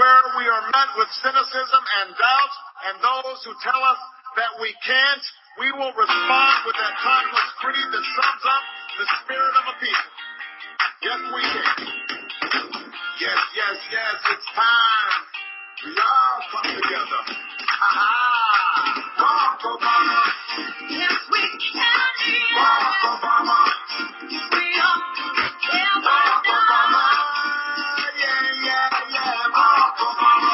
where we are met with cynicism and doubt, and those who tell us that we can't, we will respond with that timeless creed that sums up the spirit of a people. Yes, we can. Yes, yes, yes, it's time. We all come together. Barack Obama. Yes, we can. Barack Obama. We all can. Barack Obama. Yeah. Barack Obama.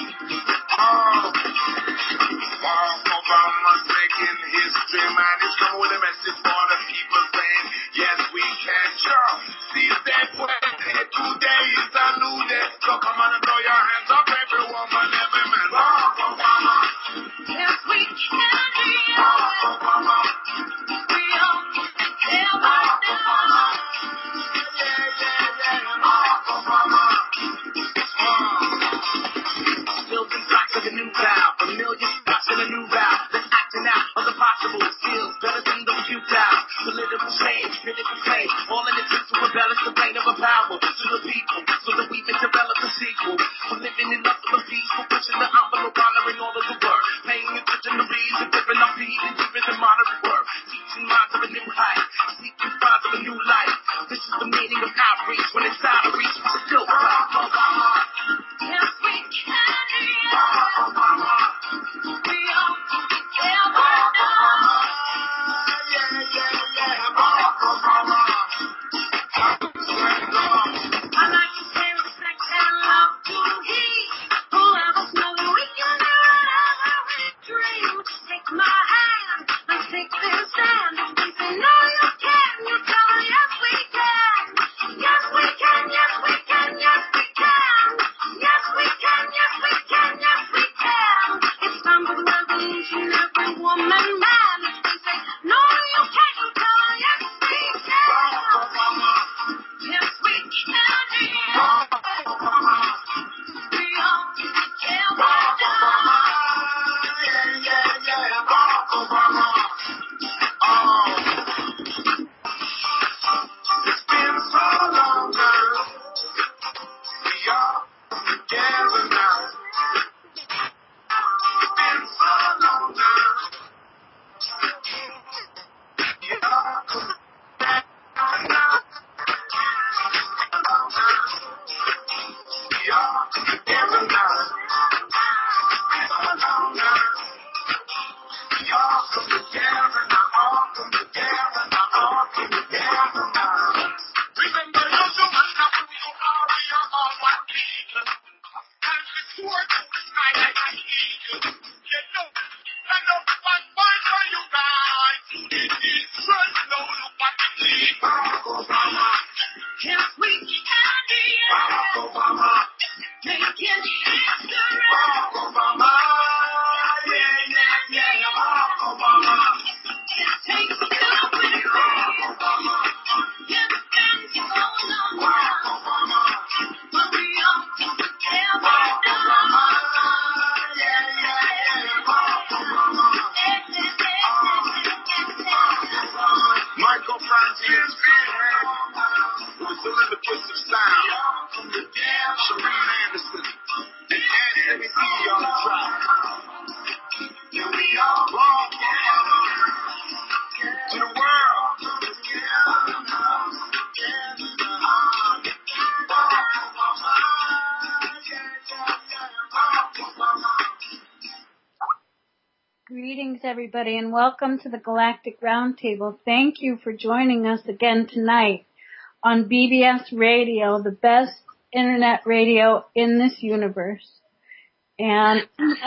Barack Obama's making history, man. He's coming with a message for the people saying, yes, we can. Sure. Seize that way. Today is a new day. So come on and throw your hands up, every woman, every man. Barack Obama. Yes, we can. Barack Obama. We all can. Barack Obama. Yeah. Barack Obama. Building blocks of a new vow, a million spots in a new vow. Then acting out of the possible skills, better than the futile. Political change, critical claim, all in attempt to embellish the reign of a power to the people, so that we can develop a sequel. For living in love of a peace, for pushing the envelope, honoring all of the work, paying attention to reason, giving up heed and keeping the moderate work, teaching minds of a new height, seeking finds of a new life. This is the meaning of outreach, when it's out of reach, it's still Barack Obama. Yes, we can. Barack Obama. We all can. Barack Obama. Yeah. Barack Obama. I like to pay respect and love to thee, who let us know that we can do whatever we dream. Take my hand, let's take this stand. We say no, you can't. You tell me yes, we can. Yes, we can. Yes, we can. Yes, we can. Yes, we can. Yes, we can. Yes, we can. It's time for the revolution, every woman, man. We say no, you can't. You tell me yes, we can. Barack Obama. Yes, we can. Barack Obama. We all can. Barack Obama. Yeah. Barack Obama. It's been so long, girl. We are together now. It's been so long, girl. We are together now. We are together now. We all come together now. All come together now. All come together now. Remember, you do not have to be all. We are all one people. And we swore to fly like an eagle. You know, stand up one fight for you guys. To the Israel, no look what we need. Barack Obama. Yes, we can. Barack Obama. Making history. Barack Obama. Yeah. Barack Obama. It takes two to believe. Obama. Yes, and so long. Barack Obama. But we all together Barack Obama. now. Yeah. Barack Obama. Michael Francis, who is delivered twist of sound. Shereen Anderson, and Annie, let me see you on the track. We all belong to the world. Greetings, everybody, and welcome to the Galactic Roundtable. Thank you for joining us again tonight on BBS Radio, the best internet radio in this universe. And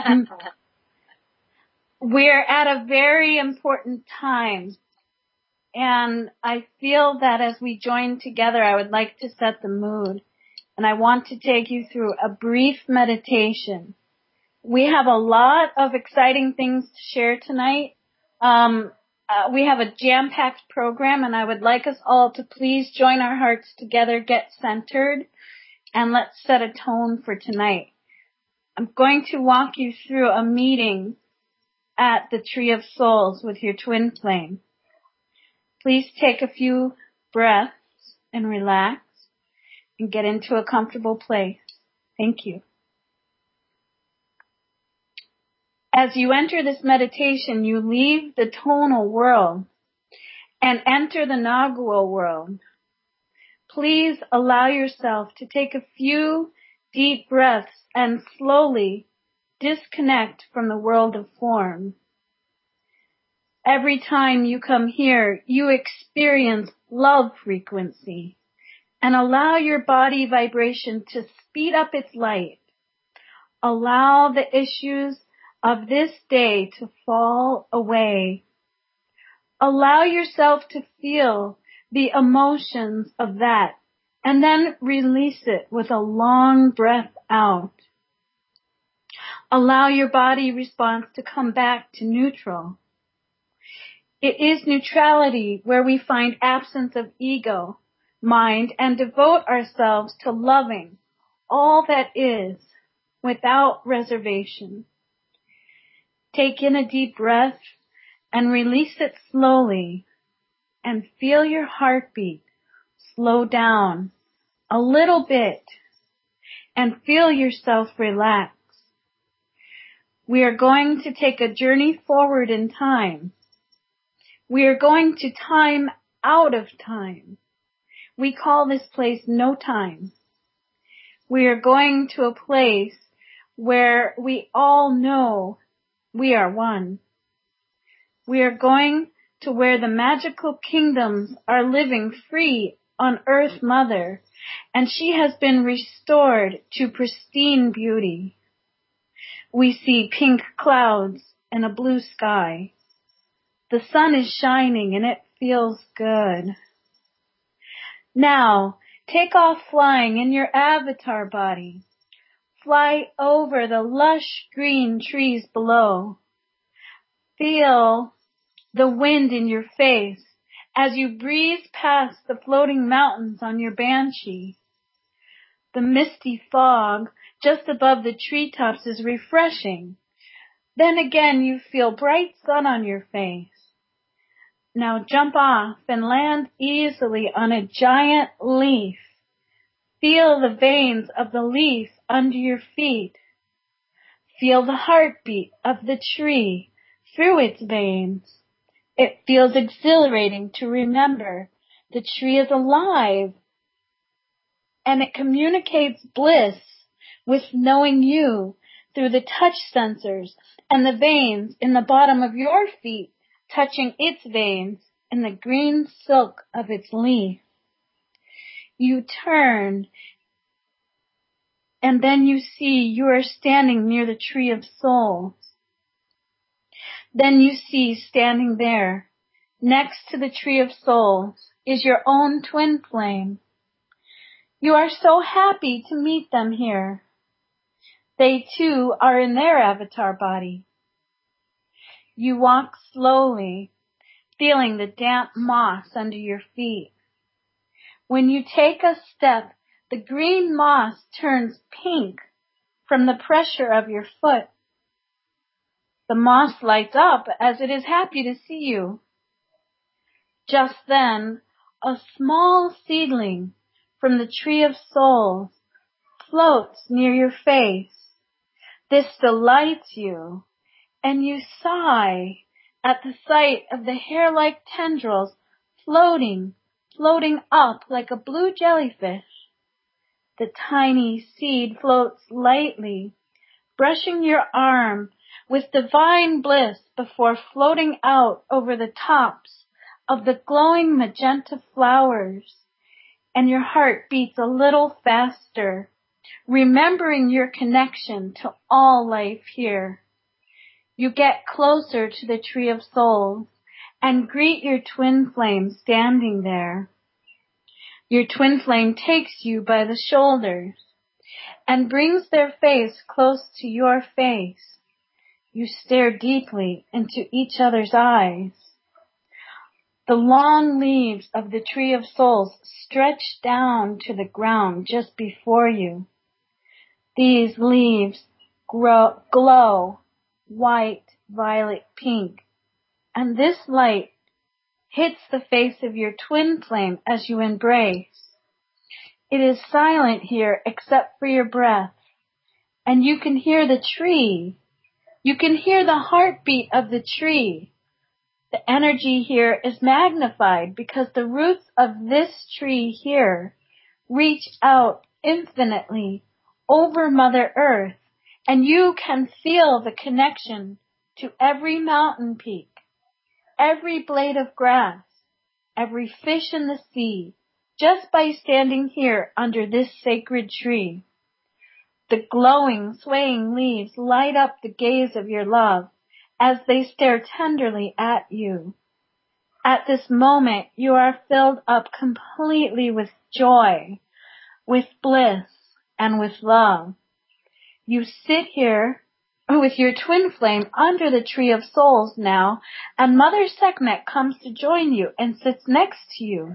we're at a very important time. And I feel that as we join together, I would like to set the mood. And I want to take you through a brief meditation. We have a lot of exciting things to share tonight. We have a jam-packed program, and I would like us all to please join our hearts together, get centered, and let's set a tone for tonight. I'm going to walk you through a meeting at the Tree of Souls with your twin flame. Please take a few breaths and relax and get into a comfortable place. Thank you. As you enter this meditation, you leave the tonal world and enter the Nagual world. Please allow yourself to take a few deep breaths and slowly disconnect from the world of form. Every time you come here, you experience love frequency and allow your body vibration to speed up its light. Allow the issues of this day to fall away. Allow yourself to feel the emotions of that and then release it with a long breath out. Allow your body response to come back to neutral. It is neutrality where we find absence of ego, mind, and devote ourselves to loving all that is without reservation. Take in a deep breath and release it slowly and feel your heartbeat slow down a little bit and feel yourself relax. We are going to take a journey forward in time. We are going to time out of time. We call this place no time. We are going to a place where we all know we are one. We are going to where the magical kingdoms are living free on Earth Mother, and she has been restored to pristine beauty. We see pink clouds and a blue sky. The sun is shining and it feels good. Now, take off flying in your avatar body. Fly over the lush green trees below. Feel the wind in your face as you breeze past the floating mountains on your Banshee. The misty fog just above the treetops is refreshing. Then again you feel bright sun on your face. Now jump off and land easily on a giant leaf. Feel the veins of the leaf under your feet. Feel the heartbeat of the tree through its veins. It feels exhilarating to remember the tree is alive and it communicates bliss with knowing you through the touch sensors and the veins in the bottom of your feet touching its veins in the green silk of its leaf. You turn and then you see you are standing near the tree of souls. Then you see standing there, next to the tree of souls, is your own twin flame. You are so happy to meet them here. They too are in their avatar body. You walk slowly, feeling the damp moss under your feet. When you take a step, the green moss turns pink from the pressure of your foot. The moss lights up as it is happy to see you. Just then, a small seedling from the tree of souls floats near your face. This delights you, and you sigh at the sight of the hair-like tendrils floating up like a blue jellyfish. The tiny seed floats lightly, brushing your arm with divine bliss before floating out over the tops of the glowing magenta flowers, and your heart beats a little faster, remembering your connection to all life here. You get closer to the tree of souls and greet your twin flame standing there. Your twin flame takes you by the shoulders and brings their face close to your face. You stare deeply into each other's eyes. The long leaves of the tree of souls stretch down to the ground just before you. These leaves glow white, violet, pink, and this light hits the face of your twin flame as you embrace. It is silent here except for your breath, and you can hear the tree You can hear the heartbeat of the tree. The energy here is magnified because the roots of this tree here reach out infinitely over Mother Earth, and you can feel the connection to every mountain peak, every blade of grass, every fish in the sea, just by standing here under this sacred tree. The glowing, swaying leaves light up the gaze of your love as they stare tenderly at you. At this moment, you are filled up completely with joy, with bliss, and with love. You sit here with your twin flame under the tree of souls now, and Mother Sekhmet comes to join you and sits next to you.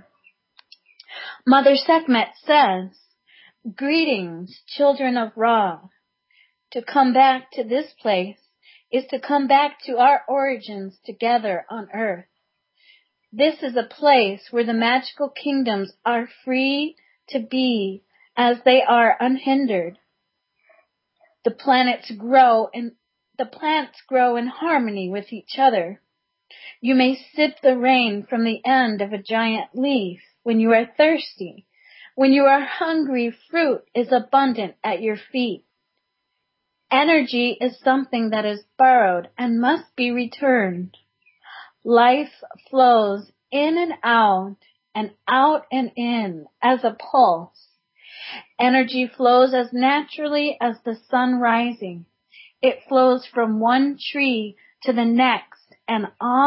Mother Sekhmet says, "Greetings, children of Ra. To come back to this place is to come back to our origins together on Earth. This is a place where the magical kingdoms are free to be as they are unhindered. The plants grow in harmony with each other. You may sip the rain from the end of a giant leaf when you are thirsty. When you are hungry, fruit is abundant at your feet. Energy is something that is borrowed and must be returned. Life flows in and out and in as a pulse. Energy flows as naturally as the sun rising. It flows from one tree to the next and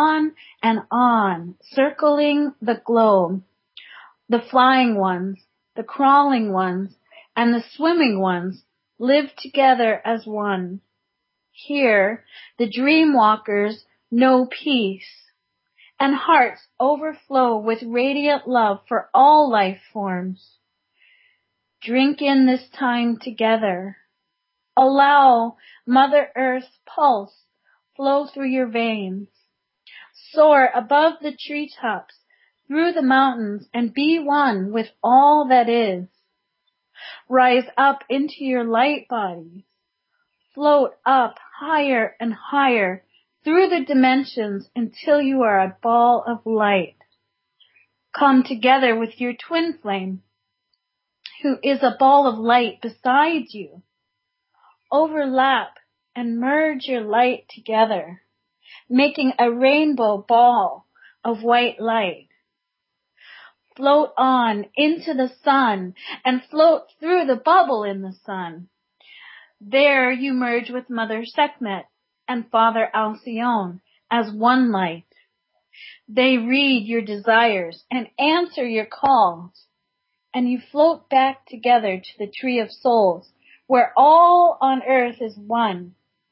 on, circling the globe. The flying ones, the crawling ones, and the swimming ones live together as one. Here, the dream walkers know peace, and hearts overflow with radiant love for all life forms. Drink in this time together. Allow Mother Earth's pulse flow through your veins. Soar above the treetops, through the mountains, and be one with all that is. Rise up into your light bodies. Float up higher and higher through the dimensions until you are a ball of light. Come together with your twin flame, who is a ball of light beside you. Overlap and merge your light together, making a rainbow ball of white light. Float on into the sun and float through the bubble in the sun. There you merge with Mother Sekhmet and Father Alcyone as one light. They read your desires and answer your calls, and you float back together to the Tree of Souls, where all on earth is one.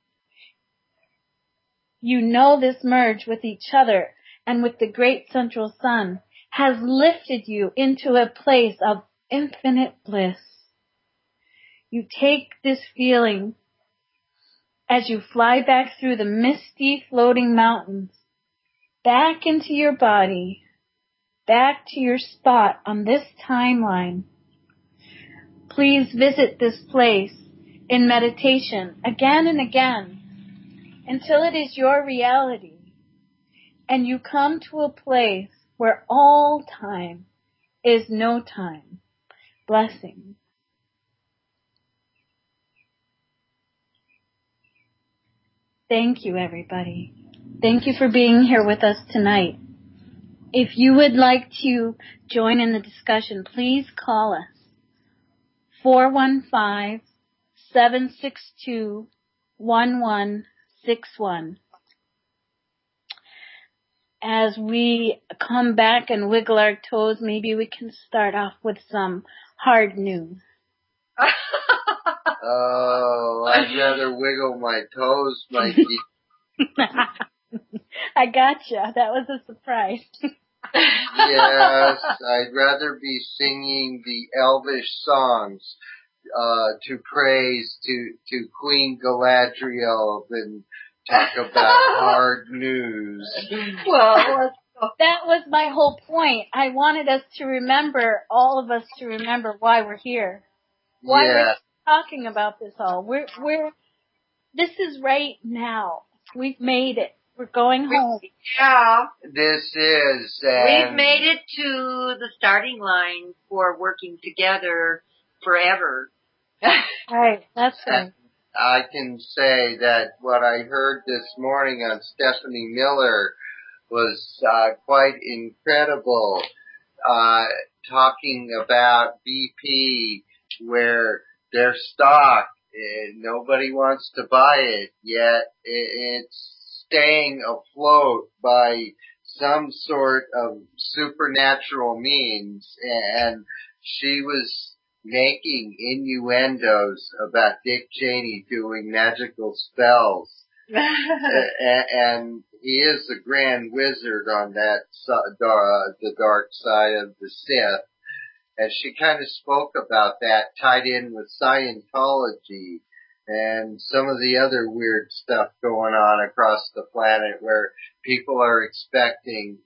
You know this merge with each other and with the great central sun has lifted you into a place of infinite bliss. You take this feeling as you fly back through the misty floating mountains, back into your body, back to your spot on this timeline. Please visit this place in meditation again and again until it is your reality and you come to a place where all time is no time. Blessings. Thank you, everybody. Thank you for being here with us tonight. If you would like to join in the discussion, please call us 415-762-1161. As we come back and wiggle our toes, maybe we can start off with some hard news. Oh, I'd rather wiggle my toes, Mikey. I gotcha. That was a surprise. Yes, I'd rather be singing the Elvish songs to praise to Queen Galadriel than talk about hard news. Well, that was my whole point. I wanted us to remember, all of us to remember why we're here. Why we're talking about this all. this is right now. We've made it. We're going home. Yeah. This is, We've made it to the starting line for working together forever. Right, that's right. I can say that what I heard this morning on Stephanie Miller was quite incredible, talking about BP, where their stock, nobody wants to buy it, yet it's staying afloat by some sort of supernatural means, and she was making innuendos about Dick Cheney doing magical spells. And he is the grand wizard on that, the dark side of the Sith. And she kind of spoke about that, tied in with Scientology and some of the other weird stuff going on across the planet where people are expecting,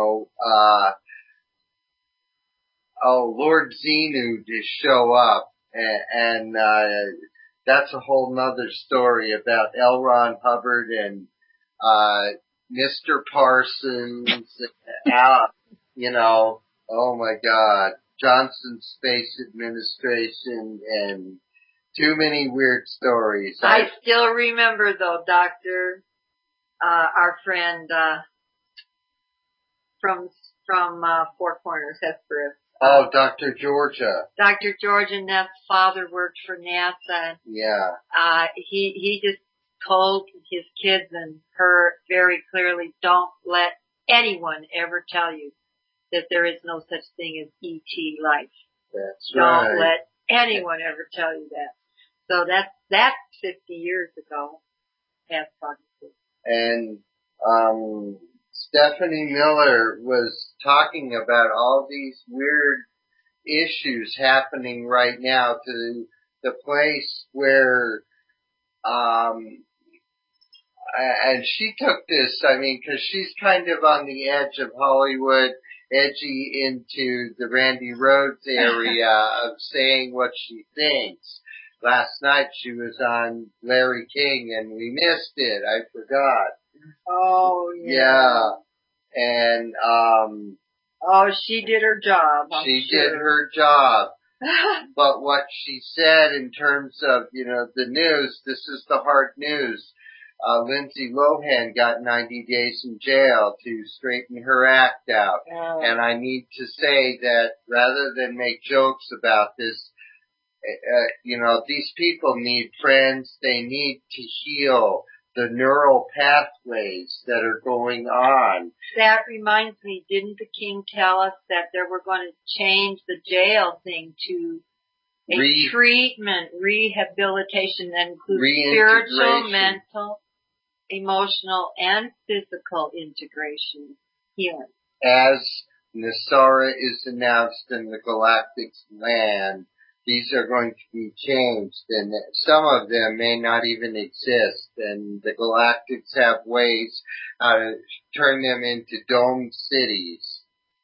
Lord Xenu to show up, and that's a whole nother story about L. Ron Hubbard and Mr. Parsons, oh my God, Johnson Space Administration, and too many weird stories. I still remember though, Doctor, our friend from Four Corners, Hesperus. Oh, Dr. Georgia. Dr. Georgia Neff's father worked for NASA. Yeah. He just told his kids and her very clearly, don't let anyone ever tell you that there is no such thing as ET life. That's right. Don't let anyone ever tell you that. So that's 50 years ago. And Stephanie Miller was talking about all these weird issues happening right now to the place where, and she took this, cause she's kind of on the edge of Hollywood, edgy into the Randy Rhoads area of saying what she thinks. Last night she was on Larry King and we missed it. I forgot. Oh, yeah. And, she did her job. She did her job. But what she said in terms of, the news, this is the hard news. Lindsay Lohan got 90 days in jail to straighten her act out. Oh. And I need to say that rather than make jokes about this, these people need friends. They need to heal the neural pathways that are going on. That reminds me, didn't the king tell us that they were going to change the jail thing to a treatment, rehabilitation that includes spiritual, mental, emotional, and physical integration, healing? As Nasara is announced in the Galactic's land, these are going to be changed, and some of them may not even exist, and the Galactics have ways to turn them into domed cities.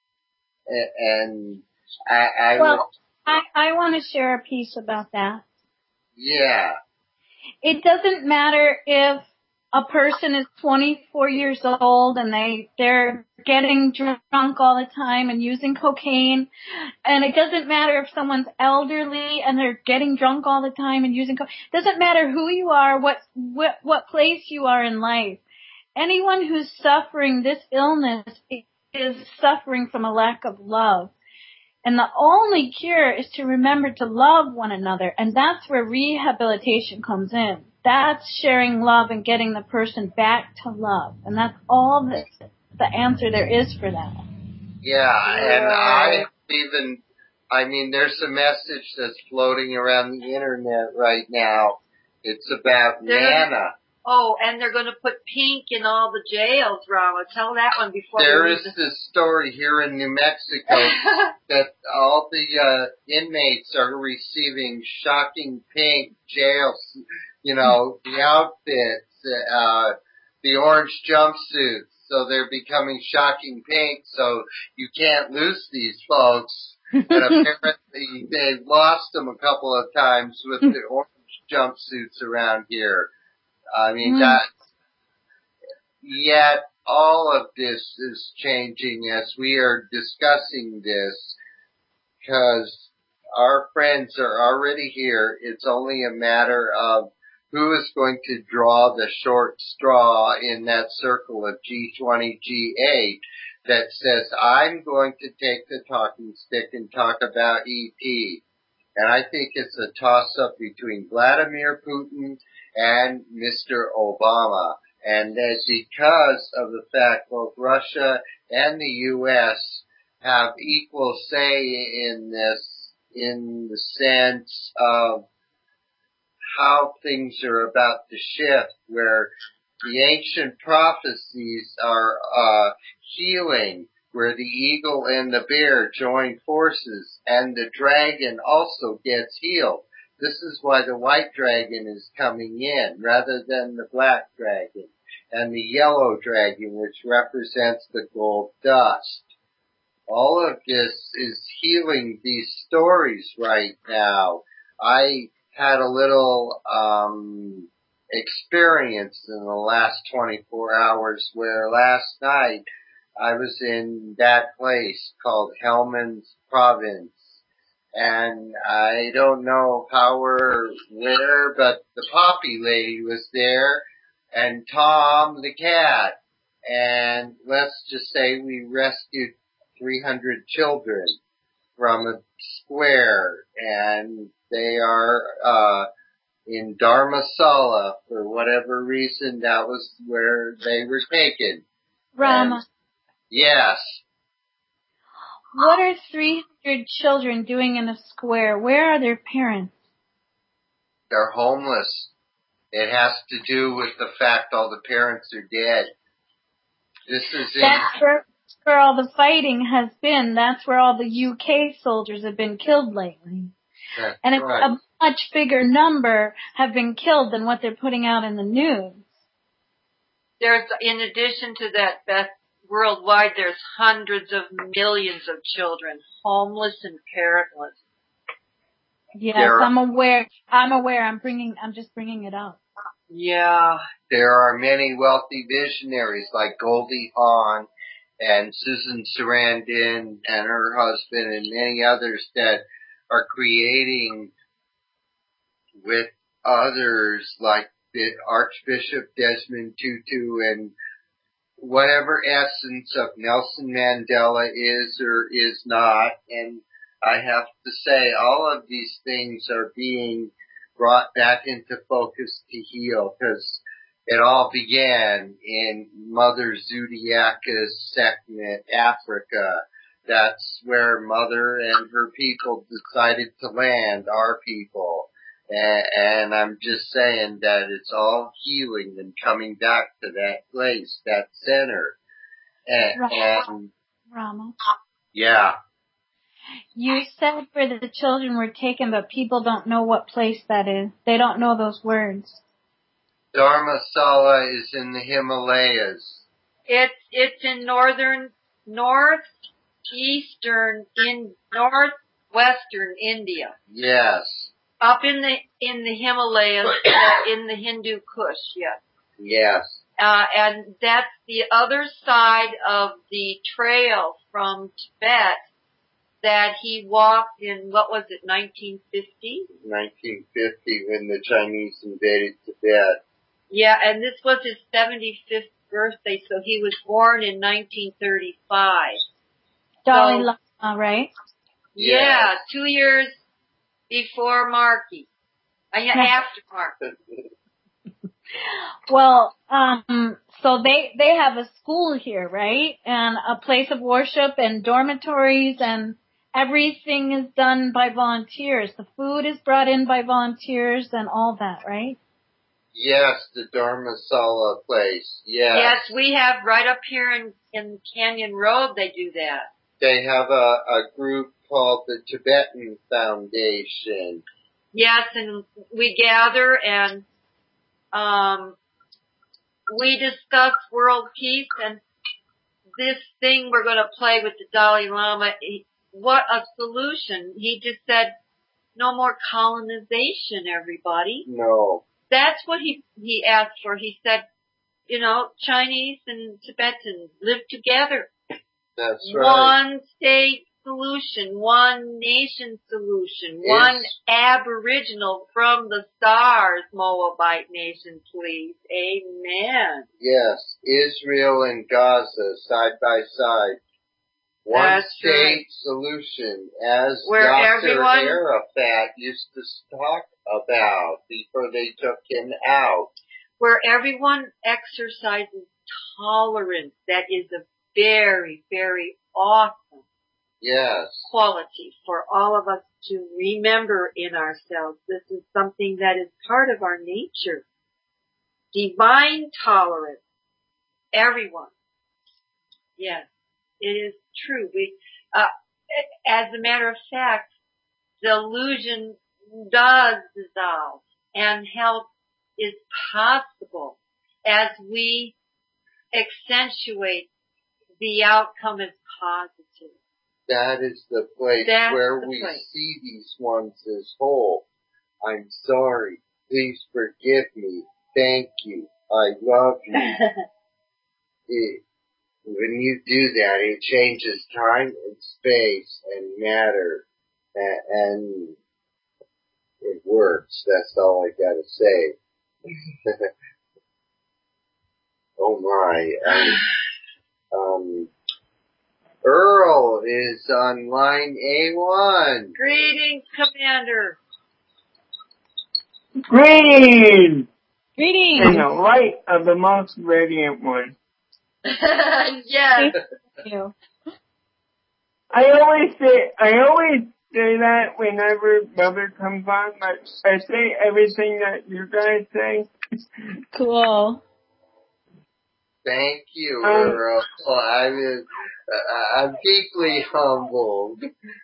And I want to share a piece about that. Yeah. It doesn't matter if a person is 24 years old and they're getting drunk all the time and using cocaine. And it doesn't matter if someone's elderly and they're getting drunk all the time and using cocaine. It doesn't matter who you are, what place you are in life. Anyone who's suffering this illness is suffering from a lack of love. And the only cure is to remember to love one another. And that's where rehabilitation comes in. That's sharing love and getting the person back to love. And that's all the answer there is for that. Yeah, and there's a message that's floating around the internet right now. It's about Nana. Oh, and they're going to put pink in all the jails, Rama. Tell that one before. There is this story here in New Mexico that all the inmates are receiving shocking pink jails, the outfits, the orange jumpsuits, so they're becoming shocking pink, so you can't lose these folks. And apparently they've lost them a couple of times with the orange jumpsuits around here. I mean, yet all of this is changing as we are discussing this, because our friends are already here. It's only a matter of who is going to draw the short straw in that circle of G20, G8 that says, I'm going to take the talking stick and talk about ET. And I think it's a toss-up between Vladimir Putin and Mr. Obama. And that's because of the fact both Russia and the U.S. have equal say in this, in the sense of how things are about to shift, where the ancient prophecies are healing, where the eagle and the bear join forces, and the dragon also gets healed. This is why the white dragon is coming in, rather than the black dragon, and the yellow dragon, which represents the gold dust. All of this is healing these stories right now. I had a little experience in the last 24 hours where last night I was in that place called Helmand's Province, and I don't know how or where, but the Poppy lady was there, and Tom the cat, and let's just say we rescued 300 children from a square, and they are in Dharmasala. For whatever reason, that was where they were taken. Rama. And yes. What are 300 children doing in a square? Where are their parents? They're homeless. It has to do with the fact all the parents are dead. This is That's where all the fighting has been. That's where all the UK soldiers have been killed lately. That's and right. A much bigger number have been killed than what they're putting out in the news. There's, in addition to that, Beth, worldwide there's hundreds of millions of children homeless and parentless. Yes, I'm aware. I'm just bringing it up. Yeah. There are many wealthy visionaries like Goldie Hawn and Susan Sarandon and her husband and many others that are creating with others like the Archbishop Desmond Tutu and whatever essence of Nelson Mandela is or is not. And I have to say all of these things are being brought back into focus to heal, because it all began in Mother Zodiacus Sekhmet, Africa. That's where Mother and her people decided to land, our people. And I'm just saying that it's all healing and coming back to that place, that center. And Rama. Yeah. You said where the children were taken, but people don't know what place that is. They don't know those words. Dharmasala is in the Himalayas. It's in northwestern India. Yes. Up in the Himalayas, in the Hindu Kush, yes. Yes. And that's the other side of the trail from Tibet that he walked in, what was it, 1950? 1950, when the Chinese invaded Tibet. Yeah, and this was his 75th birthday, so he was born in 1935. Dalai Lama, right? Yeah, 2 years before Marky. After Marky. Well, so they have a school here, right? And a place of worship and dormitories, and everything is done by volunteers. The food is brought in by volunteers and all that, right? Yes, the Dharmasala place. Yes. Yes, we have right up here in Canyon Road, they do that. They have a group called the Tibetan Foundation. Yes, and we gather and we discuss world peace, and this thing we're going to play with the Dalai Lama, what a solution. He just said, no more colonization, everybody. No. that's what he asked for. He said, Chinese and Tibetans live together. That's right. One state solution, one nation solution, one aboriginal from the stars, Moabite nation, please. Amen. Yes, Israel and Gaza side by side. One state solution, as Yasser Arafat used to talk about before they took him out. Where everyone exercises tolerance. That is a very, very awesome quality for all of us to remember in ourselves. This is something that is part of our nature. Divine tolerance. Everyone. Yes, it is true. As a matter of fact, the illusion does dissolve and help is possible as we accentuate the outcome as positive. That is the place where we see these ones as whole. I'm sorry. Please forgive me. Thank you. I love you. When you do that, it changes time and space and matter, and it works. That's all I gotta say. Oh my. Earl is on line A1. Greetings, Commander. Greetings! Greetings! In the light of the most radiant one. Yes. Thank you. I always say that whenever Mother comes on, but I say everything that you guys say. Cool. Thank you, Earl. I'm deeply humbled.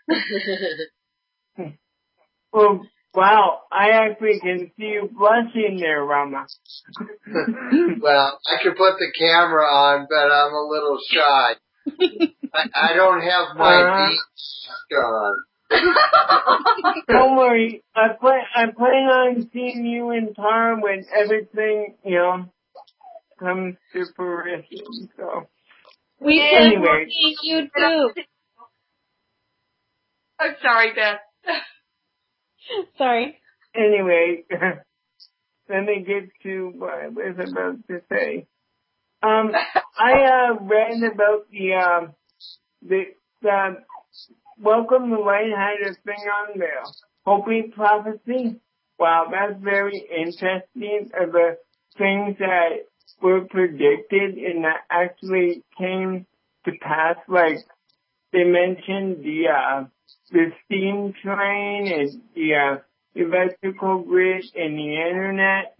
Well, wow, I actually can see you blushing there, Rama. Well, I could put the camera on, but I'm a little shy. I don't have my beach on. Don't worry, I plan on seeing you in Tara when everything, comes to fruition, so. We anyway. see you too. I'm sorry, Beth. Sorry. Anyway, let me get to what I was about to say. I read about the Welcome to Lighthearted thing on there. Hopi prophecy. Wow, that's very interesting. Of the things that were predicted and that actually came to pass. Like they mentioned the steam train and the electrical grid and the internet.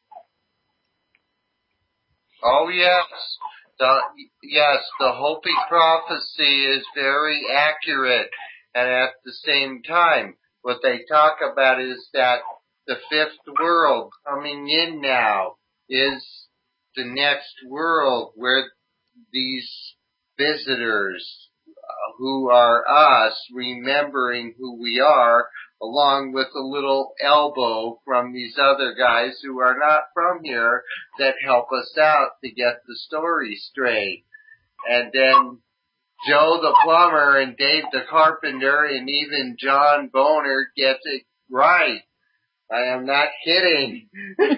Oh yes. The Hopi prophecy is very accurate, and at the same time, what they talk about is that the fifth world coming in now is the next world where these visitors who are us remembering who we are, along with a little elbow from these other guys who are not from here that help us out to get the story straight. And then Joe the plumber and Dave the carpenter and even John Boner gets it right. I am not kidding.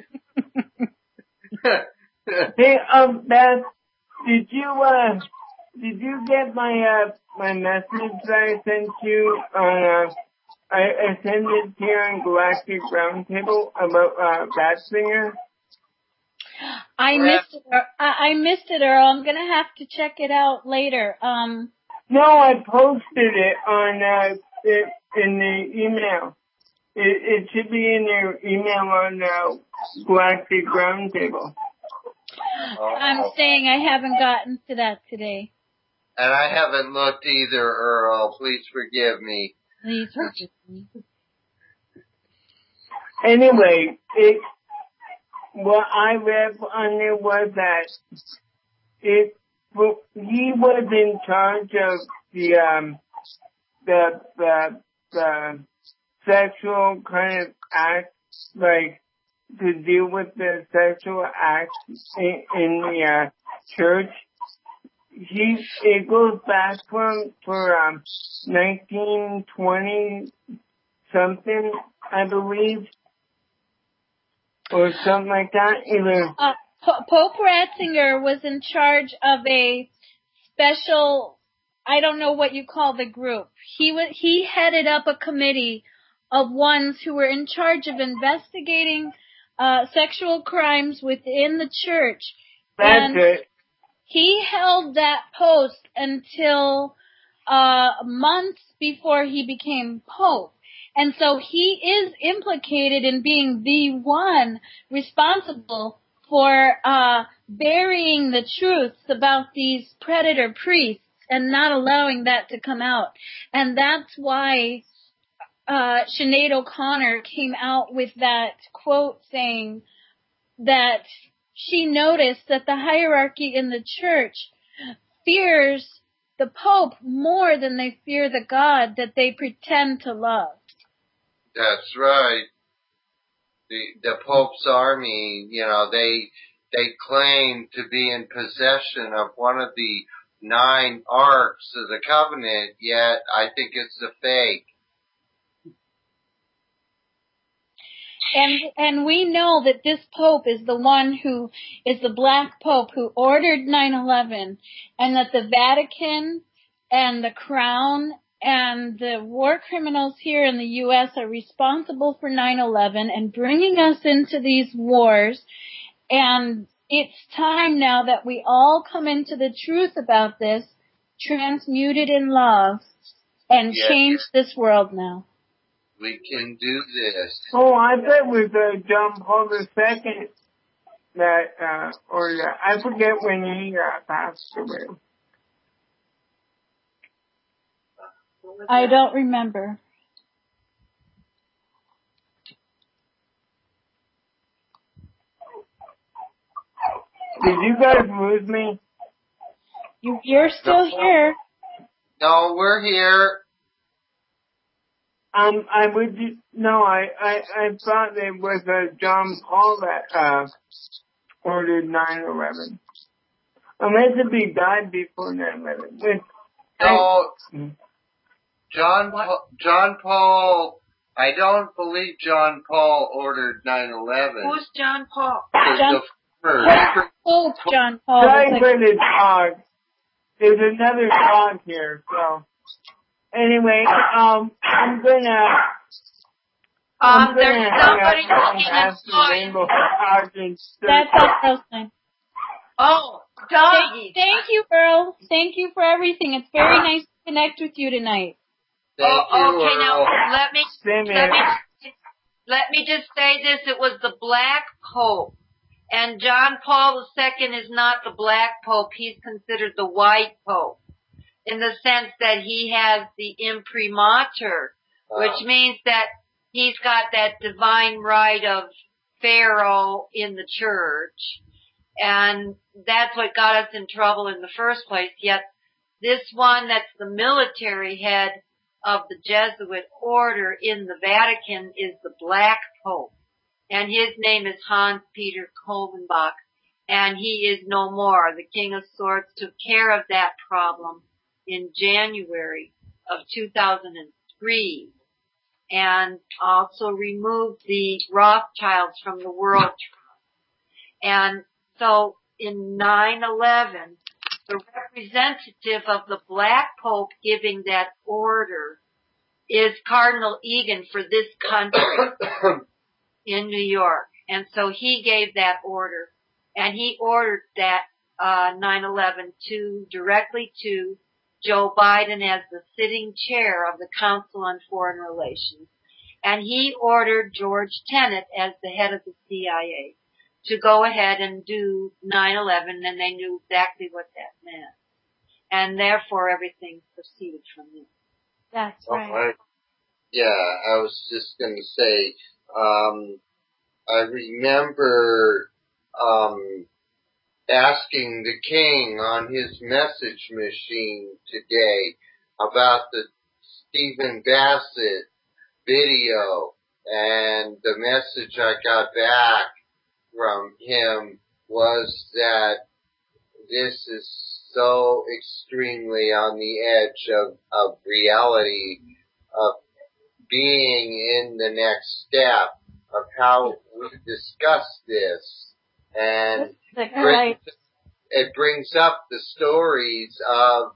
Hey, Beth, did you get my message that I sent you on, I sent it here on Galactic Roundtable about Batsinger? I missed it, Earl. I'm gonna have to check it out later. No, I posted it on in the email. It should be in your email on Galactic Roundtable. I'm saying I haven't gotten to that today. And I haven't looked either, Earl. Please forgive me. Please forgive me. Anyway, what I read on there was that he was in charge of the sexual kind of acts, like to deal with the sexual acts in the church. It goes back for 1920 something, I believe, or something like that. Either Pope Ratzinger was in charge of a special, I don't know what you call the group. He headed up a committee of ones who were in charge of investigating sexual crimes within the church. That's it. He held that post until months before he became Pope. And so he is implicated in being the one responsible for burying the truths about these predator priests and not allowing that to come out. And that's why Sinead O'Connor came out with that quote saying that she noticed that the hierarchy in the church fears the Pope more than they fear the God that they pretend to love. That's right. The Pope's army, they claim to be in possession of one of the 9 arks of the covenant, yet I think it's a fake. And we know that this Pope is the one who is the Black Pope who ordered 9/11, and that the Vatican and the Crown and the war criminals here in the U.S. are responsible for 9/11 and bringing us into these wars. And it's time now that we all come into the truth about this, transmuted in love, and change this world now. We can do this. Oh, I bet it was John Paul II that, I forget when he passed away. I don't remember. Did you guys lose me? You're still here. No, we're here. I thought it was John Paul that ordered 9/11. Unless if he died before 9/11. No, John Paul. I don't believe John Paul ordered 9/11. Who's John Paul? Pope John Paul. Sorry for the dog. There's another dog here, so. Anyway, I'm gonna there's somebody looking at That's all fine. Oh, doggy. Thank you, Earl. Thank you for everything. It's very nice to connect with you tonight. Thank you, okay, Earl. now let me just say this. It was the Black Pope. And John Paul II is not the Black Pope. He's considered the White Pope, in the sense that he has the imprimatur, which means that he's got that divine right of Pharaoh in the church. And that's what got us in trouble in the first place. Yet this one that's the military head of the Jesuit order in the Vatican is the Black Pope. And his name is Hans Peter Kolvenbach. And he is no more. The King of Swords took care of that problem in January of 2003, and also removed the Rothschilds from the World Trust. And so in 9/11, the representative of the Black Pope giving that order is Cardinal Egan for this country in New York. And so he gave that order, and he ordered that 9/11 directly to Joe Biden as the sitting chair of the Council on Foreign Relations. And he ordered George Tenet as the head of the CIA to go ahead and do 9/11, and they knew exactly what that meant. And therefore everything proceeded from there. That's right. Yeah, I was just going to say, I remember asking the king on his message machine today about the Stephen Bassett video, And the message I got back from him was that this is so extremely on the edge of reality, of being in the next step of how we discuss this. And it brings up the stories of,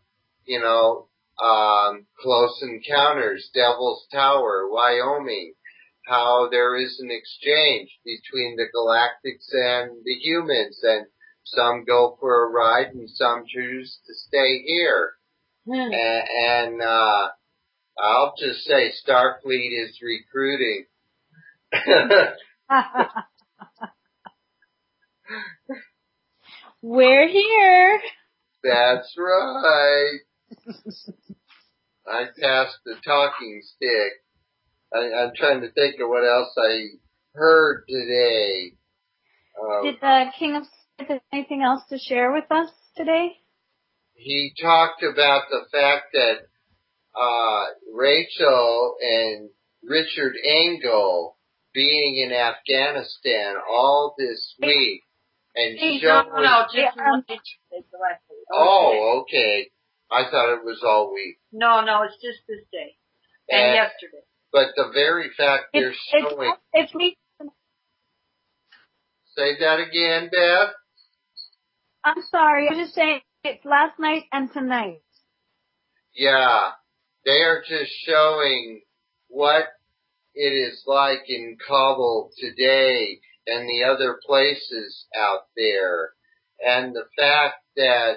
Close Encounters, Devil's Tower, Wyoming, how there is an exchange between the galactics and the humans, and some go for a ride and some choose to stay here. And I'll just say Starfleet is recruiting. We're here. That's right. I passed the talking stick. I'm trying to think of what else I heard today. Did the King of Smith have anything else to share with us today? He talked about the fact that Rachel and Richard Engel being in Afghanistan all this week and showing... No, just Oh, okay. I thought it was all week. No, it's just this day and yesterday. But the very fact they're showing... It's me. Say that again, Beth? I'm sorry. I was just saying it's last night and tonight. Yeah. They are just showing what it is like in Kabul today and the other places out there. And the fact that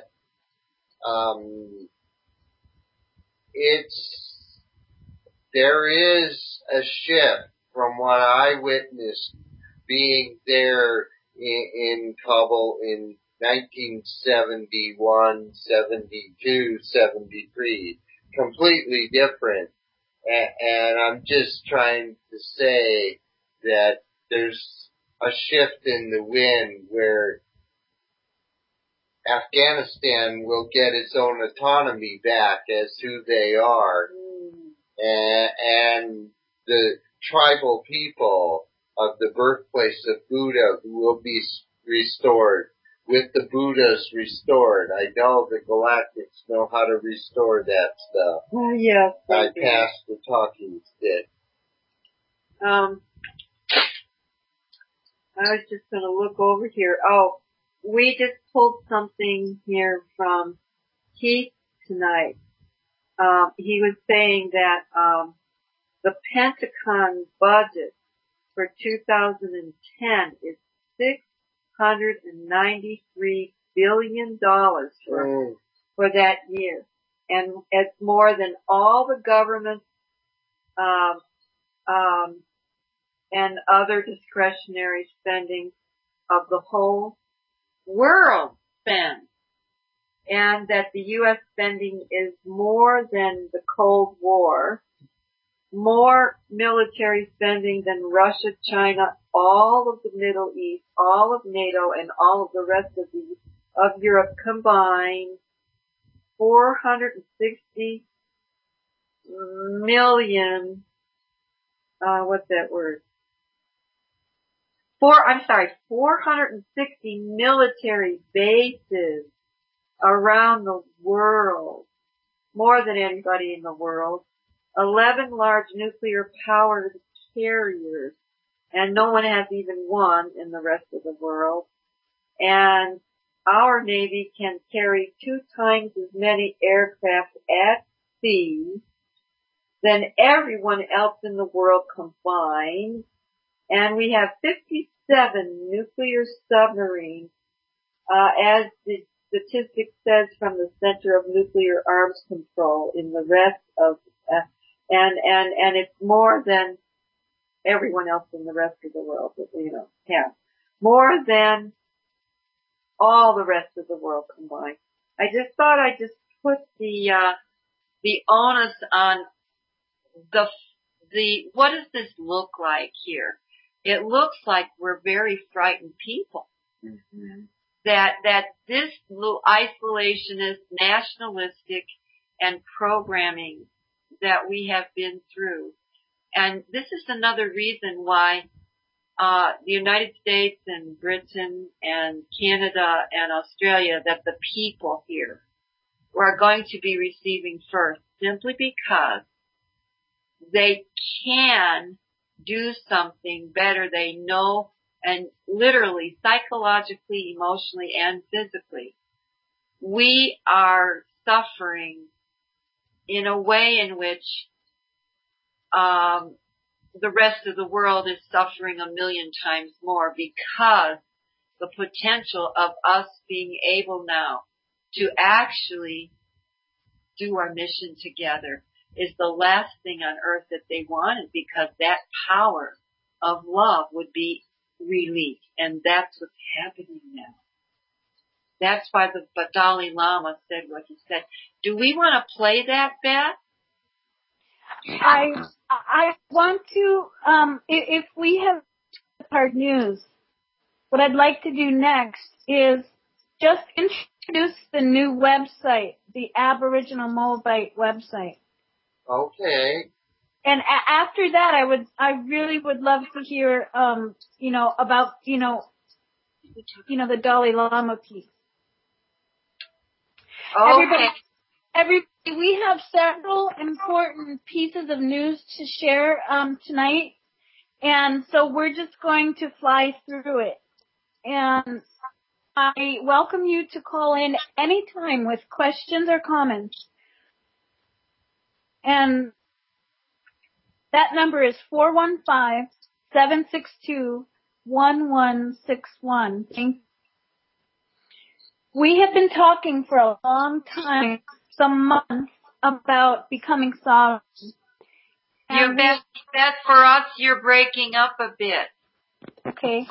there is a shift from what I witnessed being there in Kabul in 1971, 72, 73. Completely different. And I'm just trying to say that there's a shift in the wind where Afghanistan will get its own autonomy back as who they are. And the tribal people of the birthplace of Buddha will be restored. With the Buddhas restored. I know the Galactics know how to restore that stuff. Yes. I passed the talking stick. I was just going to look over here. Oh, we just pulled something here from Keith tonight. He was saying that the Pentagon budget for 2010 is $693 billion for that year. And it's more than all the government and other discretionary spending of the whole world spends. And that the U.S. spending is more than the Cold War, more military spending than Russia, China, all of the Middle East, all of NATO, and all of the rest of Europe combined. 460 million, what's that word? 460 military bases around the world, more than anybody in the world. 11 large nuclear powered carriers, and no one has even one in the rest of the world. And our Navy can carry 2 times as many aircraft at sea than everyone else in the world combined. And we have 57 nuclear submarines, as the statistic says from the Center of Nuclear Arms Control in the rest of, and it's more than everyone else in the rest of the world that, have. More than all the rest of the world combined. I just thought I'd just put the onus on what does this look like here? It looks like we're very frightened people. Mm-hmm. That this little isolationist, nationalistic, and programming that we have been through, And this is another reason why the United States and Britain and Canada and Australia, that the people here are going to be receiving first, simply because they can do something better. They know, and literally, psychologically, emotionally, and physically, we are suffering in a way in which the rest of the world is suffering 1,000,000 times more, because the potential of us being able now to actually do our mission together is the last thing on earth that they wanted, because that power of love would be released. And that's what's happening now. That's why the Dalai Lama said what he said. Do we want to play that, Beth? I want to, if we have hard news, what I'd like to do next is just introduce the new website, the Aboriginal Moabite website. Okay. And after that, I really would love to hear, about, the Dalai Lama piece. Okay. Everybody, we have several important pieces of news to share tonight, and so we're just going to fly through it. And I welcome you to call in anytime with questions or comments. And that number is 415-762-1161. We have been talking for a long time, some months, about becoming sovereign. Beth, for us, you're breaking up a bit. Okay.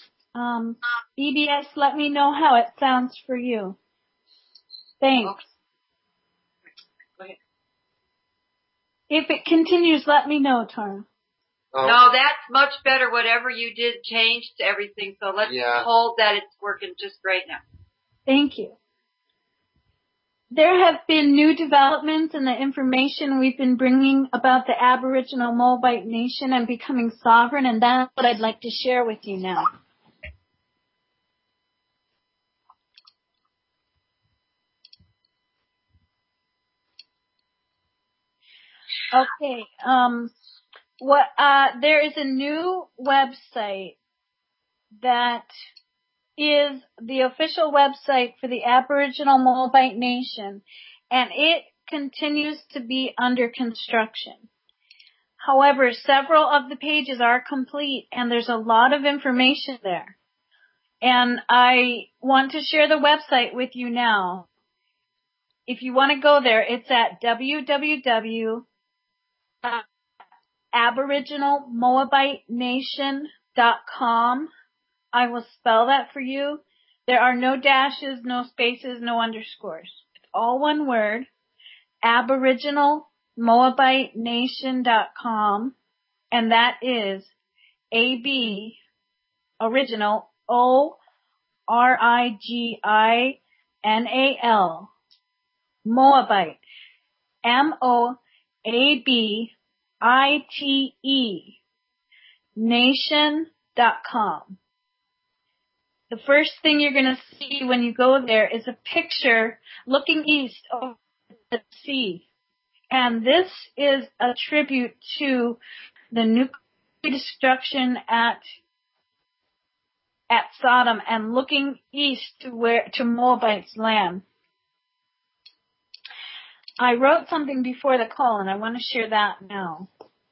BBS, let me know how it sounds for you. Thanks. Okay. Go ahead. If it continues, let me know, Tara. Oh. No, that's much better. Whatever you did changed everything, so let's hold that it's working just great now. Thank you. There have been new developments in the information we've been bringing about the Aboriginal Moabite Nation and becoming sovereign, and that's what I'd like to share with you now. Okay, there is a new website that is the official website for the Aboriginal Moabite Nation, and it continues to be under construction. However, several of the pages are complete, and there's a lot of information there. And I want to share the website with you now. If you want to go there, it's at www.aboriginalmoabitenation.com. I will spell that for you. There are no dashes, no spaces, no underscores. It's all one word. aboriginalmoabitenation.com, and that is A-B, original, O-R-I-G-I-N-A-L, Moabite, M-O-A-B-I-T-E, nation.com. The first thing you're going to see when you go there is a picture looking east over the sea. And this is a tribute to the nuclear destruction at Sodom and looking east to Moabite's land. I wrote something before the call, and I want to share that now.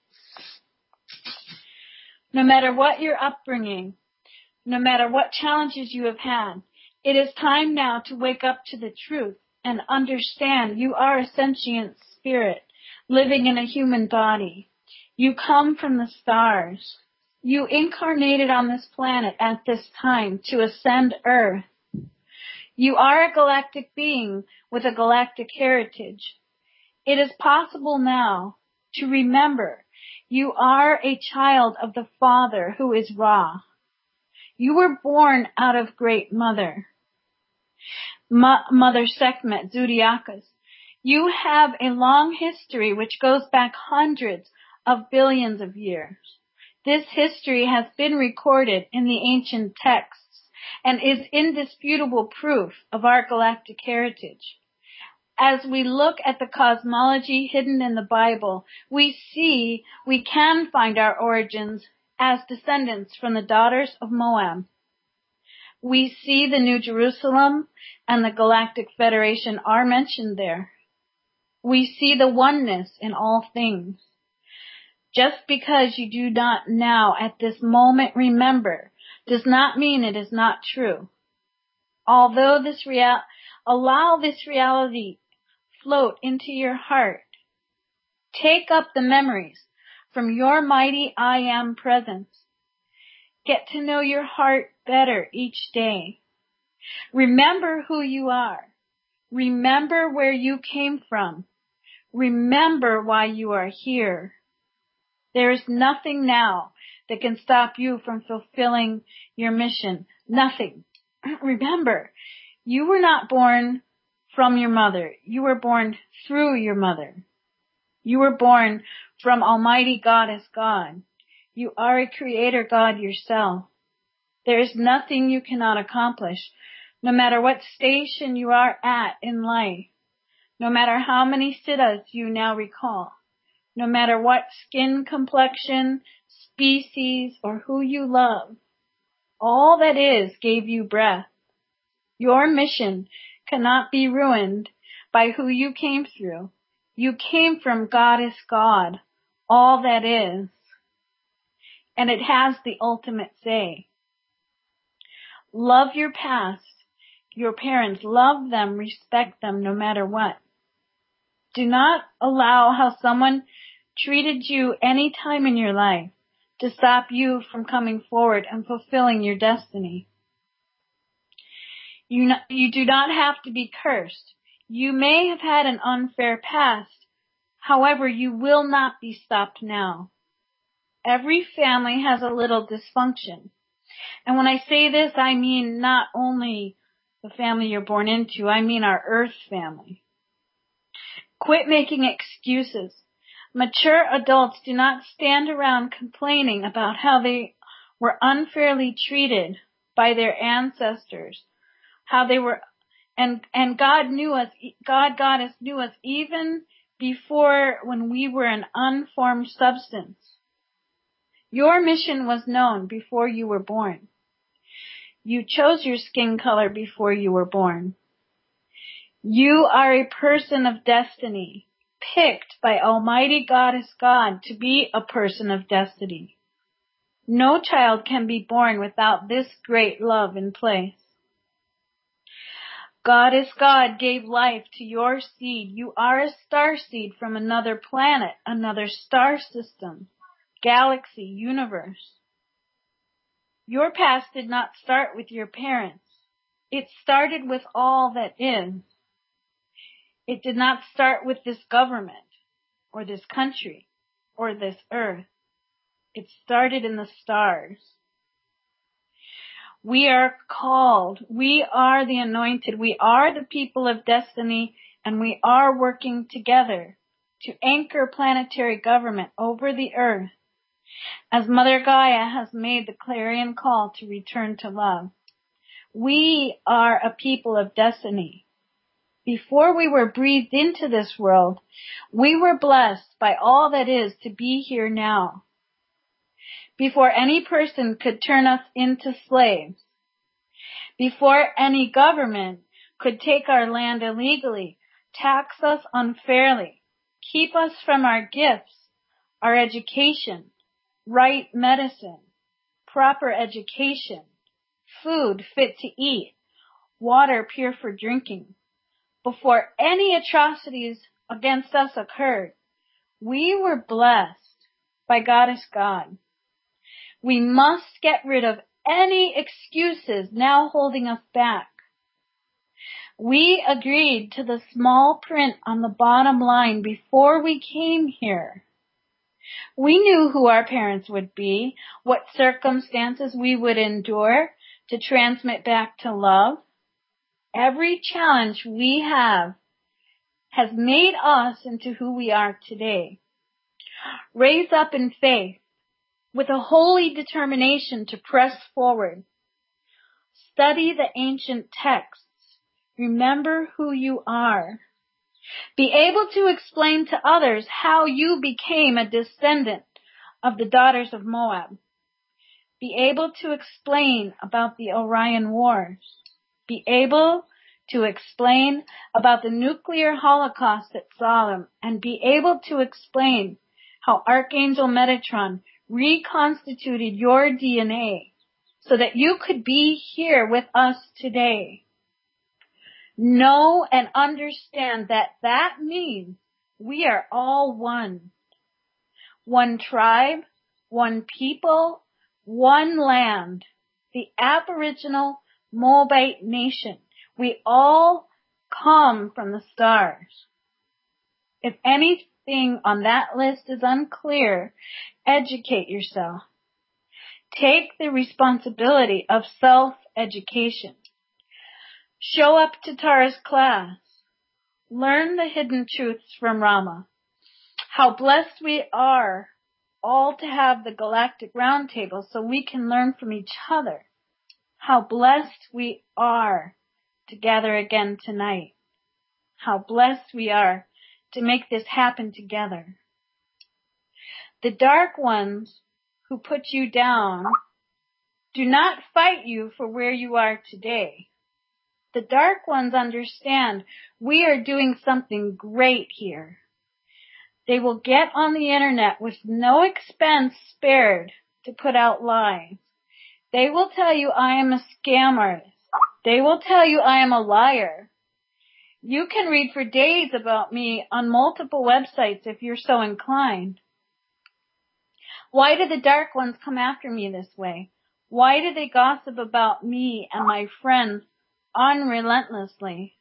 No matter what your upbringing, no matter what challenges you have had, it is time now to wake up to the truth and understand you are a sentient spirit living in a human body. You come from the stars. You incarnated on this planet at this time to ascend Earth. You are a galactic being with a galactic heritage. It is possible now to remember you are a child of the Father who is Ra. You were born out of Great Mother, Mother Sekhmet, Zodiacus. You have a long history which goes back hundreds of billions of years. This history has been recorded in the ancient texts and is indisputable proof of our galactic heritage. As we look at the cosmology hidden in the Bible, we see we can find our origins as descendants from the daughters of Moab. We see the New Jerusalem and the Galactic Federation are mentioned there. We see the oneness in all things. Just because you do not now at this moment remember does not mean it is not true. Although allow this reality float into your heart. Take up the memories from your mighty I Am presence. Get to know your heart better each day. Remember who you are. Remember where you came from. Remember why you are here. There is nothing now that can stop you from fulfilling your mission. Nothing. Remember, you were not born from your mother. You were born through your mother. You were born from Almighty Goddess God. You are a creator God yourself. There is nothing you cannot accomplish, no matter what station you are at in life, no matter how many siddhas you now recall, no matter what skin complexion, species, or who you love. All that is gave you breath. Your mission cannot be ruined by who you came through. You came from Goddess God, all that is. And it has the ultimate say. Love your past, your parents. Love them, respect them no matter what. Do not allow how someone treated you any time in your life to stop you from coming forward and fulfilling your destiny. You do not have to be cursed. You may have had an unfair past. However, you will not be stopped now. Every family has a little dysfunction. And when I say this, I mean not only the family you're born into, I mean our earth family. Quit making excuses. Mature adults do not stand around complaining about how they were unfairly treated by their ancestors, how they were, and God knew us, Goddess knew us even before when we were an unformed substance. Your mission was known before you were born. You chose your skin color before you were born. You are a person of destiny, picked by Almighty Goddess God to be a person of destiny. No child can be born without this great love in place. Goddess God gave life to your seed. You are a star seed from another planet, another star system, galaxy, universe. Your past did not start with your parents. It started with all that is. It did not start with this government, or this country, or this earth. It started in the stars. We are called. We are the anointed. We are the people of destiny, and we are working together to anchor planetary government over the earth, as Mother Gaia has made the clarion call to return to love. We are a people of destiny. Before we were breathed into this world, we were blessed by all that is to be here now. Before any person could turn us into slaves, before any government could take our land illegally, tax us unfairly, keep us from our gifts, our education, right medicine, proper education, food fit to eat, water pure for drinking. Before any atrocities against us occurred, we were blessed by Goddess God. We must get rid of any excuses now holding us back. We agreed to the small print on the bottom line before we came here. We knew who our parents would be, what circumstances we would endure to transmit back to love. Every challenge we have has made us into who we are today. Raise up in faith with a holy determination to press forward. Study the ancient texts. Remember who you are. Be able to explain to others how you became a descendant of the daughters of Moab. Be able to explain about the Orion Wars. Be able to explain about the nuclear holocaust at Sodom, and be able to explain how Archangel Metatron reconstituted your DNA so that you could be here with us today. Know and understand that means we are all one. One tribe, one people, one land, the Aboriginal Moabite nation. We all come from the stars. If anything on that list is unclear, educate yourself. Take the responsibility of self-education. Show up to Tara's class. Learn the hidden truths from Rama. How blessed we are all to have the Galactic Roundtable so we can learn from each other. How blessed we are to gather again tonight. How blessed we are to make this happen together. The dark ones who put you down do not fight you for where you are today. The dark ones understand we are doing something great here. They will get on the internet with no expense spared to put out lies. They will tell you I am a scam artist. They will tell you I am a liar. You can read for days about me on multiple websites if you're so inclined. Why do the dark ones come after me this way? Why do they gossip about me and my friends unrelentlessly?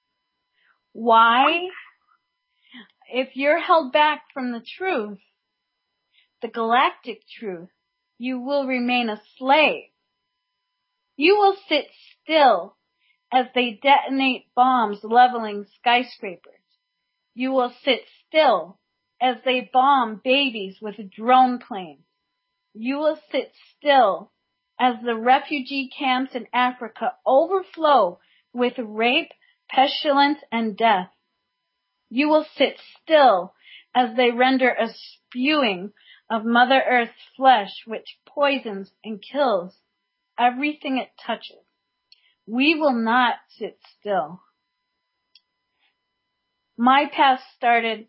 Why? If you're held back from the truth, the galactic truth, you will remain a slave. You will sit still as they detonate bombs leveling skyscrapers. You will sit still as they bomb babies with drone planes. You will sit still as the refugee camps in Africa overflow with rape, pestilence, and death. You will sit still as they render a spewing of Mother Earth's flesh which poisons and kills everything it touches. We will not sit still. My past started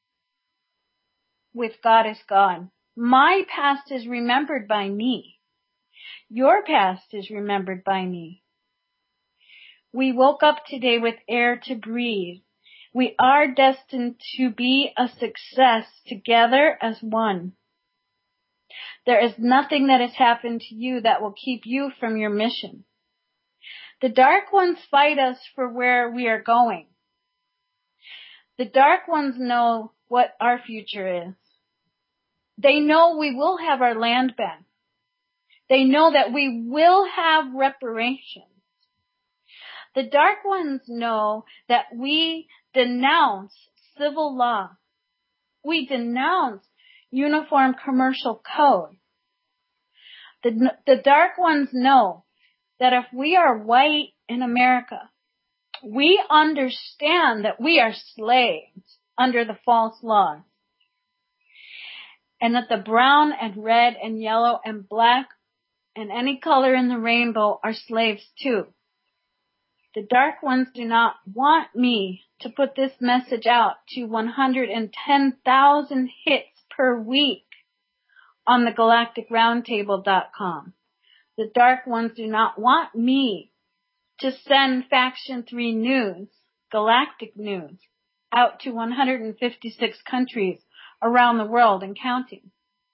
with God is God. My past is remembered by me. Your past is remembered by me. We woke up today with air to breathe. We are destined to be a success together as one. There is nothing that has happened to you that will keep you from your mission. The dark ones fight us for where we are going. The dark ones know what our future is. They know we will have our land back. They know that we will have reparations. The dark ones know that we denounce civil law. We denounce uniform commercial code. The dark ones know that if we are white in America, we understand that we are slaves under the false laws. And that the brown and red and yellow and black and any color in the rainbow are slaves too. The dark ones do not want me to put this message out to 110,000 hits per week on the galacticroundtable.com. The dark ones do not want me to send Faction 3 news, galactic news, out to 156 countries around the world and counting.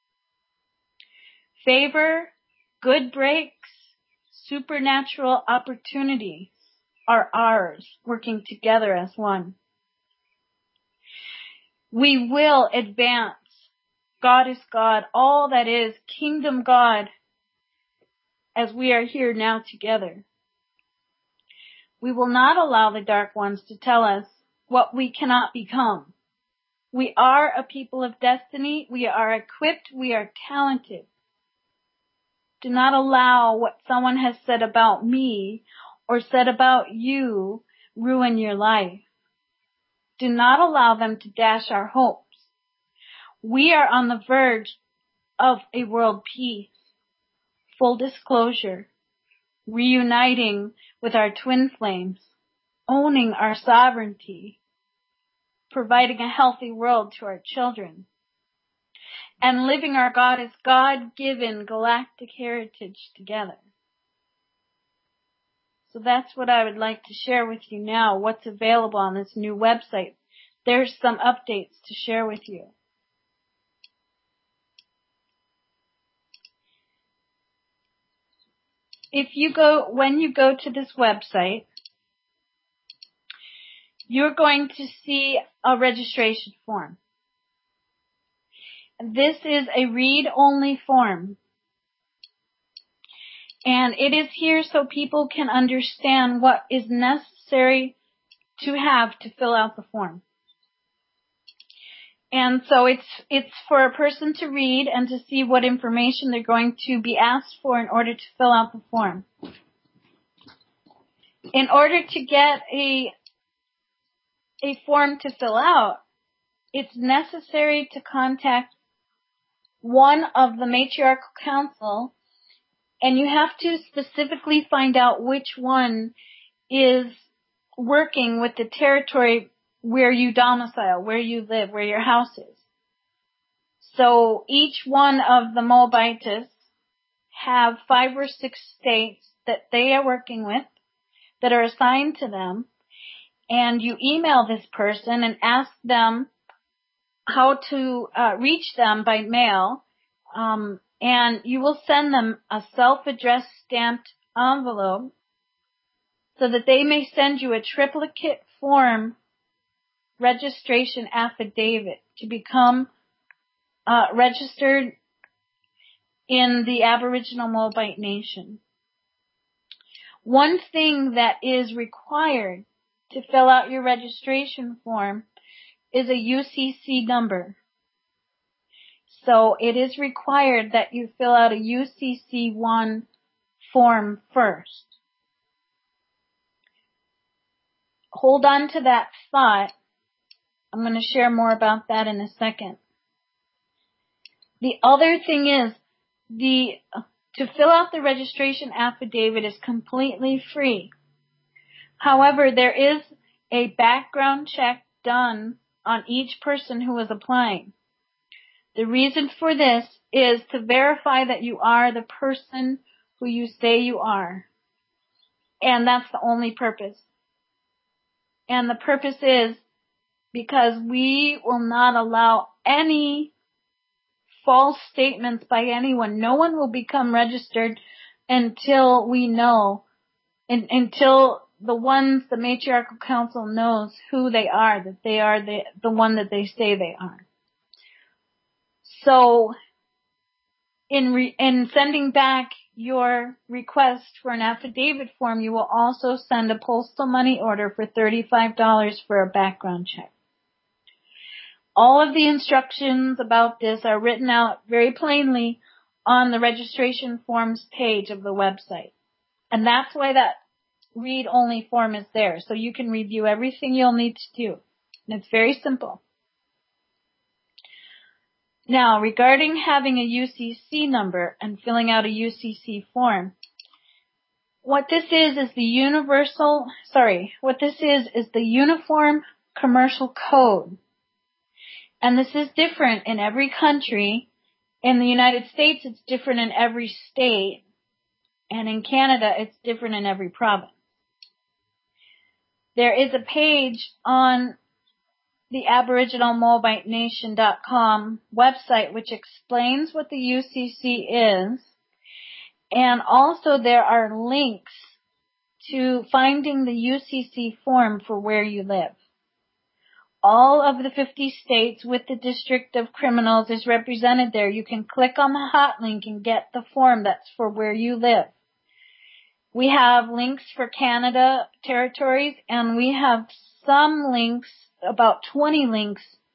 Favor, good breaks, supernatural opportunities are ours, working together as one. We will advance God is God, all that is Kingdom God, as we are here now together. We will not allow the dark ones to tell us what we cannot become. We are a people of destiny. We are equipped. We are talented. Do not allow what someone has said about me or said about you ruin your life. Do not allow them to dash our hopes. We are on the verge of a world peace. Full disclosure. Reuniting with our twin flames. Owning our sovereignty. Providing a healthy world to our children. And living our God-given galactic heritage together. So that's what I would like to share with you now, what's available on this new website. There's some updates to share with you. When you go to this website, you're going to see a registration form. This is a read-only form. And it is here so people can understand what is necessary to have to fill out the form. And so it's for a person to read and to see what information they're going to be asked for in order to fill out the form. In order to get a form to fill out, it's necessary to contact one of the matriarchal council, and you have to specifically find out which one is working with the territory where you domicile, where you live, where your house is. So each one of the Moabites have 5 or 6 states that they are working with that are assigned to them, and you email this person and ask them how to reach them by mail, and you will send them a self-addressed stamped envelope so that they may send you a triplicate form registration affidavit to become registered in the Aboriginal Moabite Nation. One thing that is required to fill out your registration form is a UCC number. So it is required that you fill out a UCC1 form first. Hold on to that thought. I'm going to share more about that in a second. The other thing is, to fill out the registration affidavit is completely free. However, there is a background check done on each person who is applying. The reason for this is to verify that you are the person who you say you are. And that's the only purpose. And the purpose is because we will not allow any false statements by anyone. No one will become registered until we know, until the matriarchal council knows who they are, that they are the one that they say they are. So, in sending back your request for an affidavit form, you will also send a postal money order for $35 for a background check. All of the instructions about this are written out very plainly on the registration forms page of the website. And that's why that read-only form is there, so you can review everything you'll need to do. And it's very simple. Now, regarding having a UCC number and filling out a UCC form, what this is the Uniform Commercial Code. And this is different in every country. In the United States, it's different in every state. And in Canada, it's different in every province. There is a page on the AboriginalMoabiteNation.com website which explains what the UCC is. And also there are links to finding the UCC form for where you live. All of the 50 states with the District of Criminals is represented there. You can click on the hot link and get the form that's for where you live. We have links for Canada territories, and we have some links, about 20 links,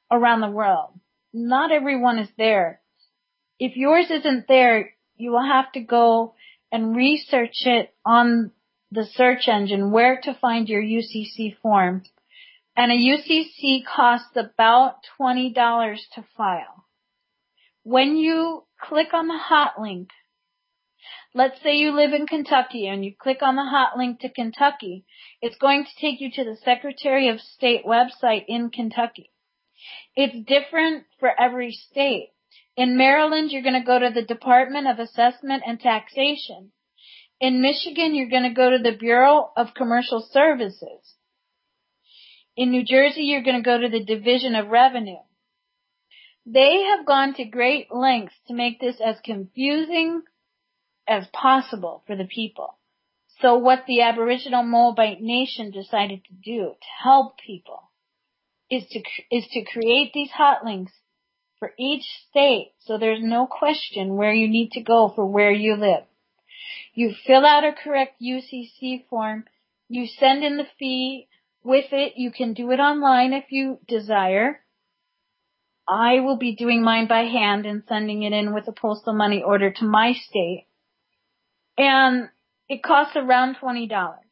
around the world. Not everyone is there. If yours isn't there, you will have to go and research it on the search engine where to find your UCC form. And a UCC costs about $20 to file. When you click on the hot link, let's say you live in Kentucky and you click on the hot link to Kentucky, it's going to take you to the Secretary of State website in Kentucky. It's different for every state. In Maryland, you're going to go to the Department of Assessment and Taxation. In Michigan, you're going to go to the Bureau of Commercial Services. In New Jersey, you're going to go to the Division of Revenue. They have gone to great lengths to make this as confusing as possible for the people. So what the Aboriginal Moabite Nation decided to do to help people is to create these hot links for each state, so there's no question where you need to go for where you live. You fill out a correct UCC form, you send in the fee with it. You can do it online if you desire. I will be doing mine by hand and sending it in with a postal money order to my state. And it costs around $20.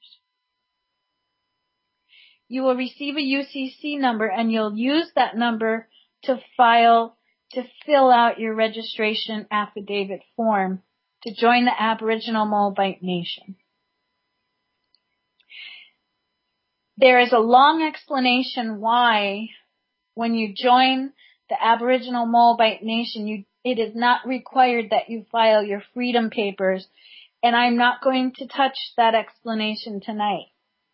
You will receive a UCC number and you'll use that number to fill out your registration affidavit form to join the Aboriginal Moabite Nation. There is a long explanation why when you join the Aboriginal Moabite Nation, it is not required that you file your freedom papers, and I'm not going to touch that explanation tonight.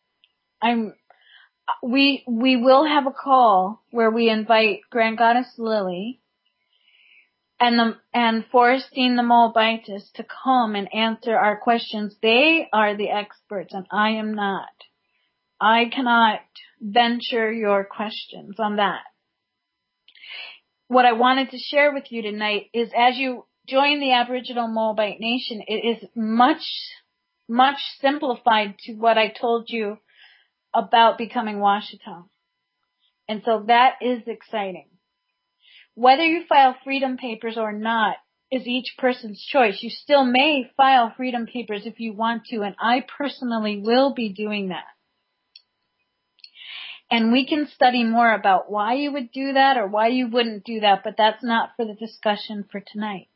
We will have a call where we invite Grand Goddess Lily and Forestine the Moabitess to come and answer our questions. They are the experts and I am not. I cannot venture your questions on that. What I wanted to share with you tonight is as you join the Aboriginal Moabite Nation, it is much, much simplified to what I told you about becoming Washita. And so that is exciting. Whether you file freedom papers or not is each person's choice. You still may file freedom papers if you want to, and I personally will be doing that. And we can study more about why you would do that or why you wouldn't do that, but that's not for the discussion for tonight.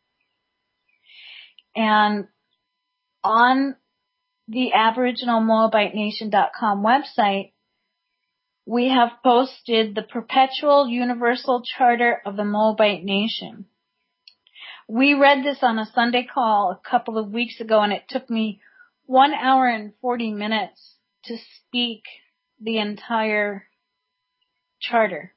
And on the AboriginalMoabiteNation.com website, we have posted the Perpetual Universal Charter of the Moabite Nation. We read this on a Sunday call a couple of weeks ago, and it took me 1 hour and 40 minutes to speak the entire charter.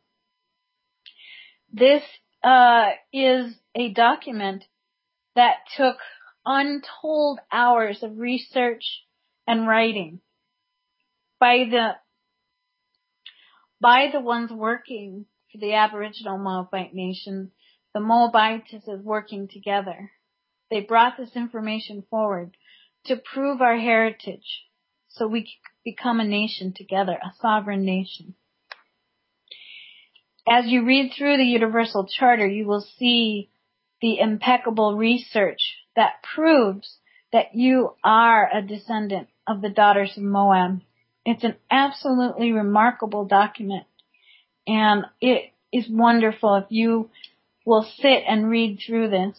This is a document that took untold hours of research and writing by the ones working for the Aboriginal Moabite Nation. The Moabites is working together. They brought this information forward to prove our heritage so we can become a nation together, a sovereign nation. As you read through the Universal Charter, you will see the impeccable research that proves that you are a descendant of the daughters of Moab. It's an absolutely remarkable document, and it is wonderful if you will sit and read through this.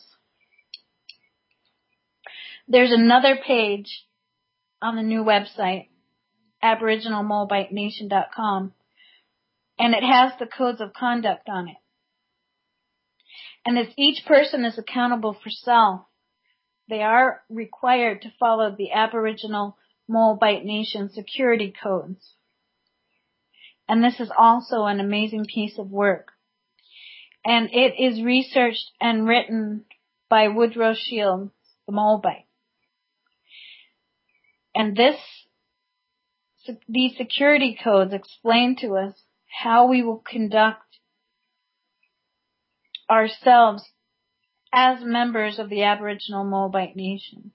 There's another page on the new website, AboriginalMoabiteNation.com, and it has the codes of conduct on it. And as each person is accountable for self, they are required to follow the Aboriginal Moabite Nation security codes. And this is also an amazing piece of work. And it is researched and written by Woodrow Shields, the Moabite. And these security codes explain to us how we will conduct ourselves as members of the Aboriginal Moabite Nation.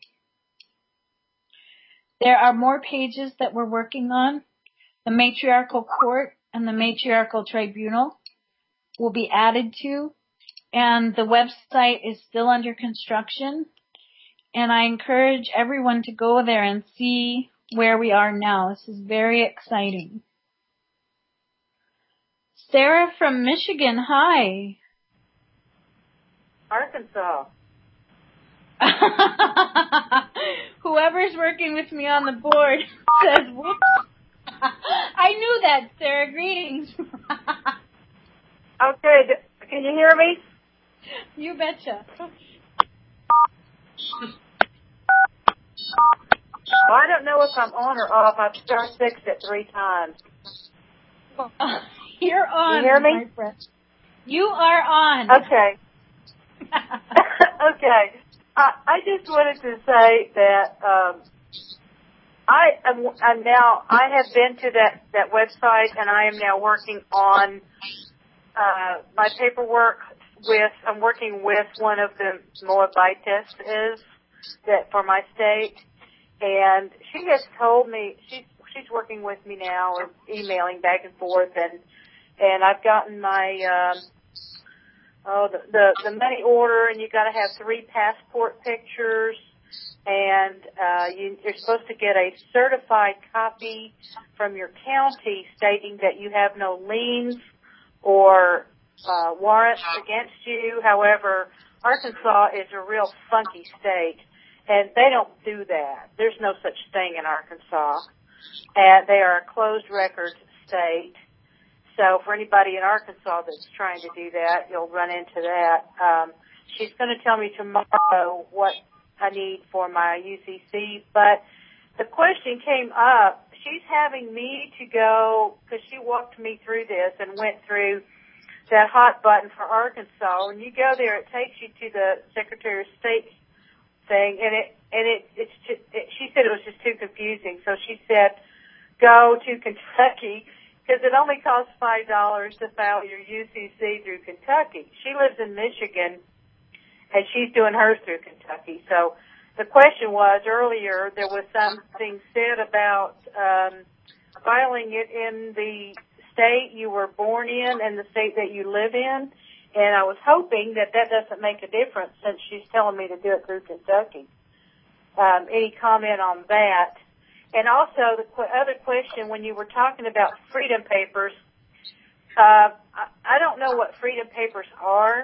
There are more pages that we're working on. The Matriarchal Court and the Matriarchal Tribunal. will be added to, and the website is still under construction. And I encourage everyone to go there and see where we are now. This is very exciting. Sarah from Michigan, hi. Arkansas. Whoever's working with me on the board says, whoops. I knew that, Sarah. Greetings. Okay, can you hear me? You betcha. Well, I don't know if I'm on or off. I've star-6 it 3 times. You're on. You hear me? My friend. You are on. Okay. Okay. I just wanted to say that I have been to that website, and I am now working on my paperwork I'm working with one of the Moabites that for my state, and she has told me she's working with me now, or emailing back and forth, and I've gotten my the money order, and you got to have 3 passport pictures, and you're supposed to get a certified copy from your county stating that you have no liens or warrants against you. However, Arkansas is a real funky state, and they don't do that. There's no such thing in Arkansas, and they are a closed records state. So for anybody in Arkansas that's trying to do that, you'll run into that. She's going to tell me tomorrow what I need for my UCC, but the question came up. She's having me to go, because she walked me through this and went through that hot button for Arkansas. When you go there, it takes you to the Secretary of State thing, and she said it was just too confusing. So she said, go to Kentucky, because it only costs $5 to file your UCC through Kentucky. She lives in Michigan, and she's doing hers through Kentucky. So the question was, earlier there was something said about filing it in the state you were born in and the state that you live in, and I was hoping that doesn't make a difference since she's telling me to do it through Kentucky. Any comment on that? And also the other question, when you were talking about freedom papers, I don't know what freedom papers are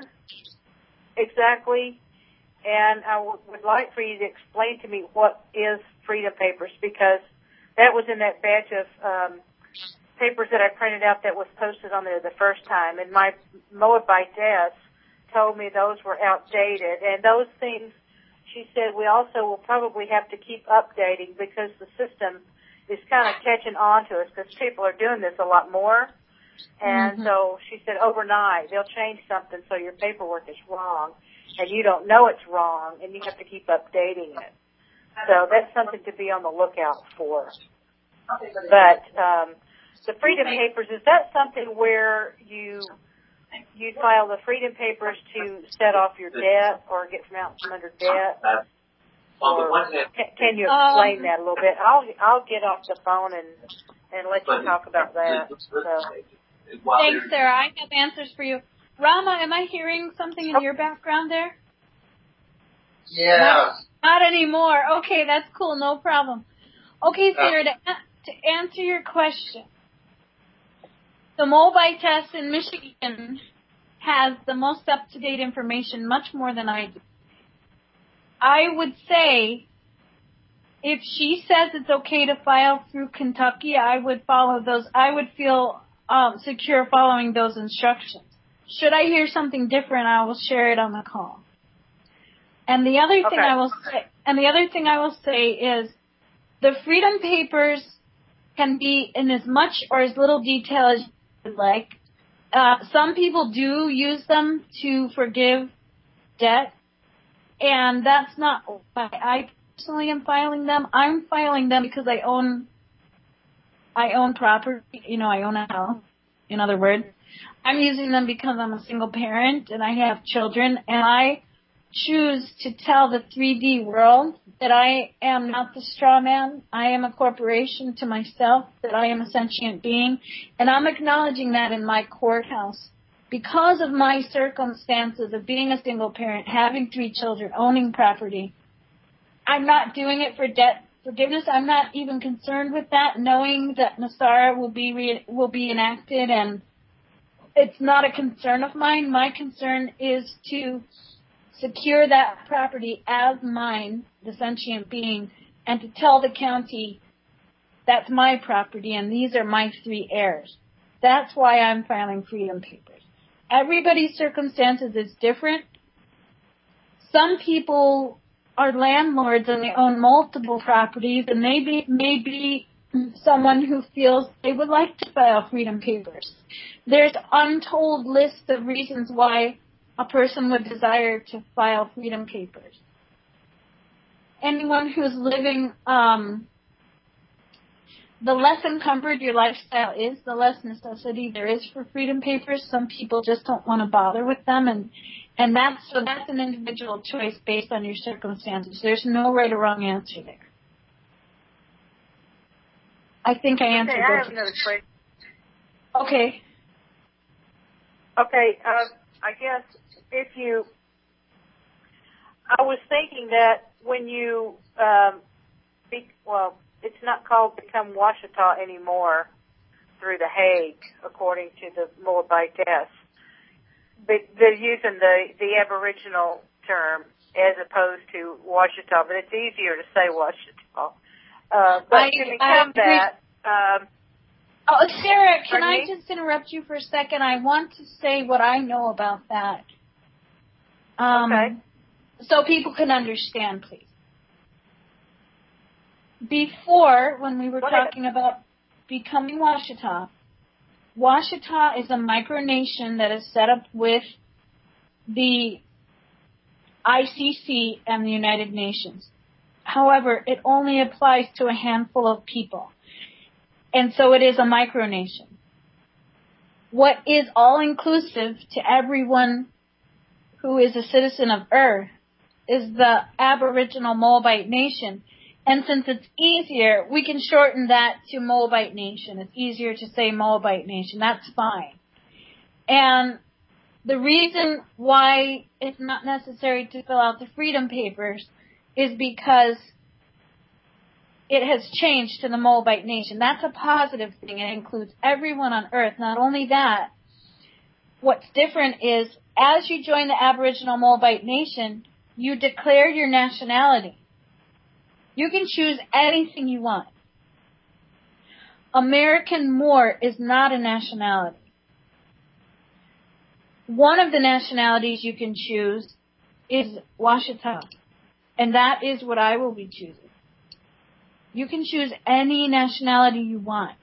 exactly, and I would like for you to explain to me what is freedom papers, because that was in that batch of papers that I printed out that was posted on there the first time, and my Moabitess told me those were outdated, and those things, she said, we also will probably have to keep updating because the system is kind of catching on to us, because people are doing this a lot more. And so she said overnight they'll change something so your paperwork is wrong, and you don't know it's wrong, and you have to keep updating it. So that's something to be on the lookout for. But the freedom papers, is that something where you file the freedom papers to set off your debt or get out from under debt? Or can you explain that a little bit? I'll get off the phone and let you talk about that. So. Thanks, Sarah. I have answers for you. Rama, am I hearing something in your background there? Yeah. Not anymore. Okay, that's cool. No problem. Okay, Sarah, to answer your question, the Moabitess in Michigan has the most up-to-date information, much more than I do. I would say if she says it's okay to file through Kentucky, I would follow those. I would feel secure following those instructions. Should I hear something different, I will share it on the call. And the other thing I will say is the freedom papers can be in as much or as little detail as you would like. Some people do use them to forgive debt, and that's not why I personally am filing them. I'm filing them because I own property. I own a house. In other words, I'm using them because I'm a single parent and I have children, and I choose to tell the 3D world that I am not the straw man. I am a corporation to myself, that I am a sentient being, and I'm acknowledging that in my courthouse because of my circumstances of being a single parent, having 3 children, owning property, I'm not doing it for debt forgiveness. I'm not even concerned with that, knowing that NESARA will be enacted, and it's not a concern of mine. My concern is to secure that property as mine, the sentient being, and to tell the county that's my property and these are my 3 heirs. That's why I'm filing freedom papers. Everybody's circumstances is different. Some people are landlords and they own multiple properties, and maybe someone who feels they would like to file freedom papers. There's untold lists of reasons why a person would desire to file freedom papers. Anyone who's living, the less encumbered your lifestyle is, the less necessity there is for freedom papers. Some people just don't want to bother with them, and that's an individual choice based on your circumstances. There's no right or wrong answer there. I think I answered I have another question. Okay. Okay, I guess I was thinking that when you, it's not called Become Washita anymore through The Hague, according to the Moabite deaths. They're using the Aboriginal term as opposed to Washita, but it's easier to say Washita. But to become that... Sarah, can I just interrupt you for a second? I want to say what I know about that. Okay. So people can understand, please. Before, when we were talking about becoming Washita, Washita is a micronation that is set up with the ICC and the United Nations. However, it only applies to a handful of people. And so it is a micronation. What is all-inclusive to everyone who is a citizen of Earth is the Aboriginal Moabite Nation. And since it's easier, we can shorten that to Moabite Nation. It's easier to say Moabite Nation. That's fine. And the reason why it's not necessary to fill out the freedom papers is because it has changed to the Moabite Nation. That's a positive thing. It includes everyone on Earth. Not only that, what's different is as you join the Aboriginal Moabite Nation, you declare your nationality. You can choose anything you want. American Moor is not a nationality. One of the nationalities you can choose is Washita, and that is what I will be choosing. You can choose any nationality you want.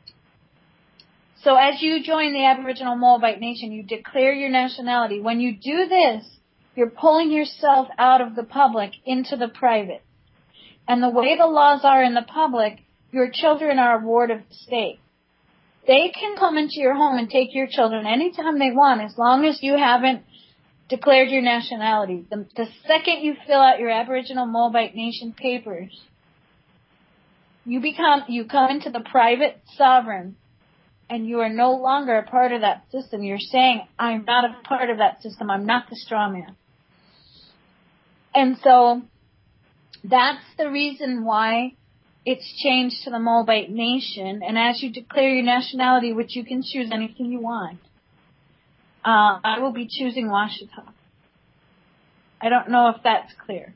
So as you join the Aboriginal Moabite Nation, you declare your nationality. When you do this, you're pulling yourself out of the public into the private. And the way the laws are in the public, your children are a ward of the state. They can come into your home and take your children anytime they want, as long as you haven't declared your nationality. The second you fill out your Aboriginal Moabite Nation papers, you come into the private sovereign, and you are no longer a part of that system. You're saying, I'm not a part of that system. I'm not the straw man. And so that's the reason why it's changed to the Moabite Nation. And as you declare your nationality, which you can choose anything you want, I will be choosing Washita. I don't know if that's clear.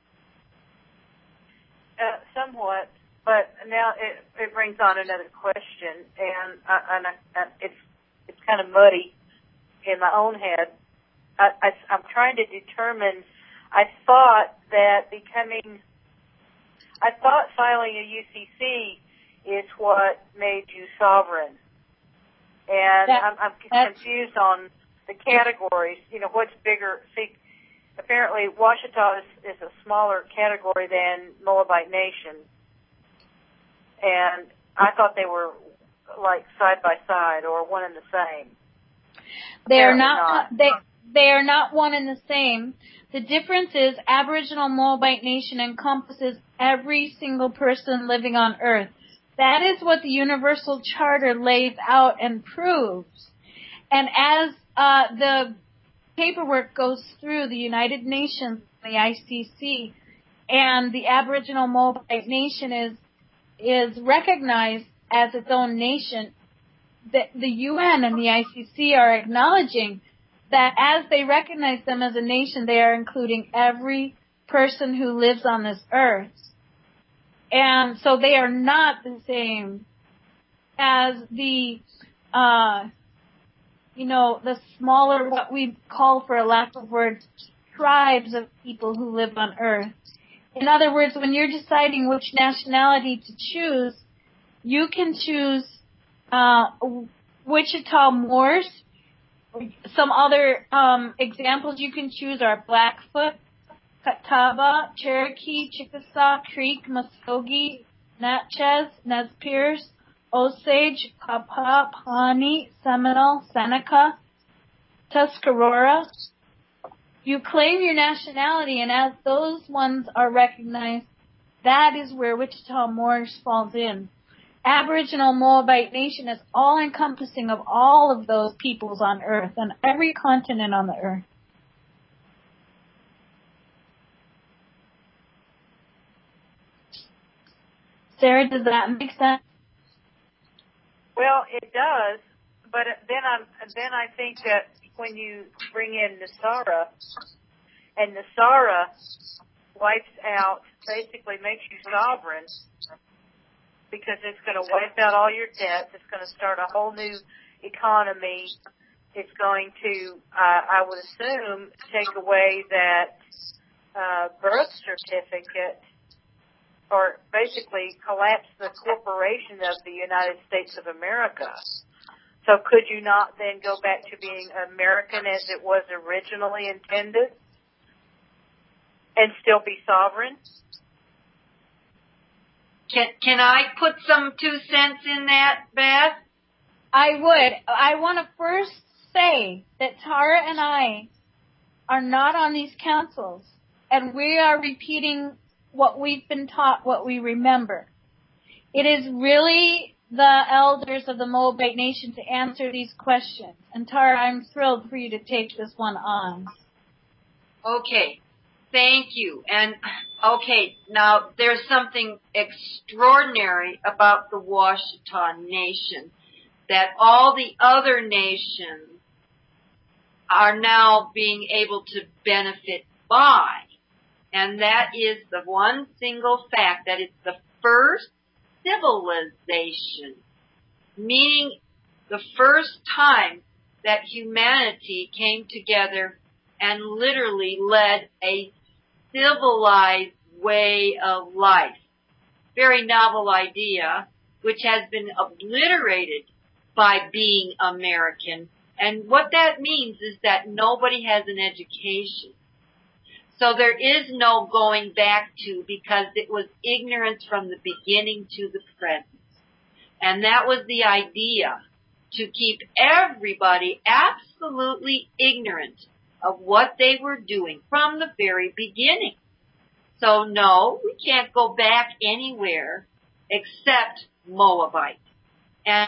Somewhat. But now it brings on another question, and it's kind of muddy in my own head. I'm trying to determine. I thought filing a UCC is what made you sovereign, and I'm confused on the categories. You know, what's bigger? See, apparently Washita is a smaller category than Moabite Nation. And I thought they were like side by side or one and the same. They are not. They are not one and the same. The difference is Aboriginal Moabite Nation encompasses every single person living on Earth. That is what the Universal Charter lays out and proves. And as the paperwork goes through the United Nations, the ICC, and the Aboriginal Moabite Nation is recognized as its own nation, the UN and the ICC are acknowledging that as they recognize them as a nation, they are including every person who lives on this earth. And so they are not the same as the the smaller, what we call, for a lack of words, tribes of people who live on earth. In other words, when you're deciding which nationality to choose, you can choose Wichita Moors. Some other examples you can choose are Blackfoot, Catawba, Cherokee, Chickasaw, Creek, Muskogee, Natchez, Nez Perce, Osage, Papa, Pawnee, Seminole, Seneca, Tuscarora. You claim your nationality, and as those ones are recognized, that is where Wichita Moors falls in. Aboriginal Moabite Nation is all-encompassing of all of those peoples on earth and every continent on the earth. Sarah, does that make sense? Well, it does, but then I think that when you bring in Nasara, and Nasara wipes out, basically makes you sovereign, because it's going to wipe out all your debts. It's going to start a whole new economy. It's going to, I would assume, take away that birth certificate, or basically collapse the corporation of the United States of America. So could you not then go back to being American as it was originally intended and still be sovereign? Can I put some 2 cents in that, Beth? I would. I want to first say that Tara and I are not on these councils, and we are repeating what we've been taught, what we remember. It is really the elders of the Moabite Nation to answer these questions. And Tara, I'm thrilled for you to take this one on. Okay. Thank you. And, okay, now there's something extraordinary about the Washita Nation that all the other nations are now being able to benefit by. And that is the one single fact that it's the first civilization, meaning the first time that humanity came together and literally led a civilized way of life. Very novel idea, which has been obliterated by being American. And what that means is that nobody has an education. So there is no going back to, because it was ignorance from the beginning to the present. And that was the idea, to keep everybody absolutely ignorant of what they were doing from the very beginning. So no, we can't go back anywhere except Moabite. And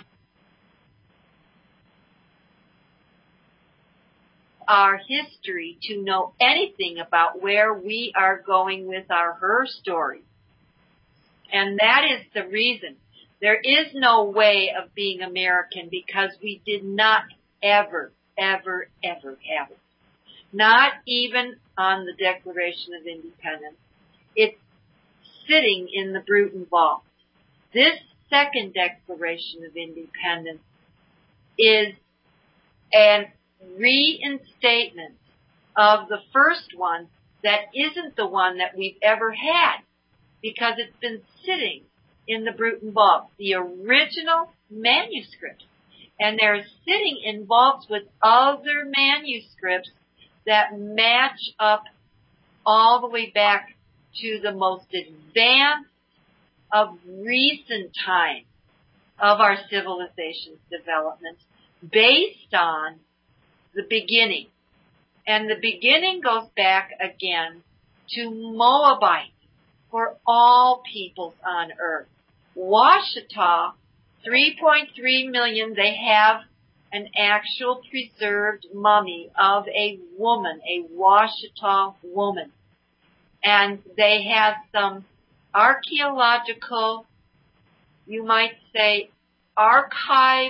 our history to know anything about where we are going with our her story. And that is the reason. There is no way of being American because we did not ever, ever, ever have it. Not even on the Declaration of Independence. It's sitting in the Bruton Vault. This second Declaration of Independence is an reinstatement of the first one that isn't the one that we've ever had, because it's been sitting in the Bruton Vault, the original manuscript. And they're sitting in vaults with other manuscripts that match up all the way back to the most advanced of recent times of our civilization's development, based on the beginning. And the beginning goes back again to Moabite, for all peoples on earth. Washita, 3.3 million, they have an actual preserved mummy of a woman, a Washita woman. And they have some archaeological, you might say, archive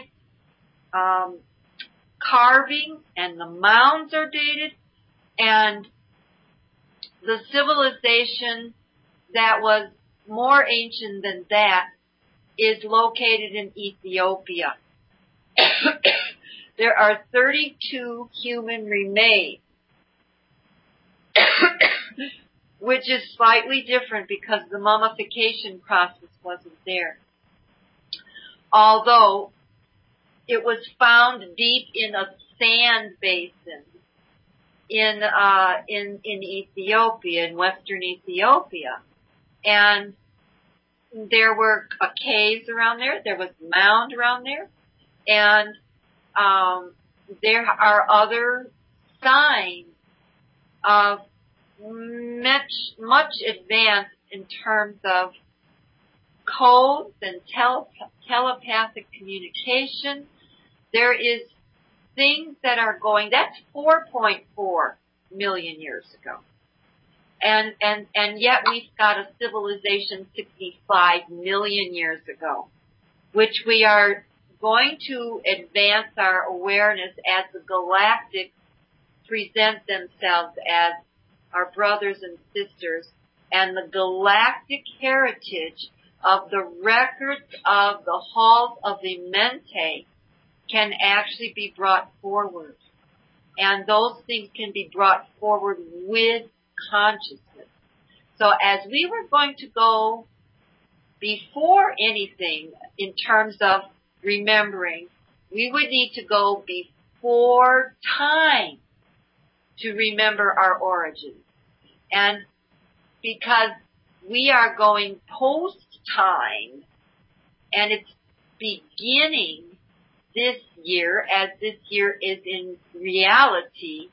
carvings, and the mounds are dated, and the civilization that was more ancient than that is located in Ethiopia. There are 32 human remains, which is slightly different because the mummification process wasn't there. Although it was found deep in a sand basin in Ethiopia, in western Ethiopia. And there were caves around there, there was a mound around there, and there are other signs of much advanced in terms of codes and telepathic communication. There is things that are going, that's 4.4 million years ago. And yet we've got a civilization 65 million years ago, which we are going to advance our awareness as the galactics present themselves as our brothers and sisters, and the galactic heritage of the records of the halls of the Mente can actually be brought forward. And those things can be brought forward with consciousness. So as we were going to go before anything in terms of remembering, we would need to go before time to remember our origins. And because we are going post-time, and it's beginning this year, as this year is in reality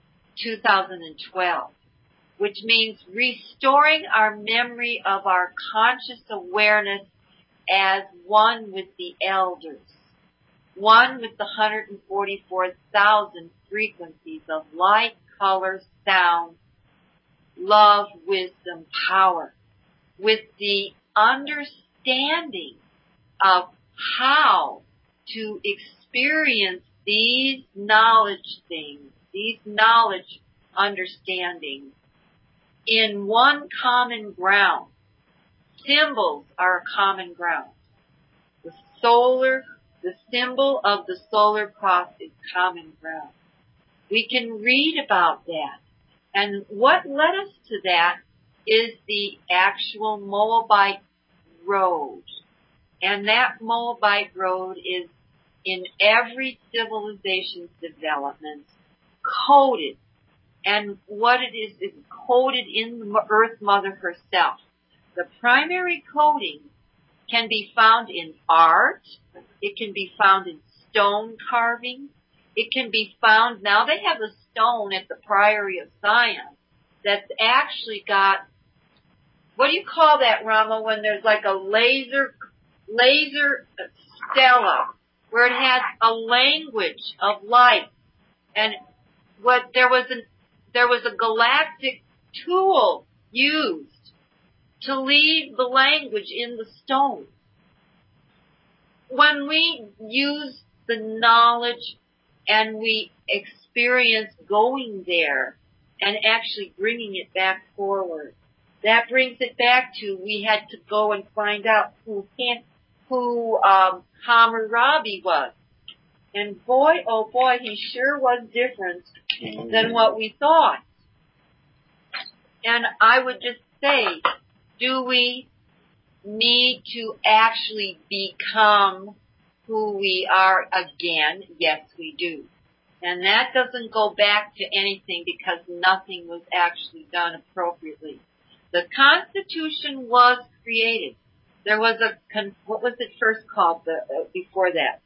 2012, which means restoring our memory of our conscious awareness as one with the elders, one with the 144,000 frequencies of light, color, sound, love, wisdom, power, with the understanding of how to experience these knowledge things, these knowledge understandings in one common ground. Symbols are a common ground. The symbol of the solar cross is common ground. We can read about that. And what led us to that is the actual Moabite road. And that Moabite road is in every civilization's development coded. And what it is coded in the Earth Mother herself. The primary coding can be found in art. It can be found in stone carving. It can be found, now they have a stone at the Priory of Zion that's actually got, what do you call that, Rama, when there's like a laser stela, where it has a language of light. And what there was a galactic tool used to leave the language in the stone. When we use the knowledge and we experience going there and actually bringing it back forward, that brings it back to, we had to go and find out who Hammurabi was. And boy, oh boy, he sure was different than what we thought. And I would just say, do we need to actually become who we are again? Yes, we do. And that doesn't go back to anything because nothing was actually done appropriately. The Constitution was created. There was what was it first called before that?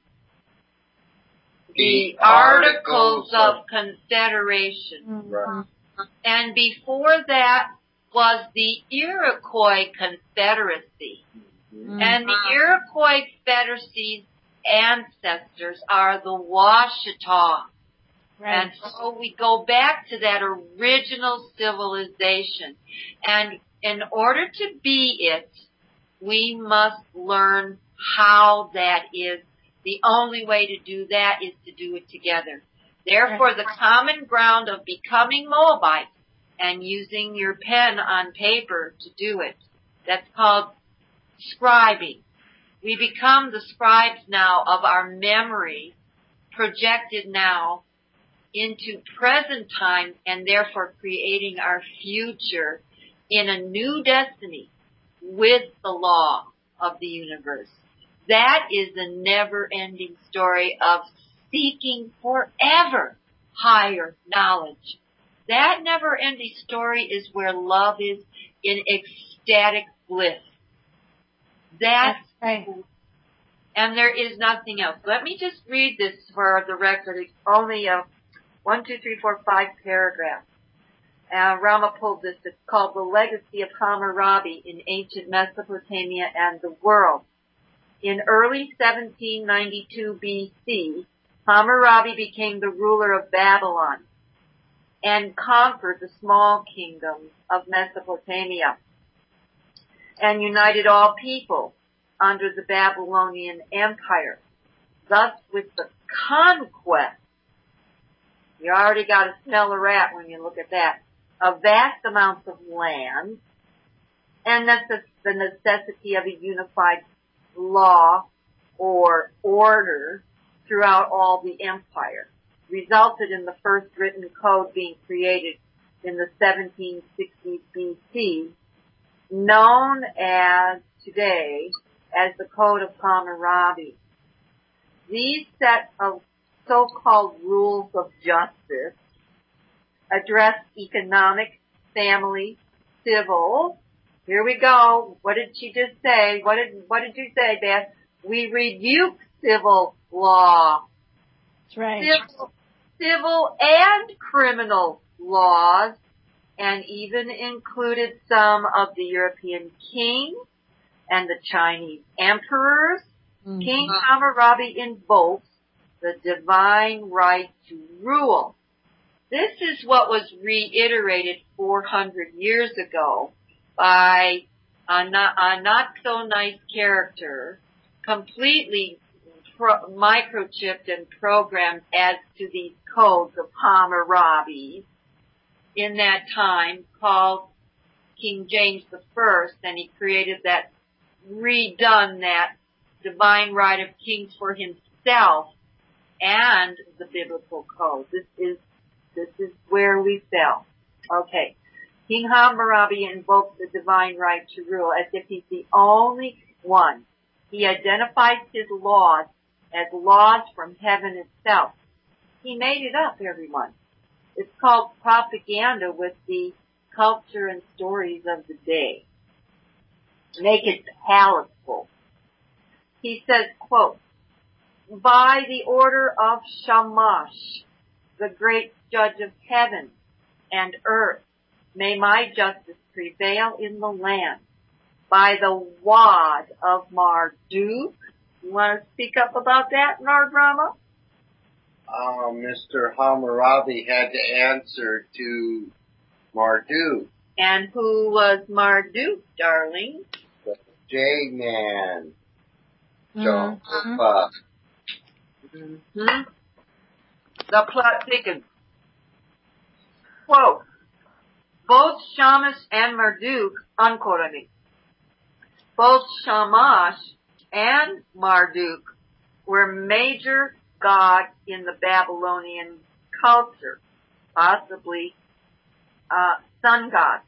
The Articles of Confederation. Right. And before that was the Iroquois Confederacy. And the Iroquois Confederacy ancestors are the Washita. Right. And so we go back to that original civilization. And in order to be it, we must learn how that is. The only way to do that is to do it together. Therefore, the common ground of becoming Moabite and using your pen on paper to do it, that's called scribing. We become the scribes now of our memory, projected now into present time, and therefore creating our future in a new destiny with the law of the universe. That is a never-ending story of seeking forever higher knowledge. That never-ending story is where love is in ecstatic bliss. That's right. And there is nothing else. Let me just read this for the record. It's only a 5 paragraphs. Rama pulled this. It's called The Legacy of Hammurabi in Ancient Mesopotamia and the World. In early 1792 BC, Hammurabi became the ruler of Babylon and conquered the small kingdoms of Mesopotamia and united all people under the Babylonian Empire. Thus, with the conquest, you already got to smell a rat when you look at that, of vast amounts of land, and that's the necessity of a unified law or order throughout all the empire, resulted in the first written code being created in the 1760s BC, known as today as the Code of Hammurabi. These set of so-called rules of justice address economic, family, civil. Here we go. What did she just say? What did you say, Beth? We rebuke civil law. That's right. Civil and criminal laws, and even included some of the European kings and the Chinese emperors. Mm-hmm. King Hammurabi invokes the divine right to rule. This is what was reiterated 400 years ago by a not so nice character, completely microchipped and programmed as to these codes of Hammurabi in that time, called King James I, and he created that, redone that divine right of kings for himself and the biblical code. This is where we fell. Okay. King Hammurabi invokes the divine right to rule as if he's the only one. He identifies his laws as laws from heaven itself. He made it up, everyone. It's called propaganda with the culture and stories of the day. Make it palatable. He says, quote, by the order of Shamash, the great judge of heaven and earth, may my justice prevail in the land. By the wad of Marduk. You want to speak up about that, Lord Rama? Mr. Hammurabi had to answer to Marduk. And who was Marduk, darling? The J-Man. Mm-hmm. Mm-hmm. The plot thickens. Quote, both Shamash and Marduk, unquote, I mean, both Shamash and Marduk were major gods in the Babylonian culture, possibly sun gods.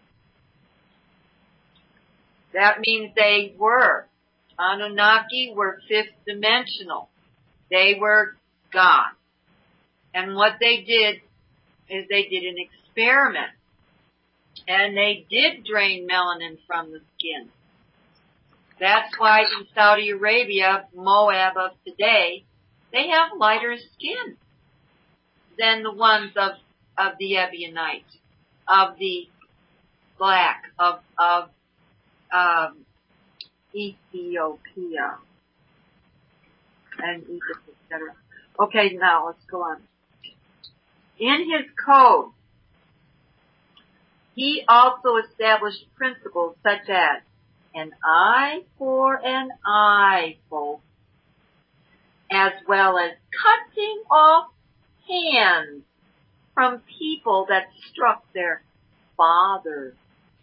That means they were. Anunnaki were fifth dimensional. They were gods. And what they did is they did an experiment. And they did drain melanin from the skin. That's why in Saudi Arabia, Moab of today, they have lighter skin than the ones of the Ebionites, of the black, of Ethiopia. and Egypt, etc. Okay, now let's go on. In his code, he also established principles such as an eye for an eye, folks, as well as cutting off hands from people that struck their fathers.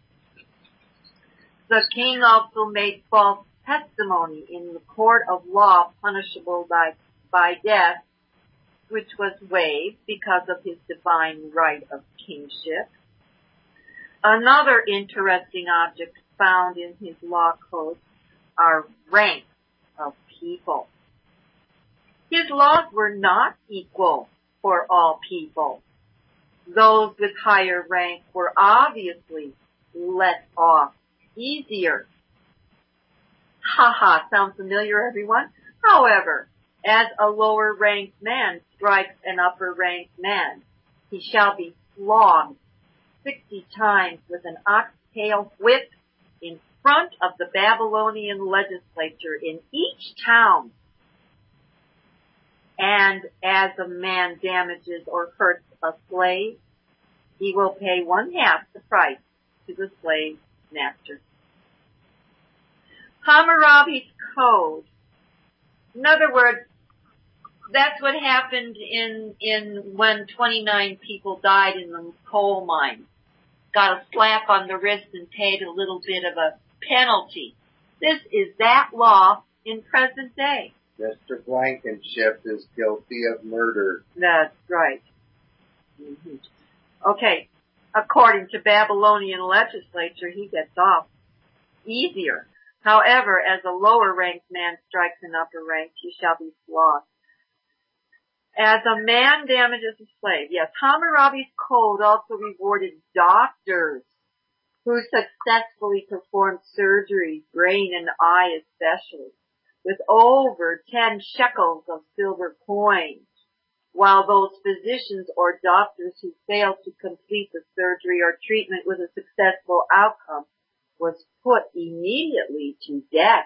The king also made false testimony in the court of law punishable by death, which was waived because of his divine right of kingship. Another interesting object found in his law code are ranks of people. His laws were not equal for all people. Those with higher rank were obviously let off easier. Haha, sound familiar, everyone? However, as a lower ranked man strikes an upper ranked man, he shall be flogged 60 times with an ox-tail whip in front of the Babylonian legislature in each town. And as a man damages or hurts a slave, he will pay 1/2 the price to the slave master. Hammurabi's code. In other words, that's what happened in when 29 people died in the coal mine. Got a slap on the wrist and paid a little bit of a penalty. This is that law in present day. Mr. Blankenship is guilty of murder. That's right. Mm-hmm. Okay. According to Babylonian legislature, he gets off easier. However, as a lower ranked man strikes an upper rank, he shall be flogged. As a man damages a slave. Yes, Hammurabi's code also rewarded doctors who successfully performed surgery, brain and eye especially, with over 10 shekels of silver coins, while those physicians or doctors who failed to complete the surgery or treatment with a successful outcome was put immediately to death,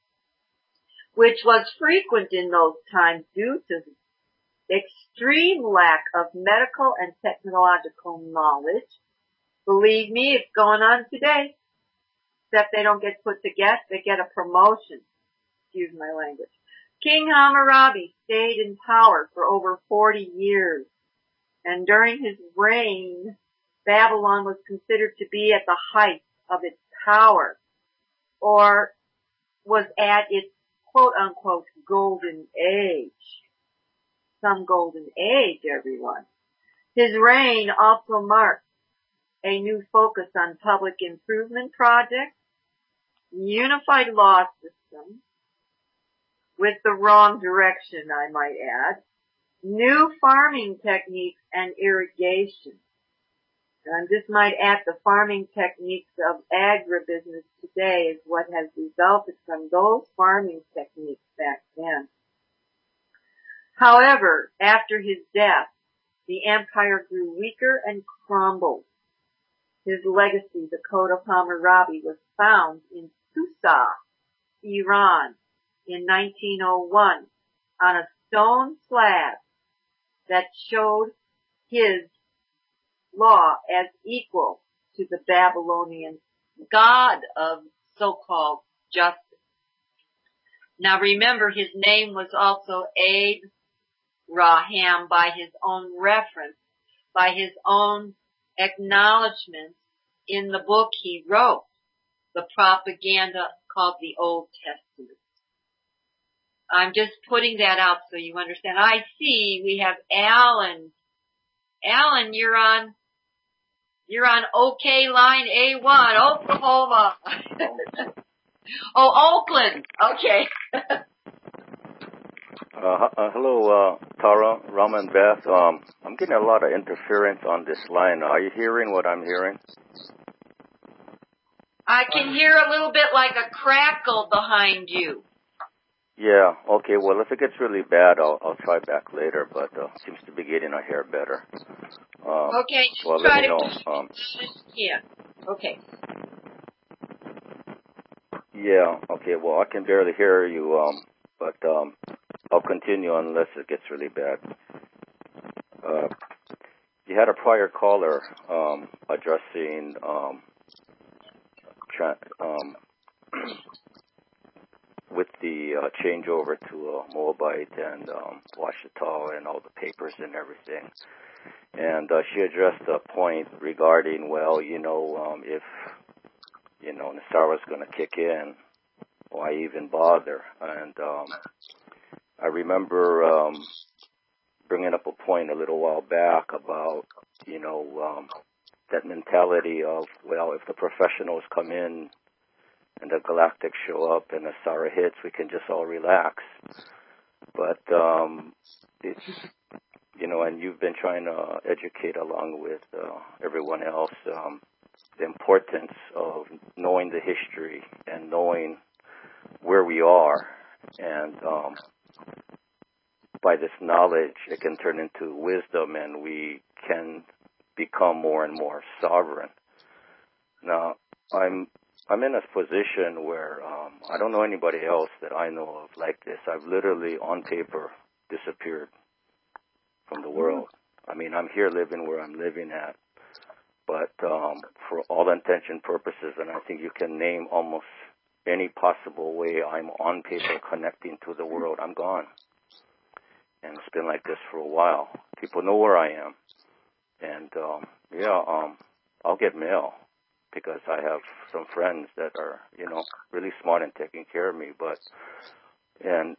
which was frequent in those times due to extreme lack of medical and technological knowledge. Believe me, it's going on today. Except they don't get put to death, they get a promotion. Excuse my language. King Hammurabi stayed in power for over 40 years. And during his reign, Babylon was considered to be at the height of its power, or was at its quote-unquote golden age. Some golden age, everyone. His reign also marked a new focus on public improvement projects, unified law system, with the wrong direction, I might add, new farming techniques and irrigation. And this might add the farming techniques of agribusiness today is what has resulted from those farming techniques back then. However, after his death, the empire grew weaker and crumbled. His legacy, the Code of Hammurabi, was found in Susa, Iran, in 1901 on a stone slab that showed his law as equal to the Babylonian god of so-called justice. Now remember, his name was also Abraham by his own reference, by his own acknowledgement in the book he wrote, the propaganda called the Old Testament. I'm just putting that out so you understand. I see we have Alan. Alan, you're on OK line A1, Oklahoma. Oh, Oakland. Okay. Hello, Tara, Rama, and Beth. I'm getting a lot of interference on this line. Are you hearing what I'm hearing? I can hear a little bit like a crackle behind you. Yeah, okay, well, if it gets really bad, I'll try back later, but seems to be getting a hair better. Okay, well, try let me to know. Yeah, okay. Yeah, okay, well, I can barely hear you, but I'll continue unless it gets really bad. You had a prior caller addressing with the changeover to Moabite and Washita and all the papers and everything. And she addressed a point regarding, well, if, Nasara's going to kick in, why even bother? And I remember bringing up a point a little while back about, that mentality of, well, if the professionals come in and the Galactics show up and Nasara hits, we can just all relax. But it's, and you've been trying to educate along with everyone else the importance of knowing the history and knowing where we are. And by this knowledge, it can turn into wisdom and we can become more and more sovereign. Now, I'm in a position where I don't know anybody else that I know of like this. I've literally, on paper, disappeared from the world. I mean, I'm here living where I'm living at, but for all intention purposes, and I think you can name almost any possible way I'm on paper connecting to the world, I'm gone. And it's been like this for a while. People know where I am. And, I'll get mail because I have some friends that are, really smart in taking care of me. And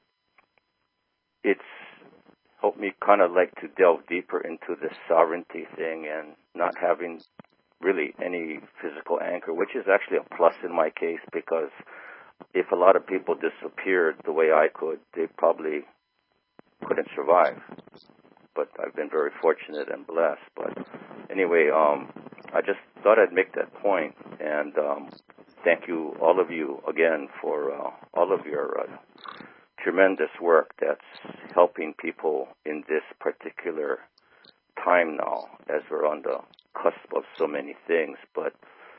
it's helped me kind of like to delve deeper into this sovereignty thing and not having really any physical anchor, which is actually a plus in my case because if a lot of people disappeared the way I could, they probably couldn't survive. But I've been very fortunate and blessed. But anyway, I just thought I'd make that point, and thank you, all of you, again, for all of your tremendous work that's helping people in this particular time now, as we're on the cusp of so many things. But,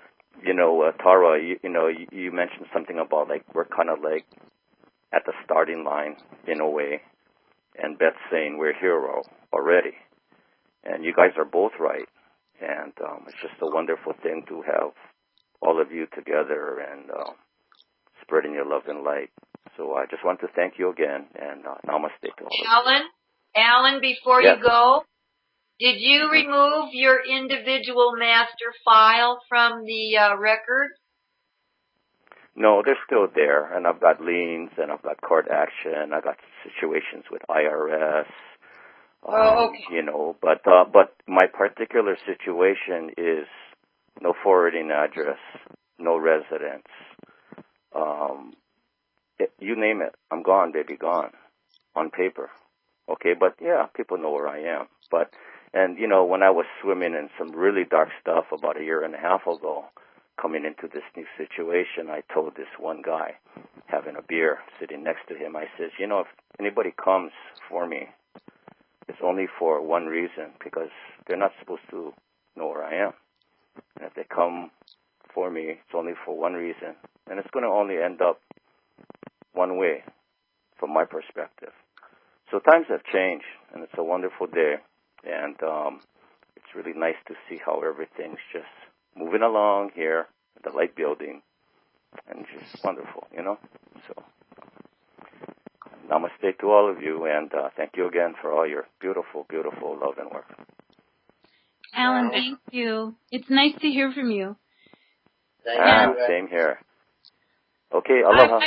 Tara, you mentioned something about, like, we're kind of like at the starting line in a way, and Beth's saying we're hero already. And you guys are both right. And it's just a wonderful thing to have all of you together and spreading your love and light. So I just want to thank you again, and namaste to all of you. Alan, before Yes. you go, did you remove your individual master file from the record? No, they're still there, and I've got liens, and I've got court action, I've got situations with IRS, okay. But my particular situation is no forwarding address, no residence, you name it, I'm gone, baby, gone, on paper, okay, but yeah, people know where I am, and when I was swimming in some really dark stuff about a year and a half ago, coming into this new situation, I told this one guy, having a beer, sitting next to him, I says, if anybody comes for me, it's only for one reason, because they're not supposed to know where I am. And if they come for me, it's only for one reason. And it's going to only end up one way, from my perspective. So times have changed, and it's a wonderful day. And it's really nice to see how everything's just moving along here at the Light Building, and just wonderful, So, namaste to all of you, and thank you again for all your beautiful, beautiful love and work. Alan, thank you. It's nice to hear from you. Same here. Okay, aloha.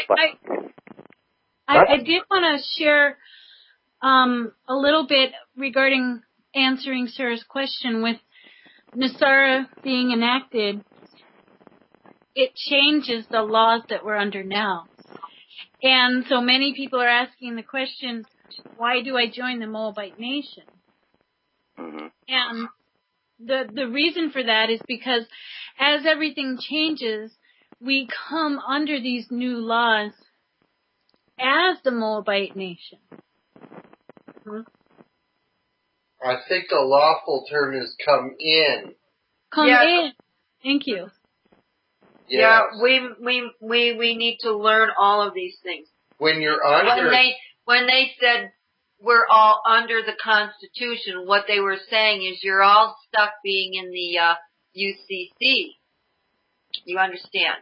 I did want to share a little bit regarding answering Sarah's question with Nasara being enacted. It changes the laws that we're under now. And so many people are asking the question, why do I join the Moabite Nation? Mm-hmm. And the reason for that is because as everything changes, we come under these new laws as the Moabite Nation. Mm-hmm. I think the lawful term is come in. Come in. Thank you. Yes. Yeah, we need to learn all of these things. When you're under, when they said we're all under the Constitution, what they were saying is you're all stuck being in the UCC. You understand?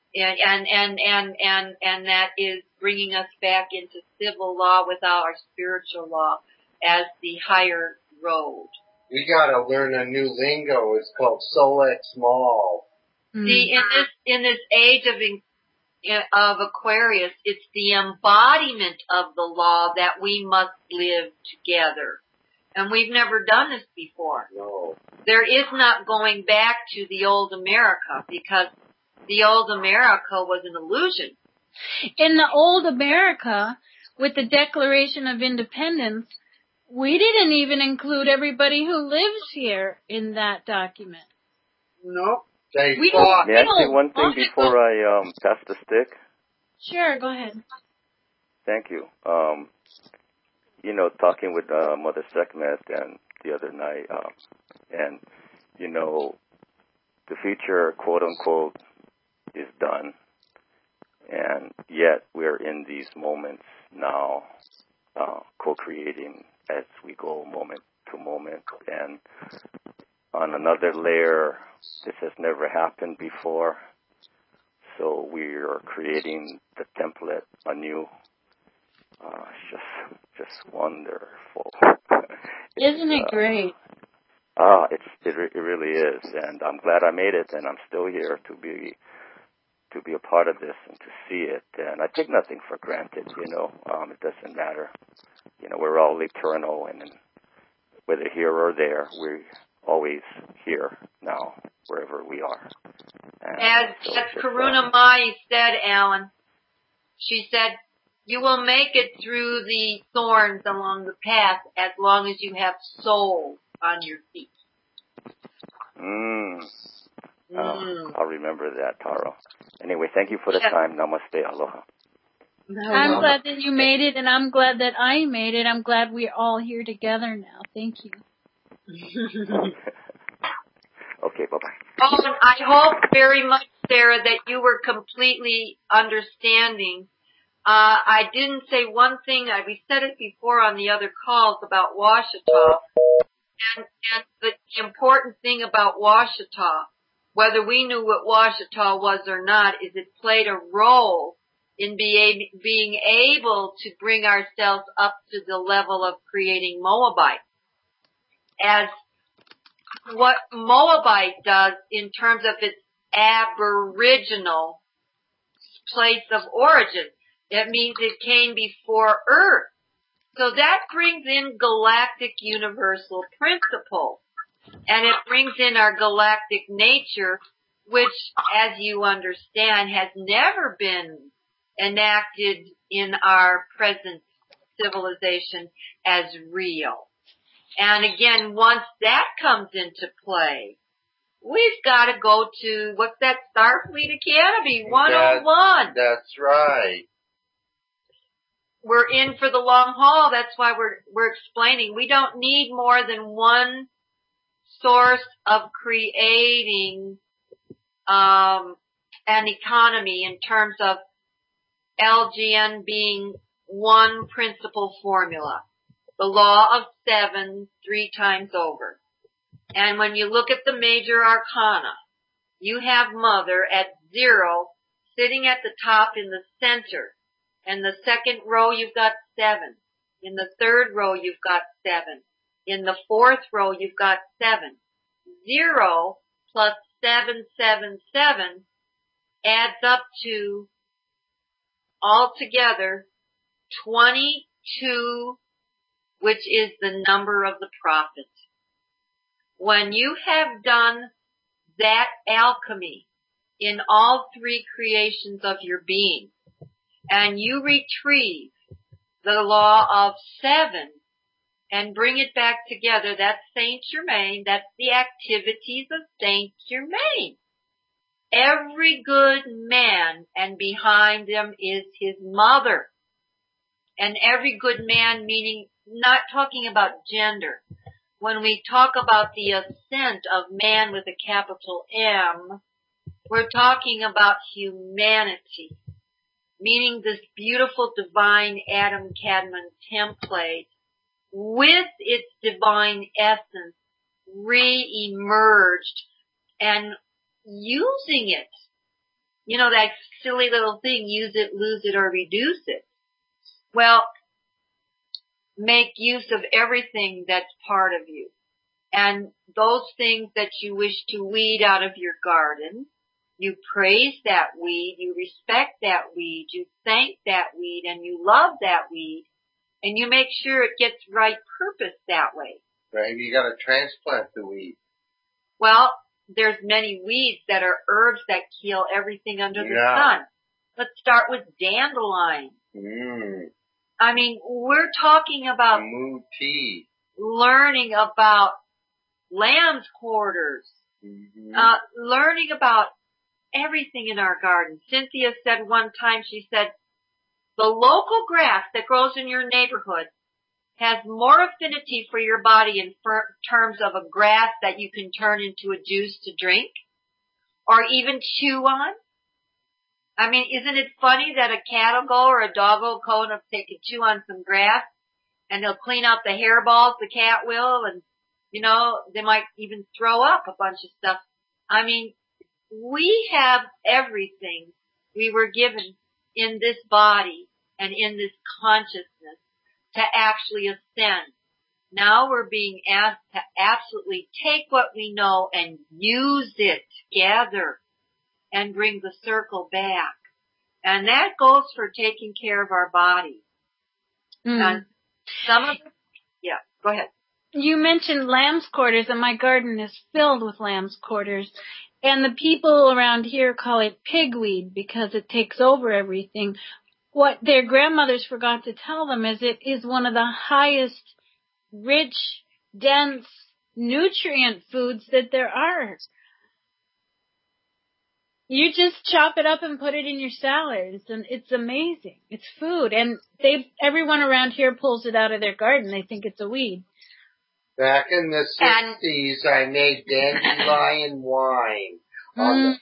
And that is bringing us back into civil law without our spiritual law as the higher road. We gotta learn a new lingo. It's called Solex Mall. See, in this age of Aquarius, it's the embodiment of the law that we must live together. And we've never done this before. No. There is not going back to the old America, because the old America was an illusion. In the old America, with the Declaration of Independence, we didn't even include everybody who lives here in that document. Nope. We fought. May I say one thing before I pass the stick? Sure, go ahead. Thank you. You know, talking with Mother Sekhmet and the other night, and, you know, the future, quote unquote, is done. And yet we're in these moments now, co-creating as we go moment to moment. And on another layer, this has never happened before. So we are creating the template anew. Just wonderful. Isn't it great? It really is, and I'm glad I made it, and I'm still here to be a part of this and to see it. And I take nothing for granted, you know. It doesn't matter. You know, we're all eternal, and whether here or there, we're always here now, wherever we are. As Karuna Mai said, Alan, she said, you will make it through the thorns along the path as long as you have soul on your feet. I'll remember that, Taro. Anyway, thank you for the time. Namaste. Aloha. I'm glad that you made it, and I'm glad that I made it. I'm glad we're all here together now. Thank you. Okay, bye-bye. Oh, and I hope very much, Sarah, that you were completely understanding. I didn't say one thing. We said it before on the other calls about Washita. And the important thing about Washita, whether we knew what Washita was or not, is it played a role in being able to bring ourselves up to the level of creating Moabite. As what Moabite does in terms of its aboriginal place of origin. It means it came before Earth. So that brings in galactic universal principles. And it brings in our galactic nature, which, as you understand, has never been enacted in our present civilization as real. And again, once that comes into play, we've got to go to, what's that, Starfleet Academy 101. That's right. We're in for the long haul. That's why we're explaining. We don't need more than one source of creating an economy in terms of LGN being one principal formula. The law of 7 3 times over. And when you look at the major arcana, you have Mother at 0 sitting at the top in the center. In the second row, you've got 7. In the third row, you've got 7. In the fourth row, you've got 7. 0 plus 7, 7, 7 adds up to altogether 22, which is the number of the prophet. When you have done that alchemy in all 3 creations of your being, and you retrieve the law of 7 and bring it back together, that's Saint Germain, that's the activities of Saint Germain. Every good man, and behind him is his mother. And every good man meaning, not talking about gender. When we talk about the ascent of man with a capital M, we're talking about humanity. meaning this beautiful divine Adam Kadmon template with its divine essence re-emerged and using it. You know, that silly little thing, use it, lose it, or reduce it. Well, make use of everything that's part of you. And those things that you wish to weed out of your garden, you praise that weed, you respect that weed, you thank that weed, and you love that weed, and you make sure it gets right purpose that way. Right, you gotta transplant the weed. Well, there's many weeds that are herbs that kill everything under the sun. Let's start with dandelion. I mean, we're talking about Moo tea. Learning about lamb's quarters, learning about everything in our garden. Cynthia said one time, she said, the local grass that grows in your neighborhood has more affinity for your body in terms of a grass that you can turn into a juice to drink or even chew on. I mean, isn't it funny that a cat will go or a dog will go and take a chew on some grass and they'll clean out the hairballs, the cat will, and, you know, they might even throw up a bunch of stuff. I mean, we have everything we were given in this body and in this consciousness to actually ascend. Now we're being asked to absolutely take what we know and use it together and bring the circle back. And that goes for taking care of our body. And some of it, yeah, go ahead. You mentioned lamb's quarters, and my garden is filled with lamb's quarters. And the people around here call it pigweed because it takes over everything. What their grandmothers forgot to tell them is it is one of the highest, rich, dense, nutrient foods that there are. You just chop it up and put it in your salads, and it's amazing. It's food, and everyone around here pulls it out of their garden. They think it's a weed. Back in the 60s, I made dandelion wine on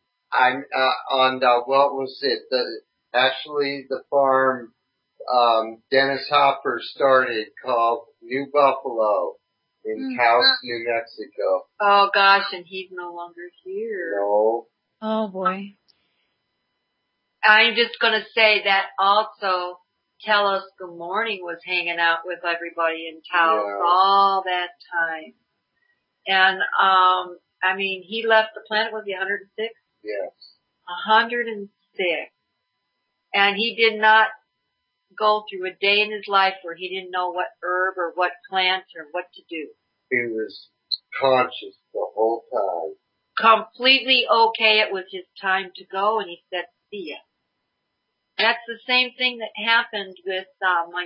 what was it? Actually, the farm Dennis Hopper started called New Buffalo in Taos, New Mexico. Oh gosh, and he's no longer here. No. Oh boy. I'm just going to say that also Tell Us Good Morning was hanging out with everybody in Taos all that time. And, I mean, he left the planet, was he 106? Yes. 106. And he did not go through a day in his life where he didn't know what herb or what plant or what to do. He was conscious the whole time. Completely okay. It was his time to go, and he said, see ya. That's the same thing that happened with my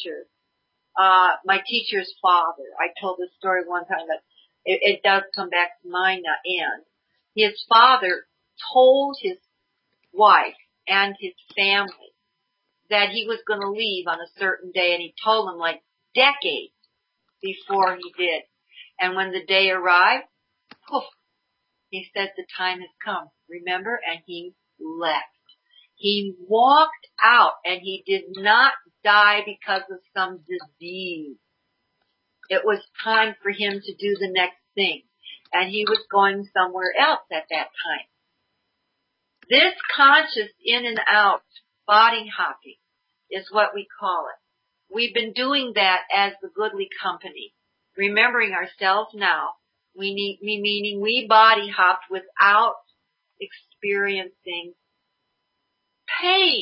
teacher's father. I told this story one time that it does come back to mind and his father told his wife and his family that he was going to leave on a certain day, and he told them like decades before he did. And when the day arrived, poof, he said the time has come, remember? And he left. He walked out, and he did not die because of some disease. It was time for him to do the next thing, and he was going somewhere else at that time. This conscious in and out body hopping is what we call it. We've been doing that as the Goodly Company, remembering ourselves now. Meaning we body hopped without experiencing pain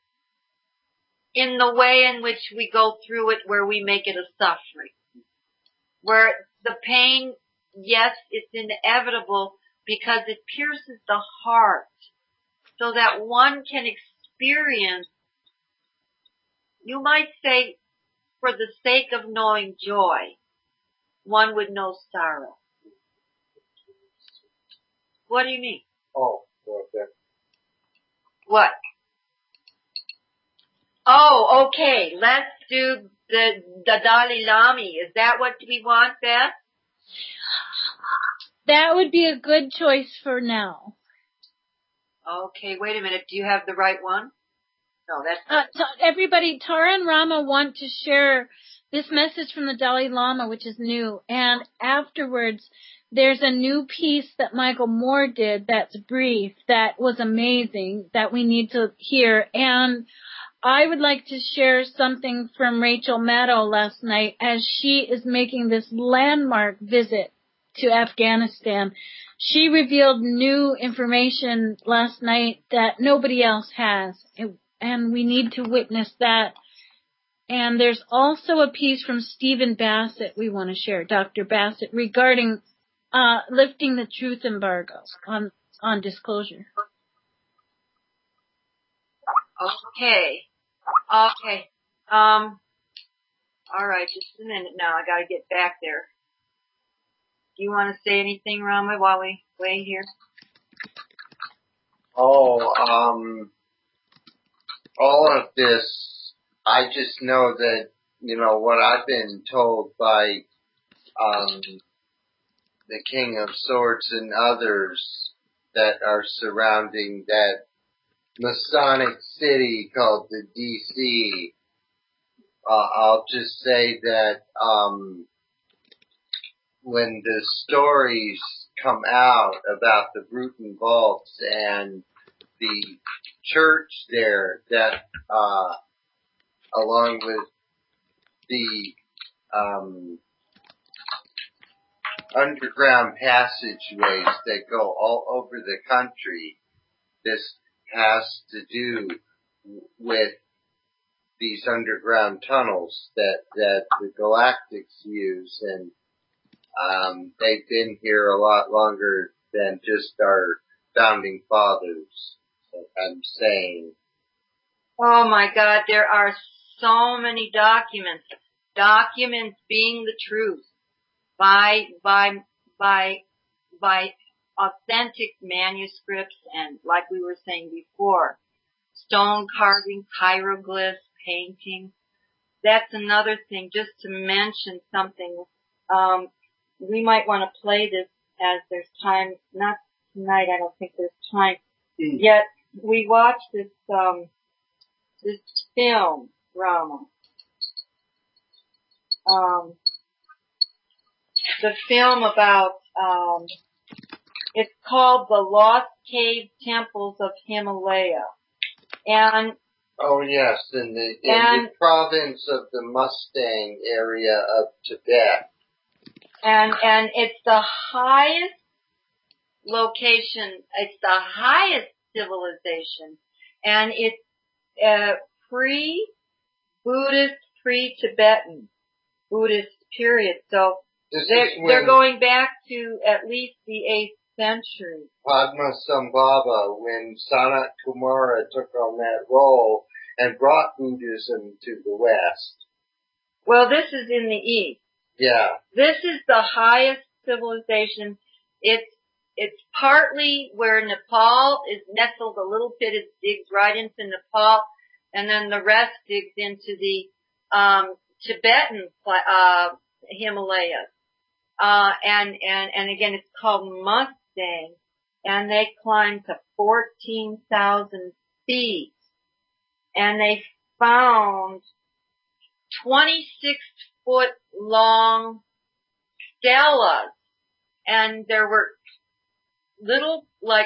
in the way in which we go through it, where we make it a suffering. Where the pain, yes, it's inevitable because it pierces the heart so that one can experience, you might say, for the sake of knowing joy, one would know sorrow. What do you mean? Oh, okay. What? Oh, okay. Let's do the Dalai Lama. Is that what we want, Beth? That would be a good choice for now. Okay, wait a minute. Do you have the right one? No, that's everybody, Tara and Rama want to share this message from the Dalai Lama, which is new. And afterwards, there's a new piece that Michael Moore did that's brief, that was amazing, that we need to hear. And I would like to share something from Rachel Maddow last night as she is making this landmark visit to Afghanistan. She revealed new information last night that nobody else has, and we need to witness that. And there's also a piece from Stephen Bassett we want to share, Dr. Bassett, regarding lifting the truth embargo on disclosure. Okay. All right, just a minute now. I gotta get back there. Do you want to say anything, Rama, while we wait here? All of this, I just know that, what I've been told by, the King of Swords and others that are surrounding that Masonic city called the DC. I'll just say that, when the stories come out about the Bruton Vaults and the church there that, along with the, underground passageways that go all over the country, this has to do with these underground tunnels that the Galactics use, and they've been here a lot longer than just our founding fathers, I'm saying. Oh my God, there are so many documents. Documents being the truth by authentic manuscripts, and like we were saying before, stone carving, hieroglyphs, painting. That's another thing, just to mention something. We might want to play this as there's time. Not tonight, I don't think there's time. Yet we watched this film, Rama. The film about, it's called The Lost Cave Temples of Himalaya. And oh yes, in the province of the Mustang area of Tibet. And it's the highest location, it's the highest civilization, and it's pre-Buddhist, pre-Tibetan Buddhist period. So they're going back to at least the 8th century. Padmasambhava, when Sanat Kumara took on that role and brought Buddhism to the West. Well, this is in the East. Yeah. This is the highest civilization. It's partly where Nepal is nestled a little bit. It digs right into Nepal, and then the rest digs into the Tibetan Himalayas. And again, it's called Mustang, and they climbed to 14,000 feet, and they found 26-foot long stelas, and there were little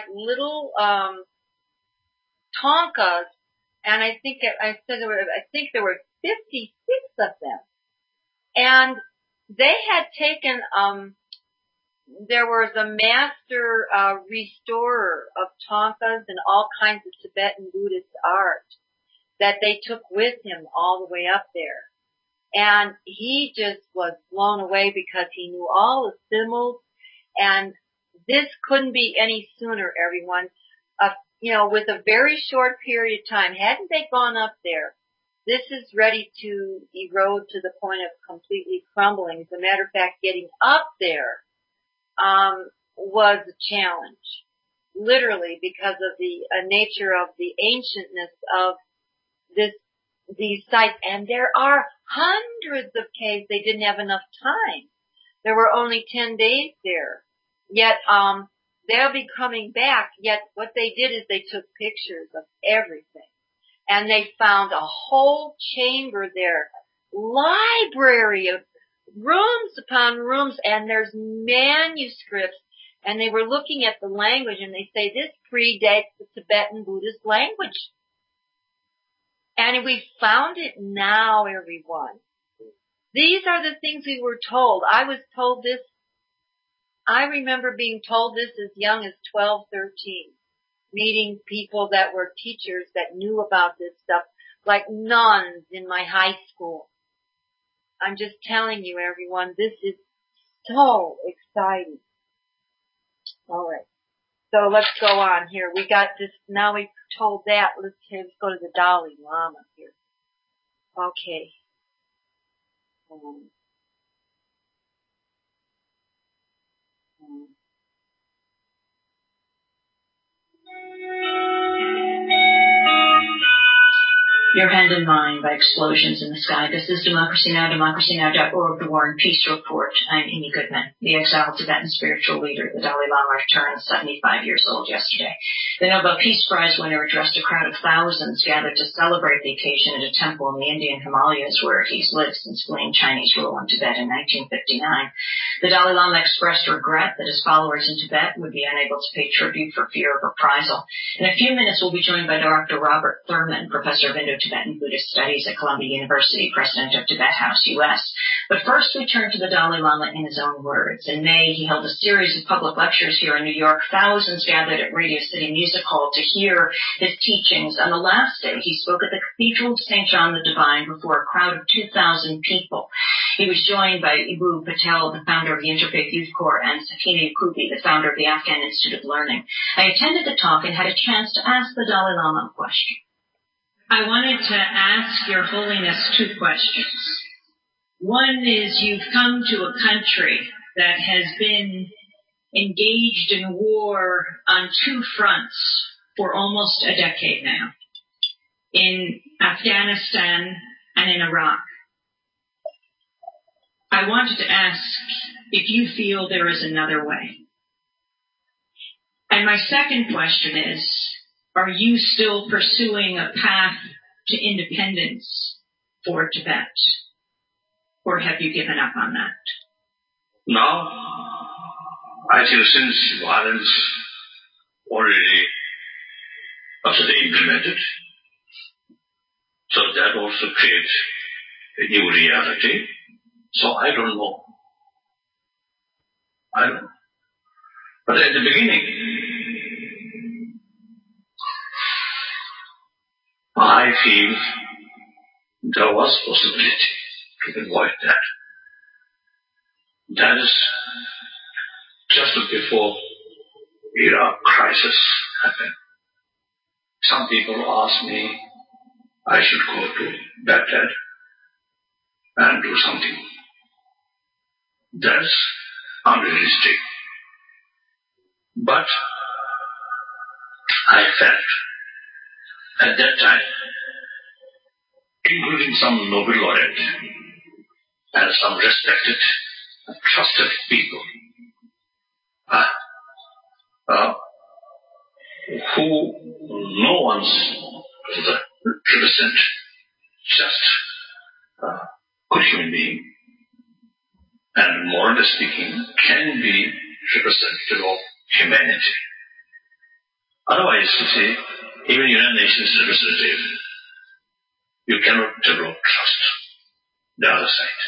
tonkas, and I think there were 56 of them. And they had taken, there was a master restorer of tonkas and all kinds of Tibetan Buddhist art that they took with him all the way up there. And he just was blown away because he knew all the symbols, and this couldn't be any sooner, everyone. With a very short period of time, hadn't they gone up there, this is ready to erode to the point of completely crumbling. As a matter of fact, getting up there was a challenge, literally, because of the nature of the ancientness of these sites. And there are hundreds of caves. They didn't have enough time. There were only 10 days there. Yet they'll be coming back. Yet what they did is they took pictures of everything. and they found a whole chamber there, library of rooms upon rooms, and there's manuscripts, and they were looking at the language, and they say this predates the Tibetan Buddhist language. And we found it now, everyone. These are the things we were told. I was told this. I remember being told this as young as 12, 13, meeting people that were teachers that knew about this stuff, like nuns in my high school. I'm just telling you, everyone, this is so exciting. All right. So let's go on here. We got this, now we've told that. Let's go to the Dalai Lama here. Okay. Your Hand in Mine by Explosions in the Sky. This is Democracy Now!, democracynow.org, the War and Peace Report. I'm Amy Goodman, the exiled Tibetan spiritual leader. The Dalai Lama turned 75 years old yesterday. The Nobel Peace Prize winner addressed a crowd of thousands gathered to celebrate the occasion at a temple in the Indian Himalayas where he's lived since fleeing Chinese rule in Tibet in 1959. The Dalai Lama expressed regret that his followers in Tibet would be unable to pay tribute for fear of reprisal. In a few minutes, we'll be joined by Dr. Robert Thurman, professor of Indo-Tibetan Buddhist Studies at Columbia University, president of Tibet House, U.S. But first, we turn to the Dalai Lama in his own words. In May, he held a series of public lectures here in New York. Thousands gathered at Radio City Music Hall to hear his teachings. On the last day, he spoke at the Cathedral of St. John the Divine before a crowd of 2,000 people. He was joined by Ibu Patel, the founder of the Interfaith Youth Corps, and Sakina Yakubi, the founder of the Afghan Institute of Learning. I attended the talk and had a chance to ask the Dalai Lama a question. I wanted to ask Your Holiness two questions. One is, you've come to a country that has been engaged in war on two fronts for almost a decade now, in Afghanistan and in Iraq. I wanted to ask if you feel there is another way. And my second question is, are you still pursuing a path to independence for Tibet? Or have you given up on that? Now, I think since violence already was implemented, so that also creates a new reality. So I don't know. But at the beginning, I feel there was possibility to avoid that. That is just before Iraq crisis happened. Some people asked me I should go to Baghdad and do something. That's unrealistic. But I felt at that time, including some Nobel laureate and some respected, trusted people, who no one's represent, just good human being, and morally speaking, can be representative of humanity. Otherwise, to say, even United Nations representative, you cannot develop trust. The other side.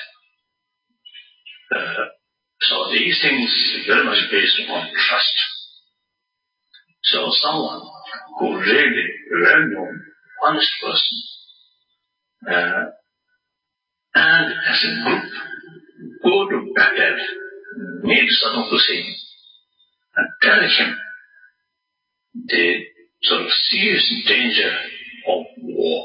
So these things very much based on trust. So someone who really well-known, honest person, and as a group, go to Baghdad, meet Saddam Hussein, and tell him the sort of serious danger of war,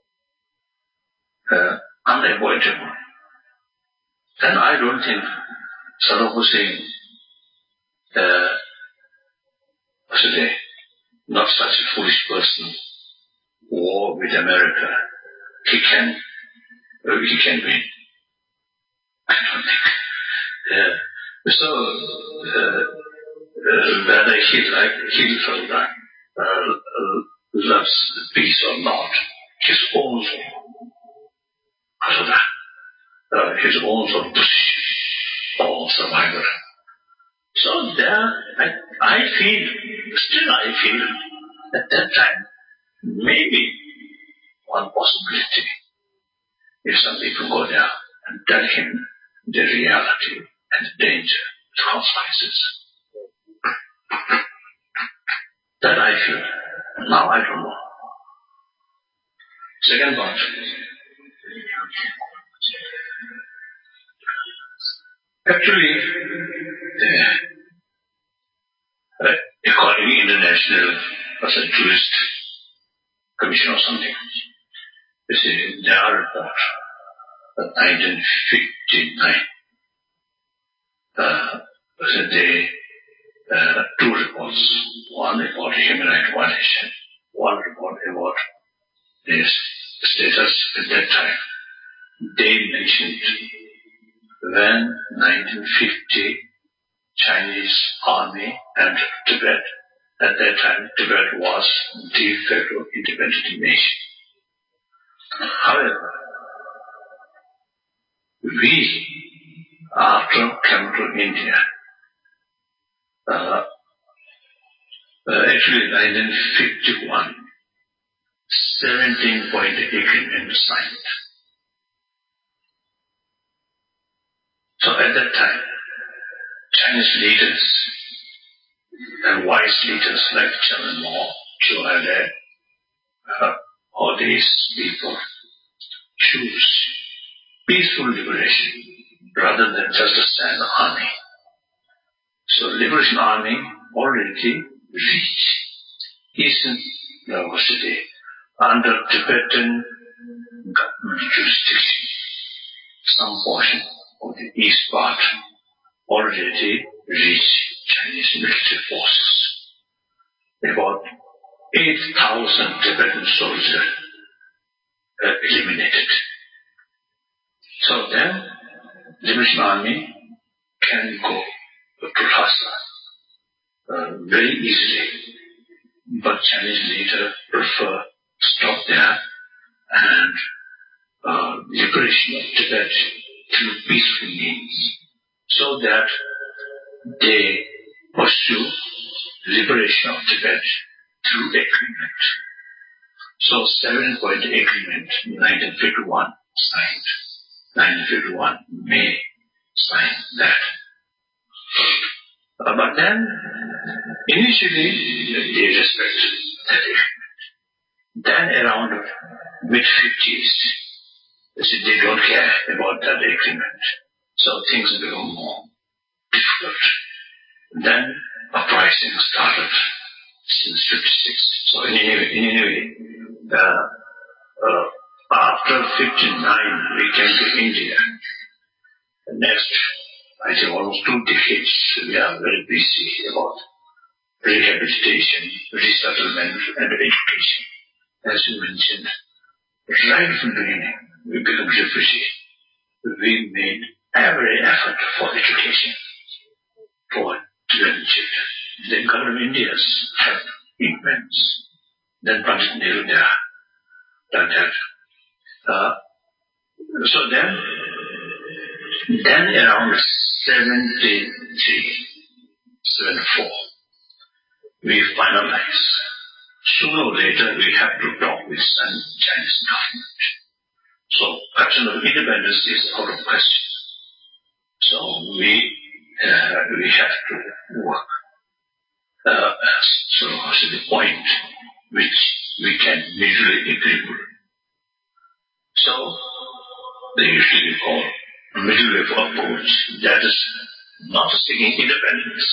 unavoidable. And I don't think Saddam Hussein today, not such a foolish person, war with America, he can win. I don't think. Whether he felt that loves peace or not, his own soul. So that his own soul or survival. So there, I feel at that time, maybe one possibility, if some people go there and tell him the reality and the danger, the consequences. That I feel. Now I don't know. Second part. Actually, according to International Jewish Commission or something, you see, their report, 1959, two reports. One report, human rights violation. One report about this status at that time. They mentioned when 1950 Chinese army entered Tibet. At that time, Tibet was de facto independent nation. However, we, after came to India, actually 1951, 17-point agreement signed. So at that time, Chinese leaders and wise leaders like Chairman Mao, Zhou Enlai, all these people choose peaceful liberation rather than just a stand army. So Liberation Army already reached Eastern University under Tibetan government jurisdiction. Some portion of the east part already reached Chinese military forces. About 8,000 Tibetan soldiers eliminated. So then, Liberation Army can go to Lhasa very easily. But Chinese leaders prefer stop there and liberation of Tibet through peaceful means, so that they pursue liberation of Tibet through agreement. So 7-point agreement, 1951 signed. 1951 May signed that. But then, initially, they respect that agreement. Then around mid-50s, they don't care about that agreement. So things become more difficult. Then uprising started since 56. So anyway, after 59, we came to India. The next, I think, almost 2 decades, we are very busy about rehabilitation, resettlement, and education. As you mentioned, right from the beginning, we became refugee. We made every effort for education for Tibetan children. Then government of India's help immense. Then Pandit Nehru there done that. So then around 73, 74, we finalized. Sooner or later, we have to talk with some Chinese government. So, question of independence is out of question. So, we have to work. So, to the point which we can mutually agree with. So, they usually call middle wave approach. That is not seeking independence,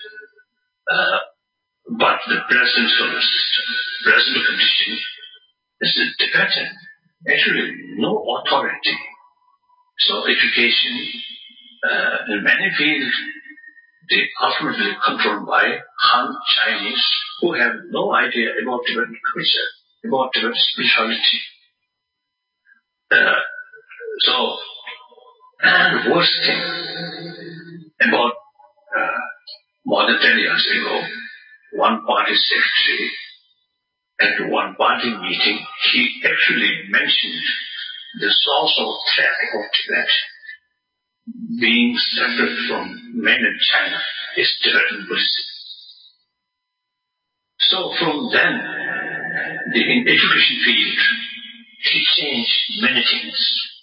but the present solar system, present condition is Tibetan. Actually, no authority. So education, in many fields, they ultimately controlled by Han Chinese who have no idea about Tibetan culture, about Tibetan spirituality. And worst thing, about more than 10 years ago, one party secretary at one party meeting, he actually mentioned the source of threat of Tibet being separate from mainland China is Tibetan Buddhism. So from then, in education field, he changed many things.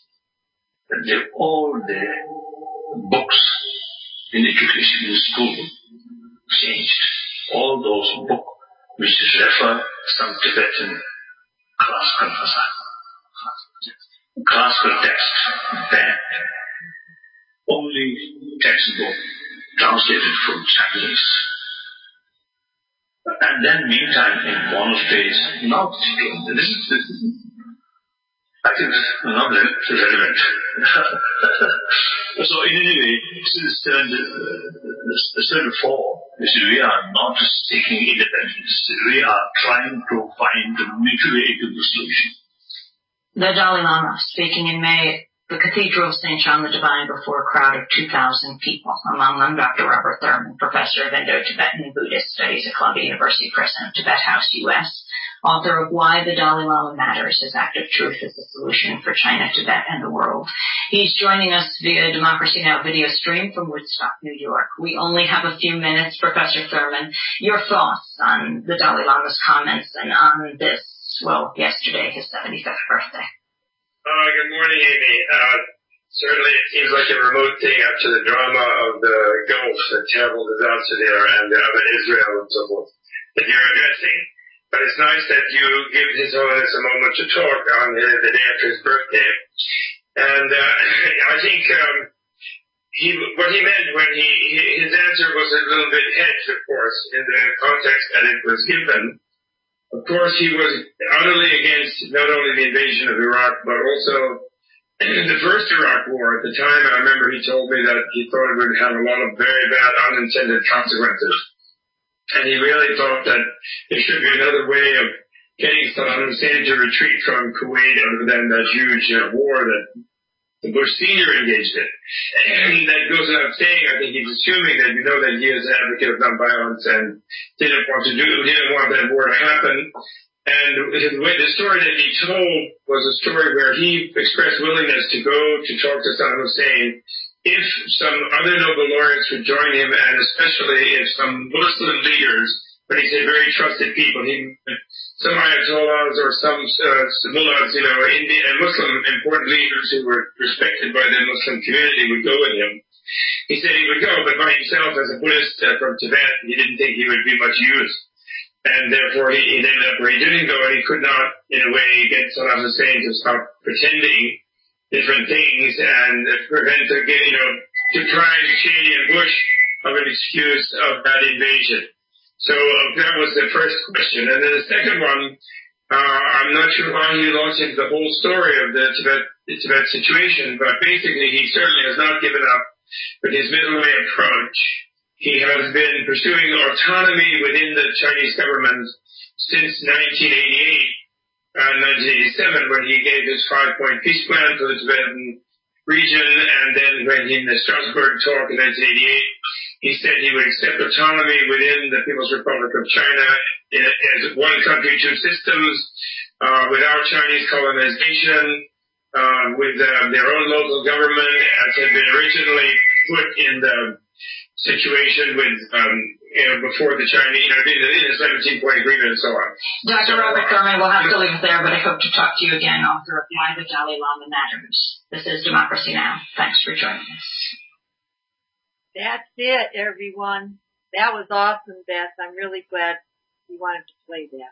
All the books in education in school changed. All those books which refer some Tibetan classical text banned. Only textbook translated from Chinese. And then meantime in monasteries, not this is I think this is not relevant. So in any way, since 74, we are not seeking independence. We are trying to find a mutually equitable solution. The Dalai Lama speaking in May at the Cathedral of St. John the Divine before a crowd of 2,000 people, among them Dr. Robert Thurman, professor of Indo-Tibetan and Buddhist Studies at Columbia University, president of Tibet House, U.S., author of Why the Dalai Lama Matters, His Act of Truth is the Solution for China, Tibet, and the World. He's joining us via Democracy Now! Video stream from Woodstock, New York. We only have a few minutes. Professor Thurman, your thoughts on the Dalai Lama's comments and on this, yesterday, his 75th birthday. Good morning, Amy. Certainly it seems like a remote thing after the drama of the Gulf, the terrible disaster there, and of Israel and so forth, that you're addressing. But it's nice that you give His Holiness a moment to talk on the day after his birthday. And I think what he meant when his answer was a little bit hedged, of course, in the context that it was given. Of course, he was utterly against not only the invasion of Iraq, but also the first Iraq war. At the time, I remember he told me that he thought it would have a lot of very bad unintended consequences. And he really thought that there should be another way of getting Saddam Hussein to retreat from Kuwait other than that huge war that the Bush Sr. engaged in. And that goes without saying. I think he's assuming that you know that he is an advocate of nonviolence and didn't want that war to happen. And the story that he told was a story where he expressed willingness to go to talk to Saddam Hussein if some other noble laureates would join him, and especially if some Muslim leaders, but he said very trusted people, some ayatollahs or some mullahs, and Muslim important leaders who were respected by the Muslim community would go with him. He said he would go, but by himself as a Buddhist from Tibet, he didn't think he would be much use. And therefore he ended up where he didn't go, and he could not, in a way, get Saddam Hussein to stop pretending different things and prevent to try Cheney and Bush of an excuse of that invasion. So that was the first question. And then the second one, I'm not sure why he launched into the whole story of the Tibet situation, but basically he certainly has not given up with his middle way approach. He has been pursuing autonomy within the Chinese government since 1988. 1987, when he gave his 5-point peace plan for the Tibetan region, and then when in the Strasbourg talk in 1988, he said he would accept autonomy within the People's Republic of China as one country, two systems, without Chinese colonization, with their own local government, as had been originally put in the situation with before the Chinese, in the 17-point agreement and so on. Dr. Robert Thurman, we'll have to leave it there, but I hope to talk to you again, author of Why the Dalai Lama Matters. This is Democracy Now! Thanks for joining us. That's it, everyone. That was awesome, Beth. I'm really glad you wanted to play that.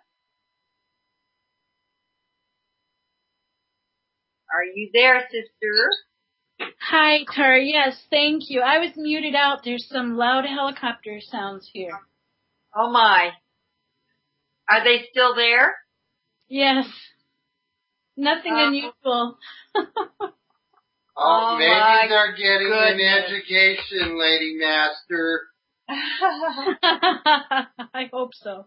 Are you there, sister? Hi, Tara. Yes, thank you. I was muted out. There's some loud helicopter sounds here. Oh, my. Are they still there? Yes. Nothing unusual. Maybe they're getting an education, Lady Master. I hope so.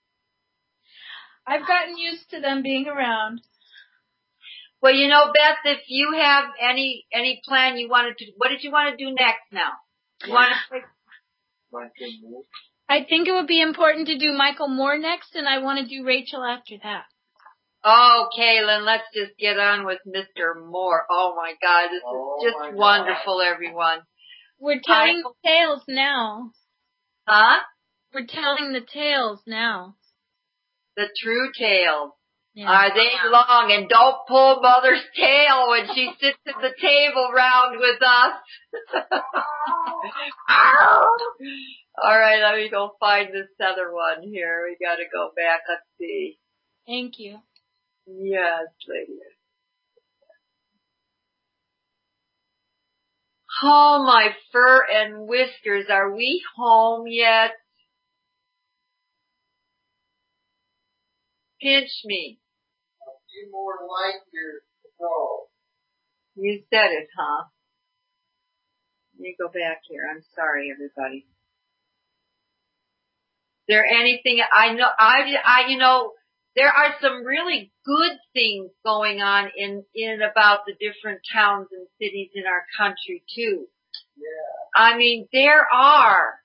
I've gotten used to them being around. Well, Beth, if you have any plan you wanted to, what did you want to do next now? You want to play? I think it would be important to do Michael Moore next, and I want to do Rachel after that. Oh, Kaylin, let's just get on with Mr. Moore. Oh my God, this is just wonderful, everyone. We're telling the tales now. Huh? We're telling the tales now. The true tales. Yeah. Are they long? And don't pull Mother's tail when she sits at the table round with us. All right, let me go find this other one here. We got to go back. Let's see. Thank you. Yes, lady. Oh, my fur and whiskers. Are we home yet? Pinch me. A few more light years to go. You said it, huh? Let me go back here. I'm sorry, everybody. Is there anything you know, there are some really good things going on in about the different towns and cities in our country too. Yeah. I mean, there are,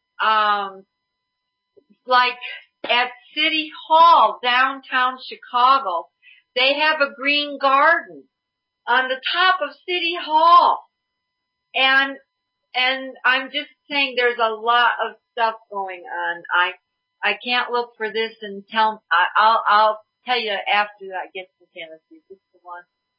like at City Hall, downtown Chicago, they have a green garden on the top of City Hall. And I'm just saying there's a lot of stuff going on. I can't look for this and I'll tell you after I get to Tennessee. This is the one.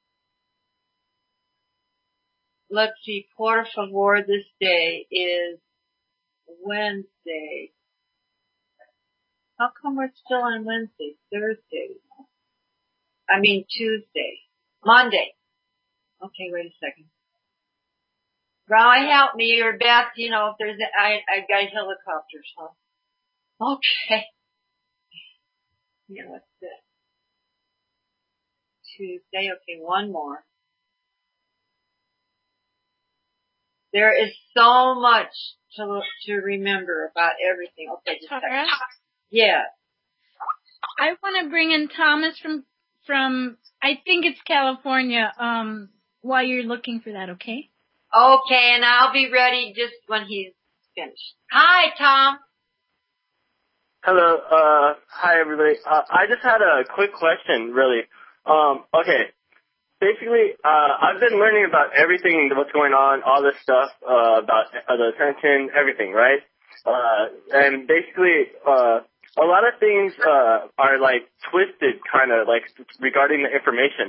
Let's see, por favor, this day is Wednesday. How come we're still on Wednesday? Thursday. I mean Tuesday. Monday. Okay, wait a second. Ron, help me, or Beth, you know, if there's I got helicopters, huh? Okay. Yeah, what's this? Tuesday, okay, one more. There is so much to remember about everything. Okay, just a second. Yeah. I want to bring in Thomas from I think it's California, while you're looking for that, okay? Okay, and I'll be ready just when he's finished. Hi, Tom. Hello, hi everybody. I just had a quick question, really. Okay. Basically, I've been learning about everything, what's going on, all this stuff, about the ascension, everything, right? And basically, a lot of things, are like twisted, kind of, like, regarding the information.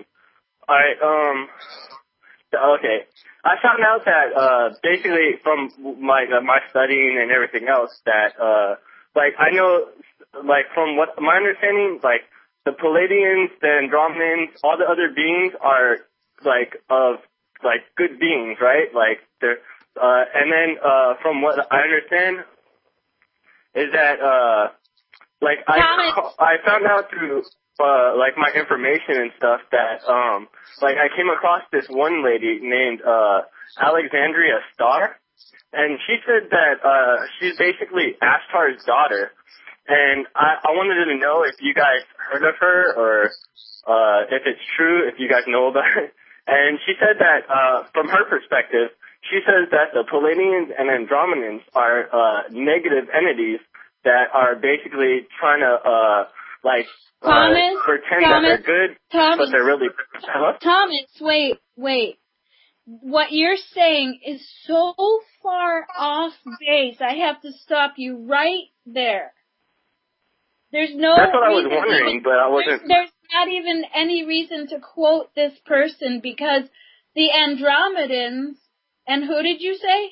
Okay. I found out that, basically from my studying and everything else that, like, I know, like, from what my understanding, like, the Pleiadians, the Andromedans, all the other beings are, like, good beings, right? Like, they're, and then, from what I understand is that, like, I found out through, like, my information and stuff that, like, I came across this one lady named, Alexandria Starr, and she said that, she's basically Ashtar's daughter, and I wanted to know if you guys heard of her, or, if it's true, if you guys know about her, and she said that, from her perspective, she says that the Pleiadians and Andromedans are, negative entities that are basically trying to, like, pretend that they're good, but they're really... Hello? Thomas, wait. What you're saying is so far off base, I have to stop you right there. There's no That's what I was reason wondering, but I wasn't... There's not even any reason to quote this person, because the Andromedans, and who did you say?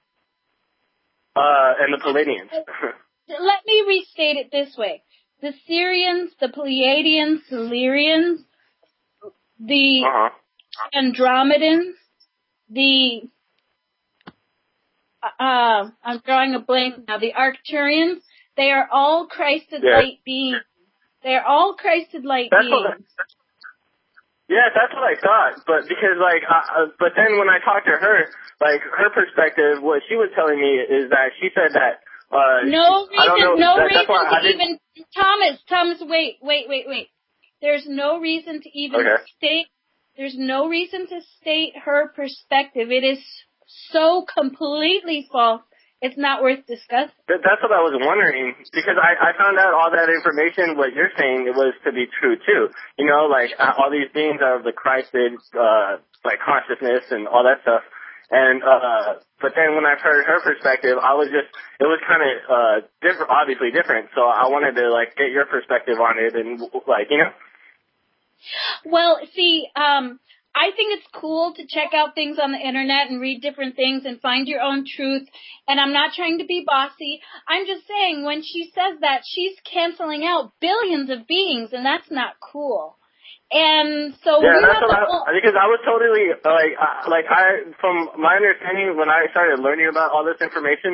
And the Pleiadians. Let me restate it this way. The Sirians, the Pleiadians, the Lyrians, the Andromedans, the, I'm drawing a blank now, the Arcturians, they are all Christed light beings. They are all Christed light beings. Yeah, that's what I thought, but because, like, but then when I talked to her, like, her perspective, what she was telling me is that she said that, Thomas, wait. There's no reason to even state her perspective. It is so completely false it's not worth discussing. That's what I was wondering, because I found out all that information, what you're saying, it was to be true too. You know, like all these beings are of the Christed, like consciousness and all that stuff. And, but then when I've heard her perspective, it was kind of, different, obviously different. So I wanted to like get your perspective on it and like, you know? Well, see, I think it's cool to check out things on the internet and read different things and find your own truth. And I'm not trying to be bossy. I'm just saying when she says that, she's canceling out billions of beings, and that's not cool. And so yeah, that's what because I was totally from my understanding when I started learning about all this information,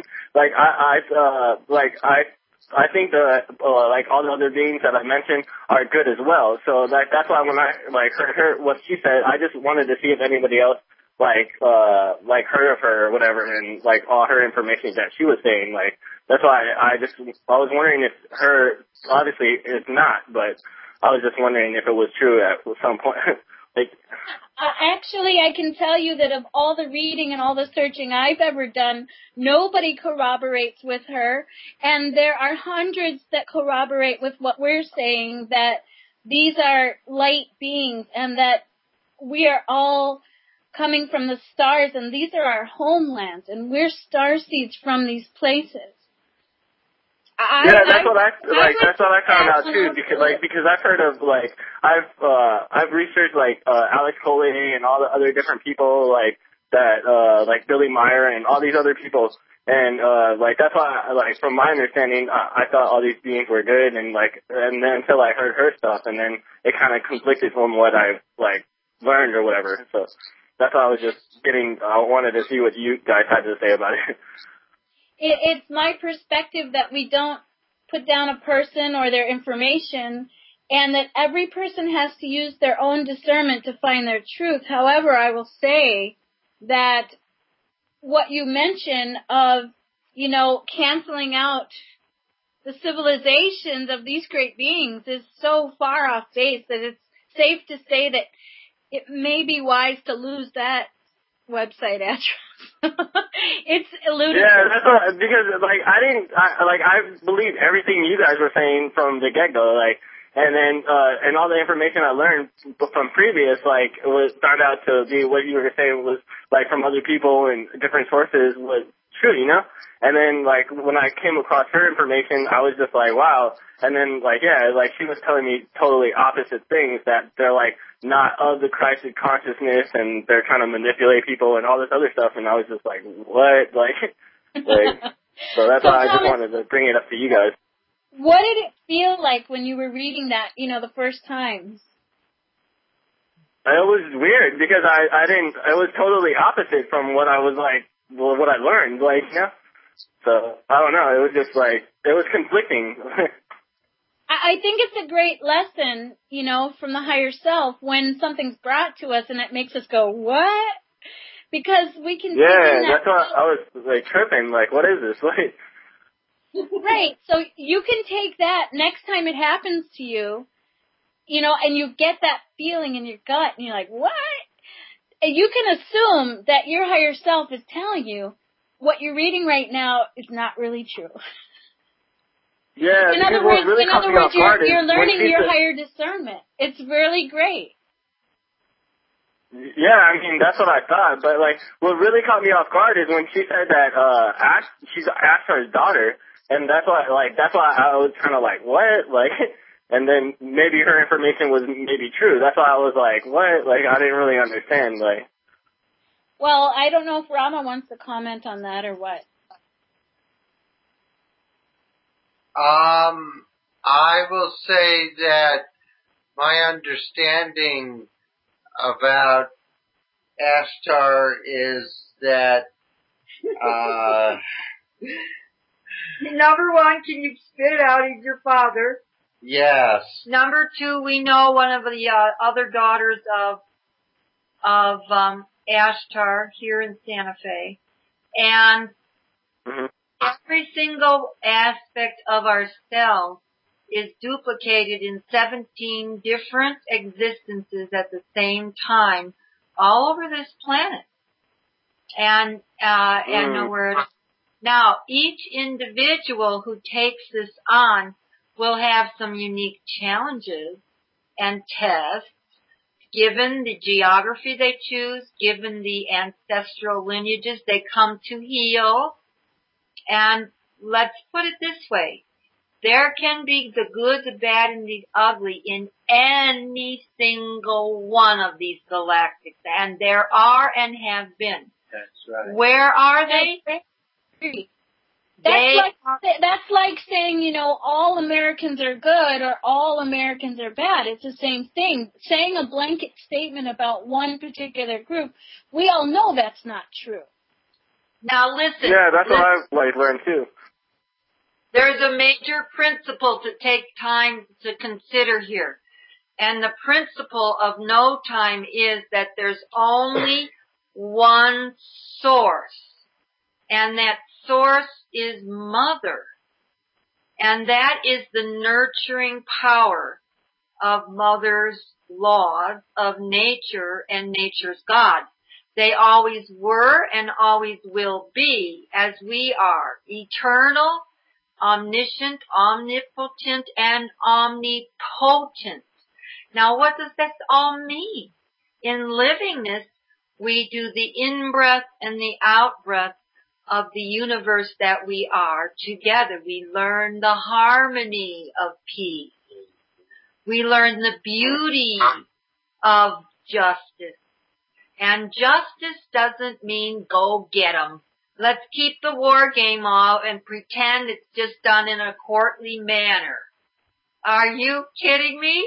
I think like all the other beings that I mentioned are good as well. So that's why when I heard what she said, I just wanted to see if anybody else heard of her or whatever, and like all her information that she was saying. Like that's why I was wondering if her obviously it's not, but I was just wondering if it was true at some point. Actually, I can tell you that of all the reading and all the searching I've ever done, nobody corroborates with her. And there are hundreds that corroborate with what we're saying, that these are light beings and that we are all coming from the stars and these are our homelands and we're starseeds from these places. That's what I found out too, because I've heard of I've researched Alex Coley and all the other different people that Billy Meyer and all these other people, and that's why from my understanding I thought all these beings were good, and then until I heard her stuff, and then it kind of conflicted from what I learned or whatever. So that's why I wanted to see what you guys had to say about it. It's my perspective that we don't put down a person or their information, and that every person has to use their own discernment to find their truth. However, I will say that what you mention of, canceling out the civilizations of these great beings is so far off base that it's safe to say that it may be wise to lose that website address. It's ludicrous. Yeah, that's what, because I believed everything you guys were saying from the get-go, and then and all the information I learned from previous was found out to be what you were saying was from other people and different sources was true, And then when I came across her information, I was just wow. And then she was telling me totally opposite things, that they're not of the Christed consciousness and they're trying to manipulate people and all this other stuff, and I was just what? So that's why I just wanted to bring it up to you guys. What did it feel like when you were reading that, the first time? It was weird because I didn't, it was totally opposite from what I was what I learned, So, I don't know, it was just it was conflicting. I think it's a great lesson, from the higher self when something's brought to us and it makes us go, what? Because we can... Yeah, that's why I was tripping, what is this? Right, so you can take that next time it happens to you, and you get that feeling in your gut and you're what? And you can assume that your higher self is telling you what you're reading right now is not really true. Yeah, in other words, you're learning your higher discernment. It's really great. Yeah, I mean, that's what I thought. But, what really caught me off guard is when she said that she's Ashtar's daughter, and that's why I was kind of what? And then maybe her information was maybe true. That's why I was what? I didn't really understand, Well, I don't know if Rama wants to comment on that or what. I will say that my understanding about Ashtar is that, Number one, can you spit it out? He's your father. Yes. Number two, we know one of the other daughters of Ashtar here in Santa Fe. And every single aspect of ourselves is duplicated in 17 different existences at the same time all over this planet. And nowhere Now, each individual who takes this on will have some unique challenges and tests, given the geography they choose, given the ancestral lineages they come to heal. And let's put it this way. There can be the good, the bad, and the ugly in any single one of these galactics. And there are and have been. That's right. Where are they? That's like saying, you know, all Americans are good or all Americans are bad. It's the same thing. Saying a blanket statement about one particular group, we all know that's not true. Now listen. Yeah, that's what I've learned too. There's a major principle to take time to consider here. And the principle of no time is that there's only one source. And that source is Mother. And that is the nurturing power of Mother's laws of nature and nature's God. They always were and always will be, as we are, eternal, omniscient, omnipotent, and omnipotent. Now, what does this all mean? In livingness, we do the in-breath and the out-breath of the universe that we are together. We learn the harmony of peace. We learn the beauty of justice. And justice doesn't mean go get 'em. Let's keep the war game off and pretend it's just done in a courtly manner. Are you kidding me?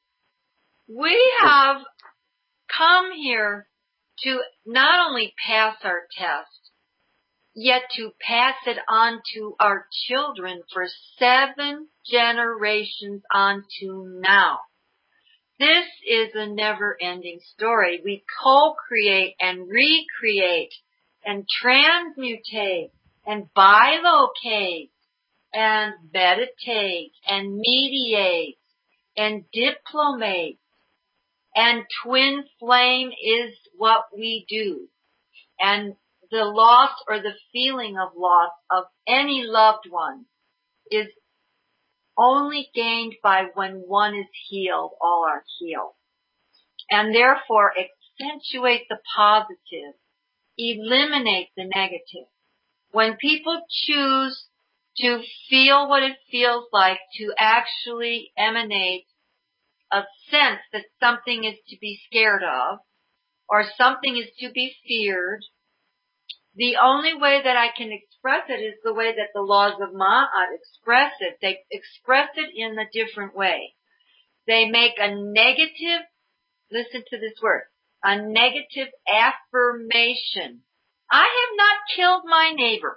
We have come here to not only pass our test, yet to pass it on to our children for 7 generations on to now. This is a never-ending story. We co-create and recreate and transmutate and bilocate and meditate and mediate and diplomate. And twin flame is what we do. And the loss or the feeling of loss of any loved one is only gained by when one is healed, all are healed. And therefore accentuate the positive, eliminate the negative. When people choose to feel what it feels like to actually emanate a sense that something is to be scared of or something is to be feared, the only way that I can express it is the way that the laws of Ma'at express it. They express it in a different way. They make a negative, listen to this word, a negative affirmation. I have not killed my neighbor.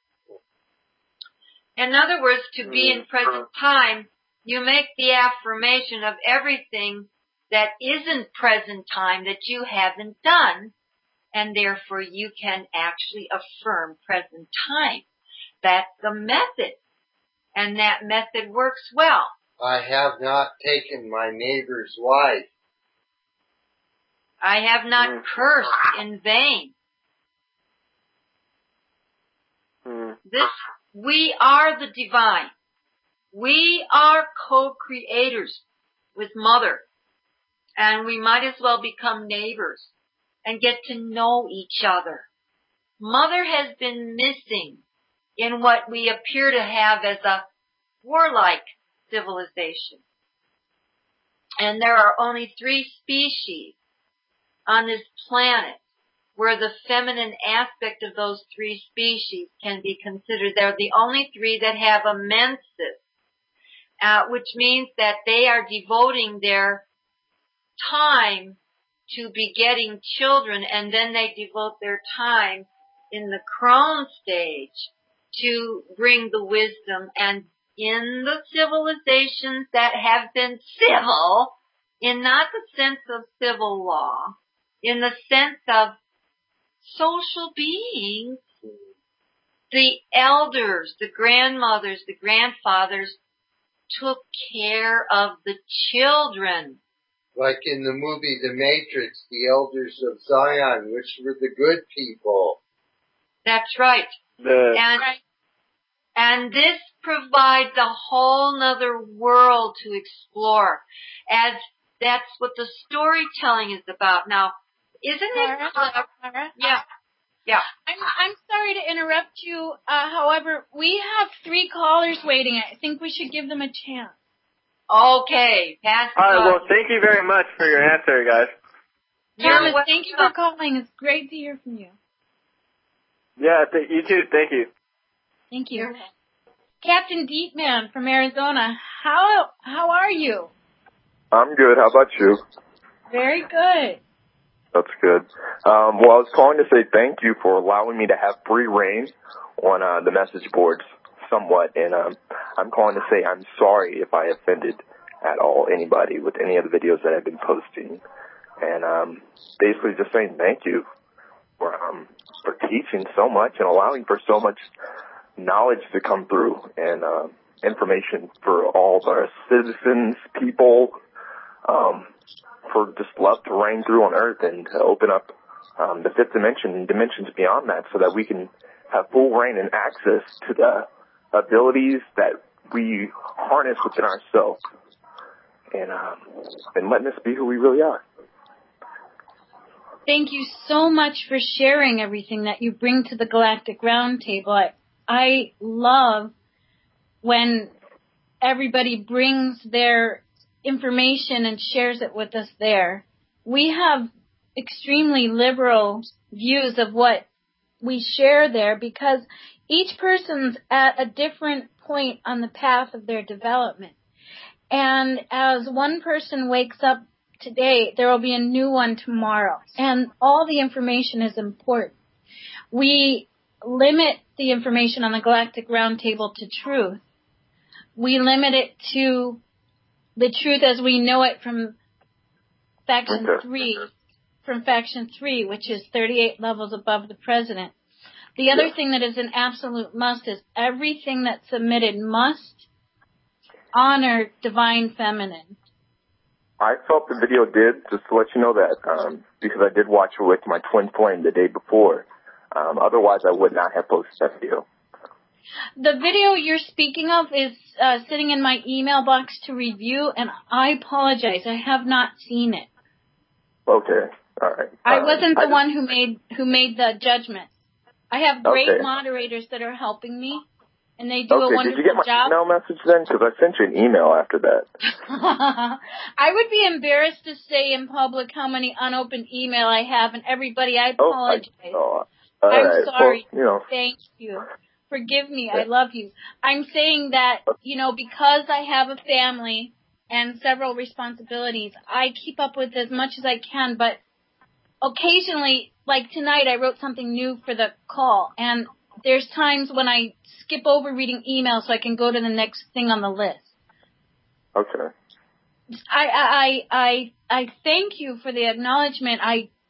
In other words, to be in present time, you make the affirmation of everything that isn't present time that you haven't done. And therefore you can actually affirm present time. That's the method. And that method works well. I have not taken my neighbor's wife. I have not cursed in vain. We are the divine. We are co-creators with Mother. And we might as well become neighbors and get to know each other. Mother has been missing in what we appear to have as a warlike civilization. And there are only 3 species on this planet where the feminine aspect of those 3 species can be considered. They're the only 3 that have a menses, which means that they are devoting their time to begetting children, and then they devote their time in the crone stage to bring the wisdom. And in the civilizations that have been civil, in not the sense of civil law, in the sense of social beings, the elders, the grandmothers, the grandfathers took care of the children. Like in the movie The Matrix, the elders of Zion, which were the good people. That's right. And this provides a whole nother world to explore, as that's what the storytelling is about. Now, isn't it clever? Yeah. Yeah. I'm sorry to interrupt you. However, we have 3 callers waiting. I think we should give them a chance. Okay. Pass All right. Well, thank you very much for your answer, guys. Thomas, thank you for calling. It's great to hear from you. Yeah, you too. Thank you. Thank you. Captain Deepman from Arizona, how are you? I'm good. How about you? Very good. That's good. Well, I was calling to say thank you for allowing me to have free reign on the message boards somewhat, and I'm calling to say I'm sorry if I offended at all anybody with any of the videos that I've been posting, and basically just saying thank you for teaching so much and allowing for so much knowledge to come through and information for all the citizens, people, for just love to reign through on Earth and to open up the 5th dimension and dimensions beyond that so that we can have full reign and access to the abilities that we harness within ourselves and letting us be who we really are. Thank you so much for sharing everything that you bring to the Galactic Roundtable. I love when everybody brings their information and shares it with us there. We have extremely liberal views of what we share there because each person's at a different point on the path of their development. And as one person wakes up today, there will be a new one tomorrow. And all the information is important. We limit the information on the Galactic Roundtable to truth. We limit it to the truth as we know it from Faction 3, which is 38 levels above the President. The other thing that is an absolute must is everything that's submitted must honor Divine Feminine. I felt the video did, just to let you know that, because I did watch it with my twin flame the day before. Otherwise, I would not have posted that video. The video you're speaking of is sitting in my email box to review, and I apologize. I have not seen it. Okay, all right. I wasn't the one who made the judgment. I have great moderators that are helping me, and they do a wonderful job. Did you get my email message then? Because I sent you an email after that. I would be embarrassed to say in public how many unopened email I have, and everybody, I apologize. I'm sorry. Well, Thank you. Forgive me. I love you. I'm saying that, because I have a family and several responsibilities, I keep up with as much as I can, but occasionally, like tonight, I wrote something new for the call, and there's times when I skip over reading emails so I can go to the next thing on the list. Okay. I thank you for the acknowledgement.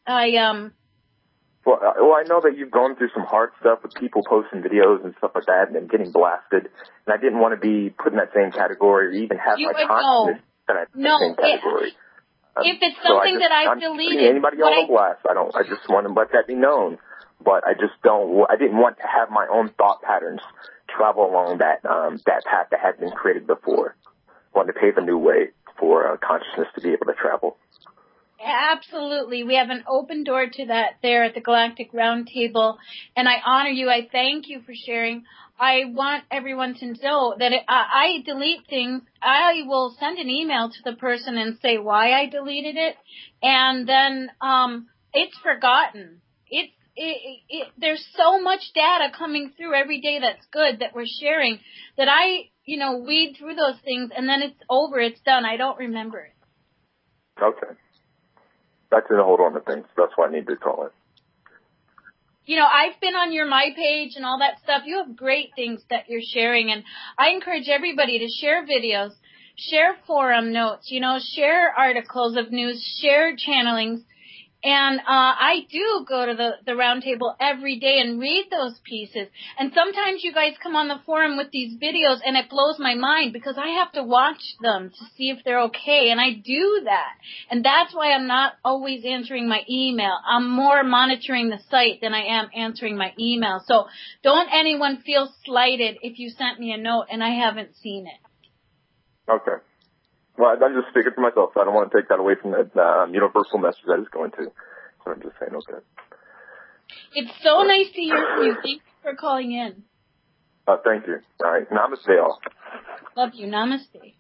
Well, I know that you've gone through some hard stuff with people posting videos and stuff like that and then getting blasted, and I didn't want to be put in that same category or even have my consciousness in that same category. If it's something that I've deleted, anybody on blast, I just want to let that be known. But I didn't want to have my own thought patterns travel along that path that had been created before. I wanted to pave a new way for consciousness to be able to travel. Absolutely. We have an open door to that there at the Galactic Roundtable, and I honor you. I thank you for sharing. I want everyone to know that I delete things. I will send an email to the person and say why I deleted it, and then it's forgotten. There's so much data coming through every day that's good that we're sharing that I weed through those things, and then it's over. It's done. I don't remember it. Okay. That's going to hold on to things. That's why I need to call it. I've been on your My Page and all that stuff. You have great things that you're sharing, and I encourage everybody to share videos, share forum notes, share articles of news, share channelings, And I do go to the round table every day and read those pieces. And sometimes you guys come on the forum with these videos and it blows my mind because I have to watch them to see if they're okay. And I do that. And that's why I'm not always answering my email. I'm more monitoring the site than I am answering my email. So don't anyone feel slighted if you sent me a note and I haven't seen it. Okay. Well, I just figured for myself, so I don't want to take that away from the universal message that it's going to. So I'm just saying, okay. It's so nice to hear from you. Thank you for calling in. Thank you. All right. Namaste all. Love you. Namaste.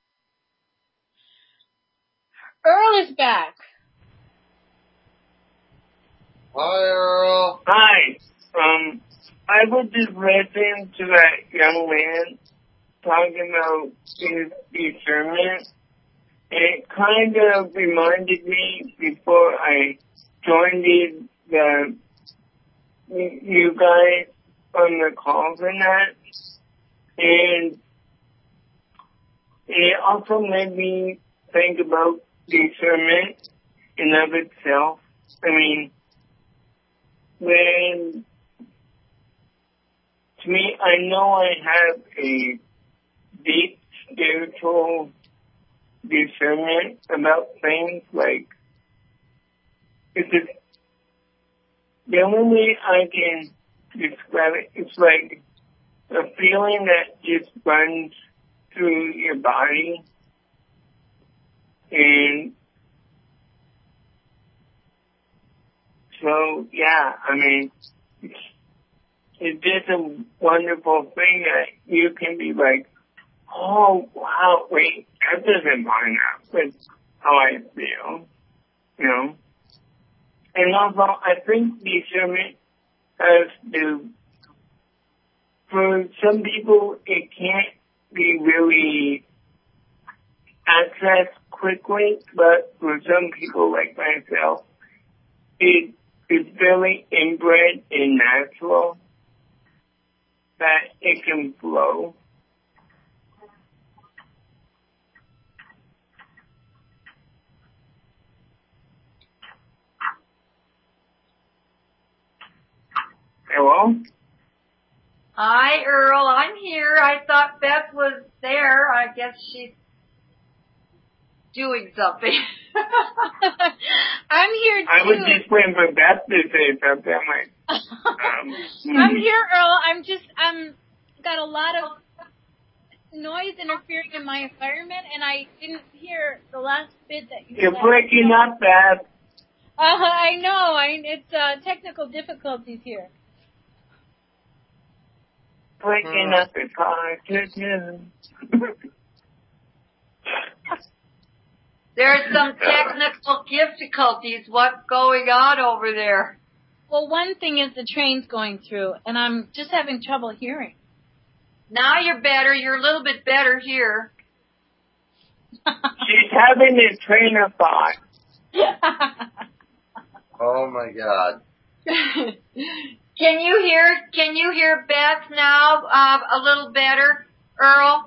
Earl is back. Hi, Earl. Hi. I was just listening to that young man talking about his discernment. It kind of reminded me before I joined you guys on the calls and that. And it also made me think about discernment in of itself. I mean, to me, I know I have a deep spiritual discernment about things, like, the only way I can describe it, it's like a feeling that just runs through your body. And so, yeah, I mean, it's just a wonderful thing that you can be like, oh, wow, wait, that doesn't line up with how I feel, you know? And also, I think discernment has to, for some people, it can't be really accessed quickly, but for some people like myself, it is very inbred and natural that it can flow. Hello? Hi, Earl. I'm here. I thought Beth was there. I guess she's doing something. I'm here too. I was just waiting for Beth to say something. I'm here, Earl. I'm got a lot of noise interfering in my environment, and I didn't hear the last bit that you said. You're breaking up, Beth. I know. It's technical difficulties here. Breaking up is hard to do. There's some technical difficulties. What's going on over there? Well, one thing is the train's going through, and I'm just having trouble hearing. Now you're better. You're a little bit better here. She's having a train of thought. Oh my God. Can you hear Beth now a little better, Earl?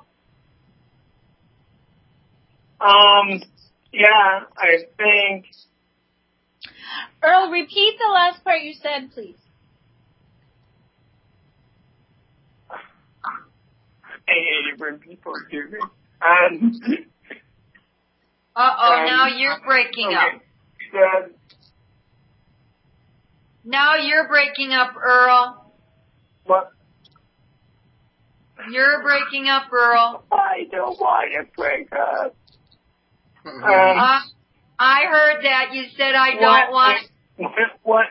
Yeah, I think. Earl, repeat the last part you said, please. I hate it when people do this. Now you're breaking up. Now you're breaking up, Earl. What? You're breaking up, Earl. I don't want to break up. I heard that. You said I don't want... What?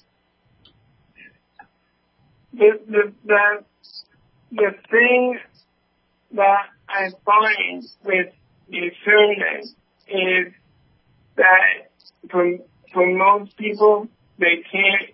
The thing that I find with discernment is that for most people, they can't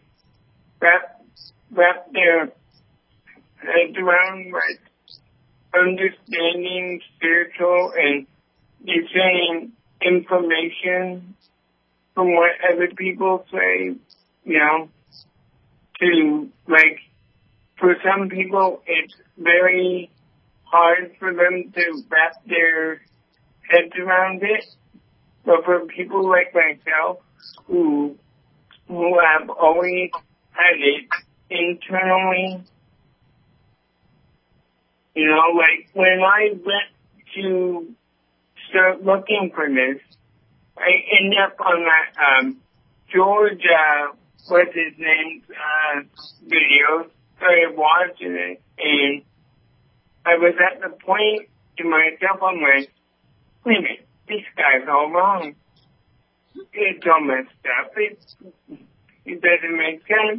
wrap their heads around, like, understanding spiritual and discerning information from what other people say, you know, to, like, for some people, it's very hard for them to wrap their heads around it. But for people like myself, who have always had it internally. You know, like when I went to start looking for this, I ended up on that George, what's his name, video, started watching it, and I was at the point to myself, I'm like, wait a minute, this guy's all wrong. It's all messed up. It doesn't make sense.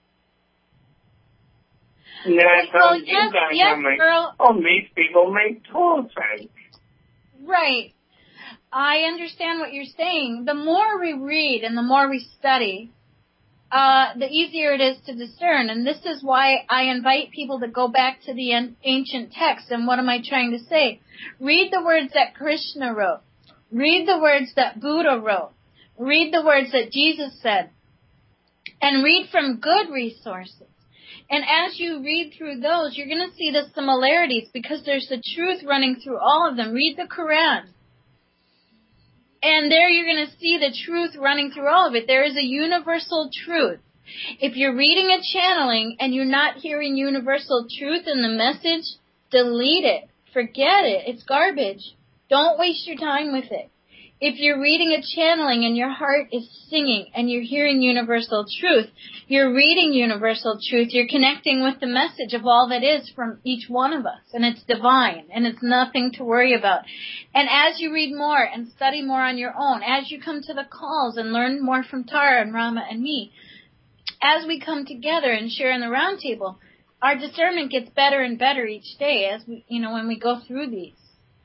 And then I Well, told you guys, yes, I'm like, girl. oh, these people make total sense. Right. I understand what you're saying. The more we read and the more we study, the easier it is to discern. And this is why I invite people to go back to the ancient texts. And what am I trying to say? Read the words that Krishna wrote. Read the words that Buddha wrote. Read the words that Jesus said. And read from good resources. And as you read through those, you're going to see the similarities because there's the truth running through all of them. Read the Quran. And there you're going to see the truth running through all of it. There is a universal truth. If you're reading a channeling and you're not hearing universal truth in the message, delete it. Forget it. It's garbage. Don't waste your time with it. If you're reading a channeling and your heart is singing and you're hearing universal truth, you're reading universal truth, you're connecting with the message of all that is from each one of us. And it's divine and it's nothing to worry about. And as you read more and study more on your own, as you come to the calls and learn more from Tara and Rama and me, as we come together and share in the round table, our discernment gets better and better each day as we, when we go through these.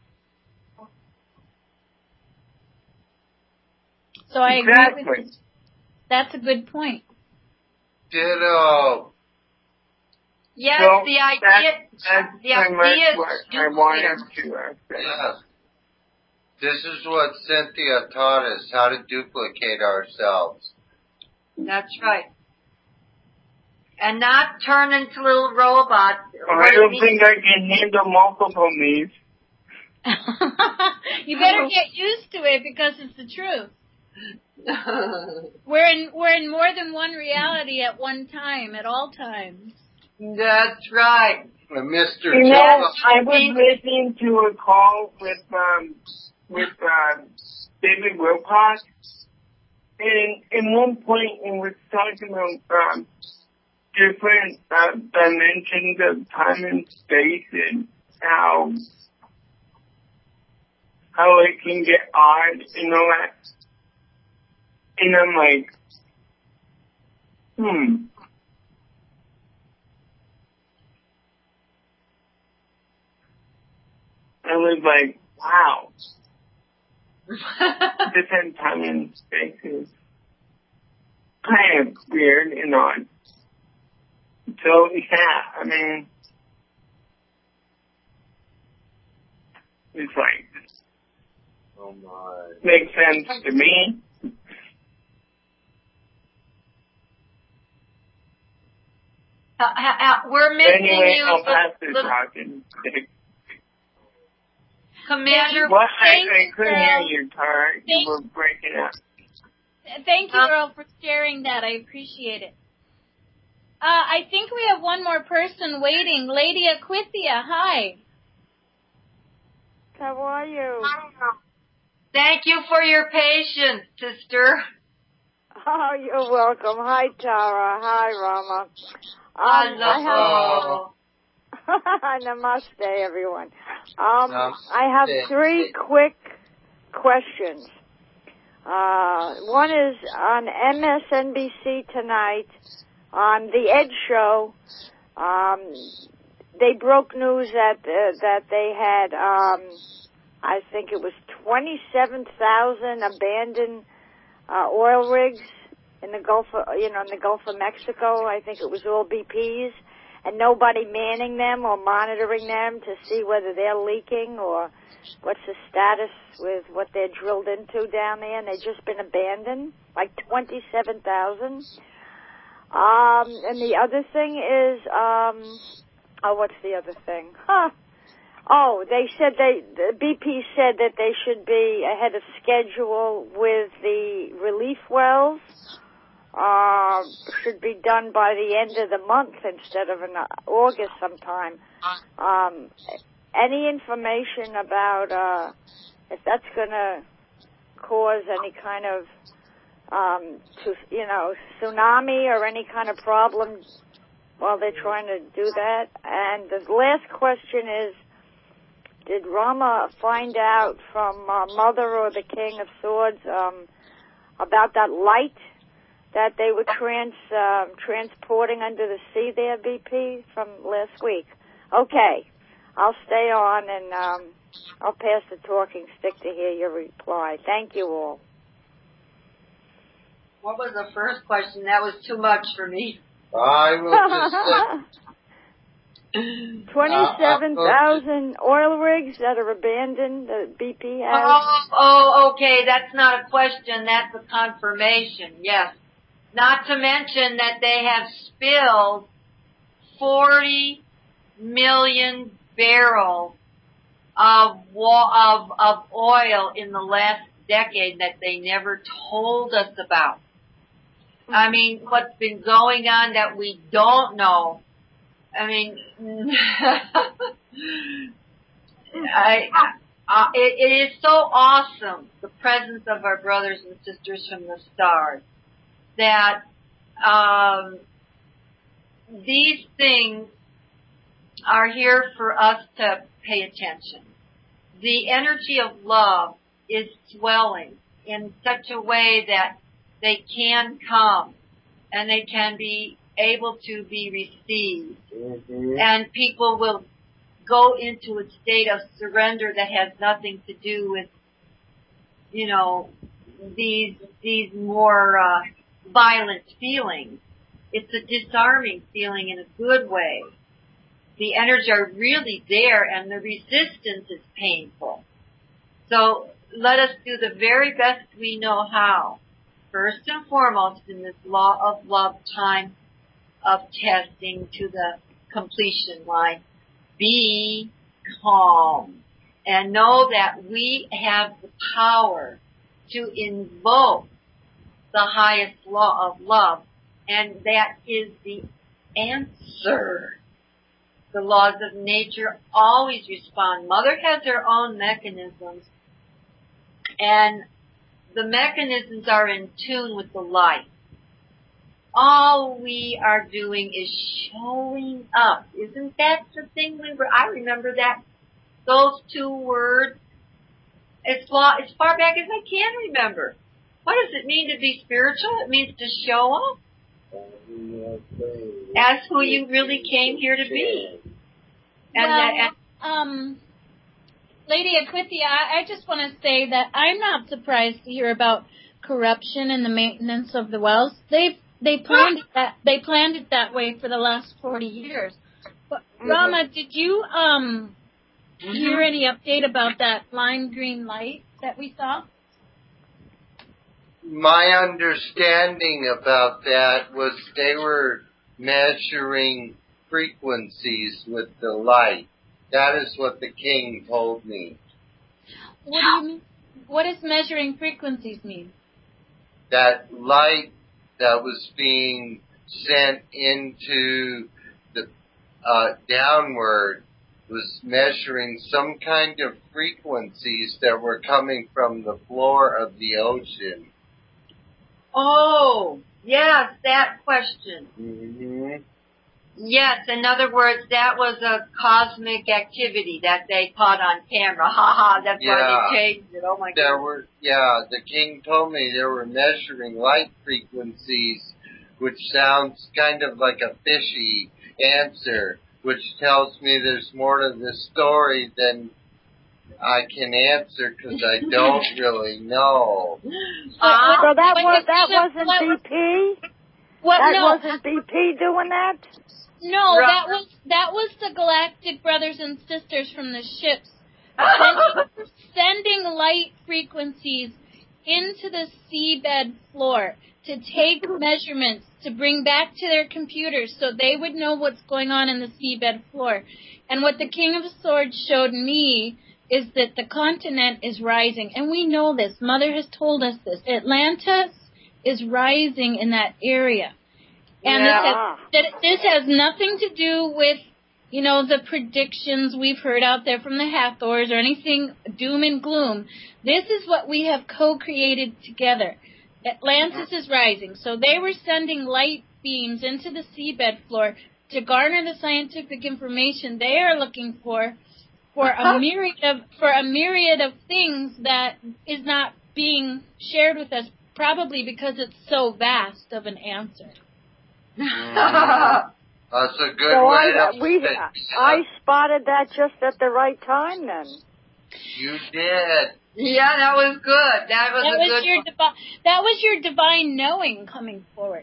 So I agree with you. That's a good point. Ditto. Yes, So the idea that's the pretty much idea what is I wanted duplicator. to say. Yeah. This is what Cynthia taught us, how to duplicate ourselves. That's right. And not turn into little robots. I don't think I can handle multiple needs. You better get used to it because it's the truth. We're in more than one reality at one time, at all times. That's right. Mr. You know, Jones. I was listening to a call with David Wilcox, and at one point it was talking about different dimensions of time and space and how it can get odd and all that. And I'm like, I was like, wow. Different time and space is kind of weird and odd. So, yeah, I mean, it's like, Oh my. makes sense to me. We're missing Anyway, you. I'll pass this talking. Commander, What? I couldn't hear you, Tara. You were breaking up. Thank you, Earl, for sharing that. I appreciate it. I think we have one more person waiting. Lady Aquithia, hi. How are you? thank you for your patience, sister. Oh, you're welcome. Hi, Tara. Hi, Rama. Hello. Namaste, everyone. I have three quick questions. One is on MSNBC tonight on the Ed Show. They broke news that they had, I think it was 27,000 abandoned oil rigs in the Gulf of Mexico. I think it was all BPs. And nobody manning them or monitoring them to see whether they're leaking or what's the status with what they're drilled into down there. And they've just been abandoned, like 27,000. And the other thing is, what's the other thing? Oh, they said the BP said that they should be ahead of schedule with the relief wells. Should be done by the end of the month instead of in August sometime. Any information about if that's going to cause any kind of tsunami or any kind of problem while they're trying to do that? And the last question is, did Rama find out from Mother or the King of Swords about that light that they were transporting under the sea there, BP, from last week? Okay, I'll stay on and I'll pass the talking stick to hear your reply. Thank you all. What was the first question? That was too much for me. I will just 27,000 oil rigs that are abandoned that BP has. Oh, okay. That's not a question. That's a confirmation. Yes. Not to mention that they have spilled 40 million barrels of oil in the last decade that they never told us about. I mean, what's been going on that we don't know. I mean, it is so awesome, the presence of our brothers and sisters from the stars, that these things are here for us to pay attention. The energy of love is swelling in such a way that they can come and they can be able to be received. Mm-hmm. And people will go into a state of surrender that has nothing to do with, these more violent feelings. It's a disarming feeling in a good way. The energy are really there and the resistance is painful. So let us do the very best we know how. First and foremost, in this law of love time of testing to the completion line, be calm and know that we have the power to invoke the highest law of love, and that is the answer. The laws of nature always respond. Mother has her own mechanisms, and the mechanisms are in tune with the light. All we are doing is showing up. Isn't that the thing I remember that, those two words as far back as I can remember. What does it mean to be spiritual? It means to show up as who you really came here to be. Lady Aquitia, I just want to say that I'm not surprised to hear about corruption in the maintenance of the wells. They planned it that way for the last 40 years. But Rama, did you hear any update about that lime green light that we saw? My understanding about that was they were measuring frequencies with the light. That is what the king told me. What do you mean? What does measuring frequencies mean? That light that was being sent into the downward was measuring some kind of frequencies that were coming from the floor of the ocean. Oh, yes, that question. Mm-hmm. Yes, in other words, that was a cosmic activity that they caught on camera. Ha ha, that's why they changed it. Oh my God. The king told me they were measuring light frequencies, which sounds kind of like a fishy answer, which tells me there's more to this story than I can answer because I don't really know. So that wasn't BP? Wasn't BP doing that? No, that was the Galactic Brothers and Sisters from the ships sending light frequencies into the seabed floor to take measurements to bring back to their computers so they would know what's going on in the seabed floor. And what the King of Swords showed me is that the continent is rising. And we know this. Mother has told us this. Atlantis is rising in that area. And this has nothing to do with, you know, the predictions we've heard out there from the Hathors or anything doom and gloom. This is what we have co-created together. Atlantis is rising. So they were sending light beams into the seabed floor to garner the scientific information they are looking for a myriad of things that is not being shared with us, probably because it's so vast of an answer. That's a good way to I spotted that just at the right time then. You did. Yeah, that was good. That was your divine knowing coming forward.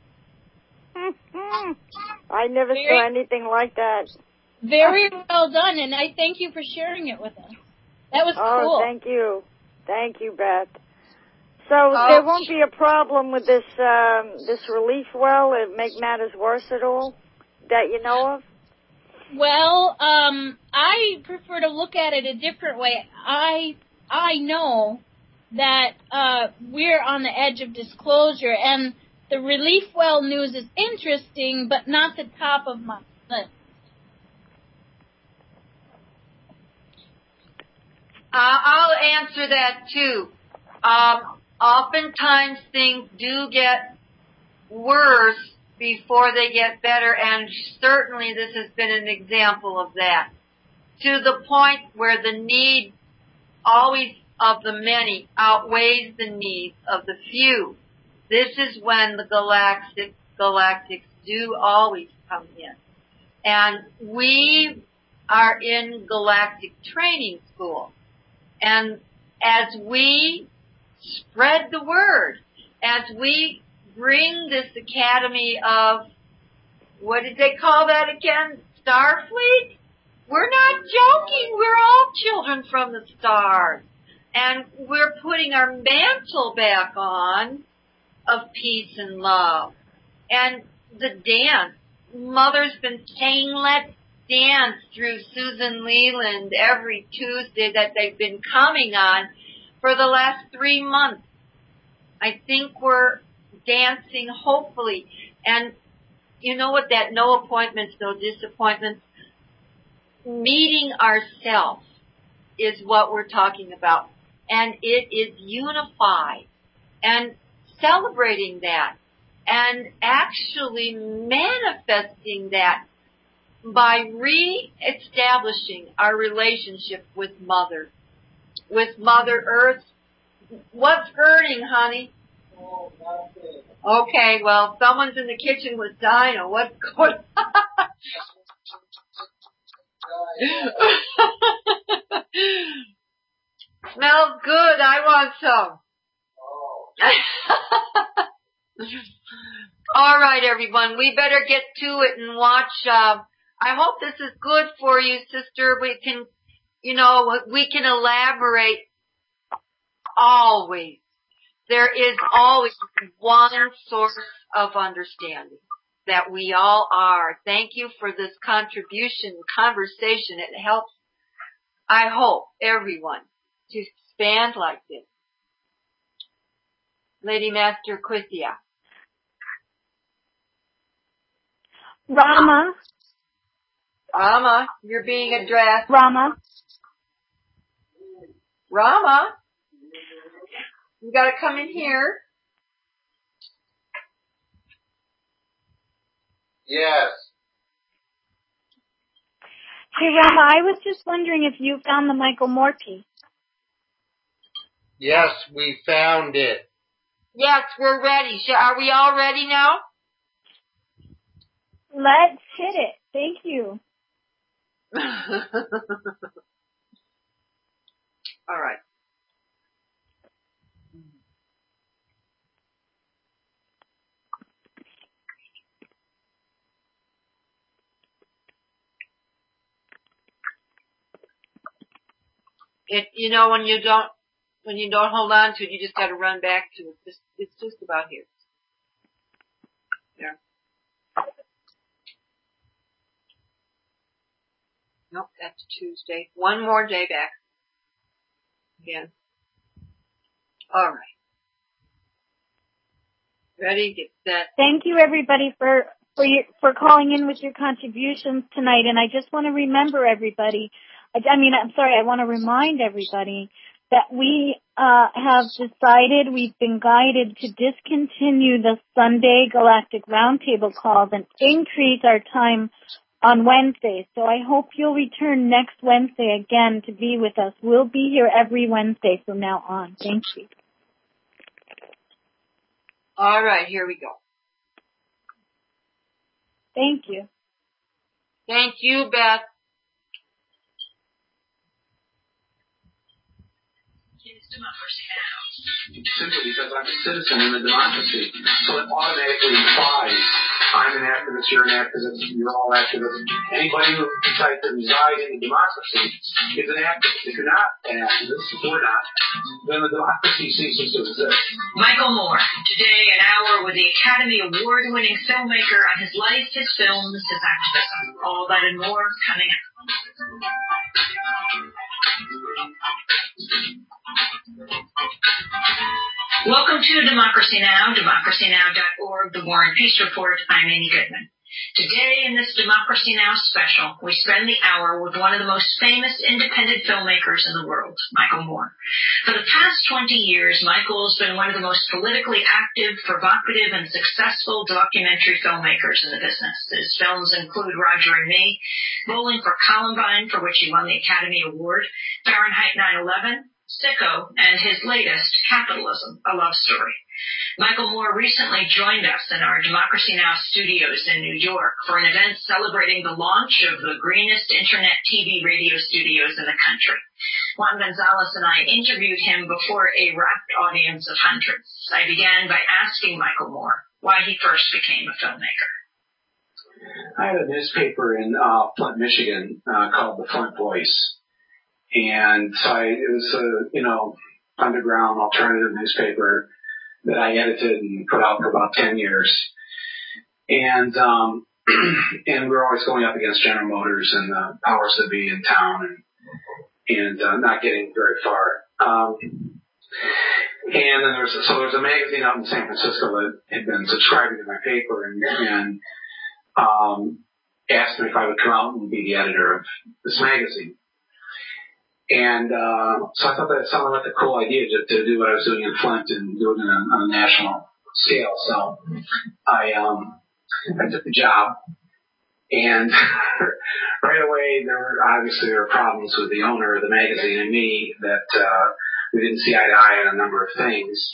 I never saw anything like that. Very well done, and I thank you for sharing it with us. That was cool. Thank you. Thank you, Beth. So there won't be a problem with this relief well? It make matters worse at all that you know of? Well, I prefer to look at it a different way. I know that we're on the edge of disclosure, and the relief well news is interesting, but not the top of my list. I'll answer that too. Oftentimes things do get worse before they get better, and certainly this has been an example of that. To the point where the need always of the many outweighs the needs of the few. This is when the galactics do always come in. And we are in galactic training school. And as we spread the word, as we bring this academy of, what did they call that again? Starfleet? We're not joking. We're all children from the stars. And we're putting our mantle back on of peace and love. And the dance. Mother's been saying, let's dance through Susan Leland every Tuesday that they've been coming on for the last 3 months. I think we're dancing, hopefully. And you know what, that no appointments, no disappointments, meeting ourselves is what we're talking about. And it is unified. And celebrating that. And actually manifesting that by re-establishing our relationship with Mother Earth. What's hurting, honey? Oh, nothing. Okay, well, someone's in the kitchen with Dinah. What's going on? Smells good. I want some. All right, everyone. We better get to it and watch. I hope this is good for you, sister. We can elaborate always. There is always one source of understanding that we all are. Thank you for this contribution, conversation. It helps, I hope, everyone to expand like this. Lady Master Quisia. Rama, you're being addressed. Rama, you gotta come in here. Yes. Hey, Rama, I was just wondering if you found the Michael Moore piece. Yes, we found it. Yes, we're ready. Are we all ready now? Let's hit it. Thank you. All right. When you don't When you don't hold on to it, you just got to run back to it. It's just about here. There. Nope, that's Tuesday. One more day back. Again. All right. Ready? Get set. Thank you, everybody, for calling in with your contributions tonight. And I just want to remember everybody. I want to remind everybody that we have decided, we've been guided to discontinue the Sunday Galactic Roundtable calls and increase our time on Wednesdays. So I hope you'll return next Wednesday again to be with us. We'll be here every Wednesday from now on. Thank you. All right, here we go. Thank you. Thank you, Beth. Simply because I'm a citizen in a democracy. So it automatically implies I'm an activist, you're an activist, you're all activists. Anybody who decides to reside in a democracy is an activist. If you're not an activist, we're not, then the democracy ceases to exist. Michael Moore, today an hour with the Academy Award-winning filmmaker on his life, his films, his activism. All that and more coming up. Welcome to Democracy Now!, democracynow.org, The War and Peace Report. I'm Amy Goodman. Today in this Democracy Now! Special, we spend the hour with one of the most famous independent filmmakers in the world, Michael Moore. For the past 20 years, Michael has been one of the most politically active, provocative, and successful documentary filmmakers in the business. His films include Roger and Me, Bowling for Columbine, for which he won the Academy Award, Fahrenheit 9/11, Sicko, and his latest, Capitalism, A Love Story. Michael Moore recently joined us in our Democracy Now! Studios in New York for an event celebrating the launch of the greenest internet TV radio studios in the country. Juan Gonzalez and I interviewed him before a rapt audience of hundreds. I began by asking Michael Moore why he first became a filmmaker. I had a newspaper in Flint, Michigan called the Flint Voice. And so it was a, underground alternative newspaper that I edited and put out for about 10 years. And we were always going up against General Motors and the powers that be in town and not getting very far. And then there was a magazine out in San Francisco that had been subscribing to my paper and asked me if I would come out and be the editor of this magazine. And so I thought that sounded like a cool idea to do what I was doing in Flint and do it on a national scale. So I took the job, and right away there were problems with the owner of the magazine and me that we didn't see eye to eye on a number of things.